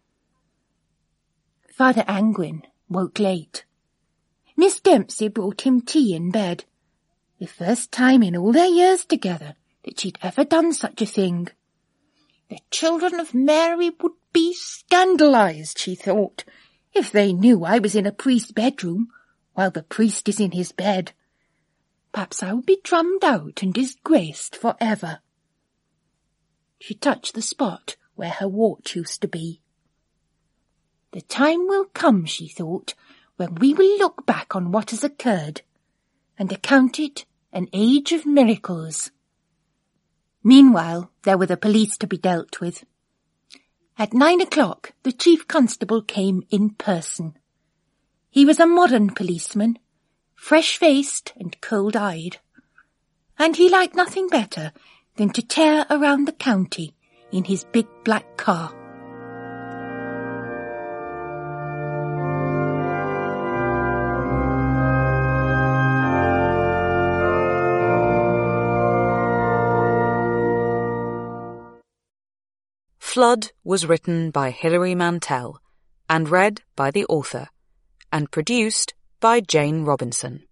Father Angwin woke late. Miss Dempsey brought him tea in bed. The first time in all their years together that she'd ever done such a thing. The children of Mary would be scandalized, she thought, if they knew I was in a priest's bedroom while the priest is in his bed. Perhaps I would be drummed out and disgraced for ever. She touched the spot where her wart used to be. The time will come, she thought, when we will look back on what has occurred and account it an age of miracles. Meanwhile, there were the police to be dealt with. At nine o'clock, the chief constable came in person. He was a modern policeman, fresh-faced and cold-eyed, and he liked nothing better than to tear around the county in his big black car. Flood was written by Hilary Mantel and read by the author and produced by Jane Robinson.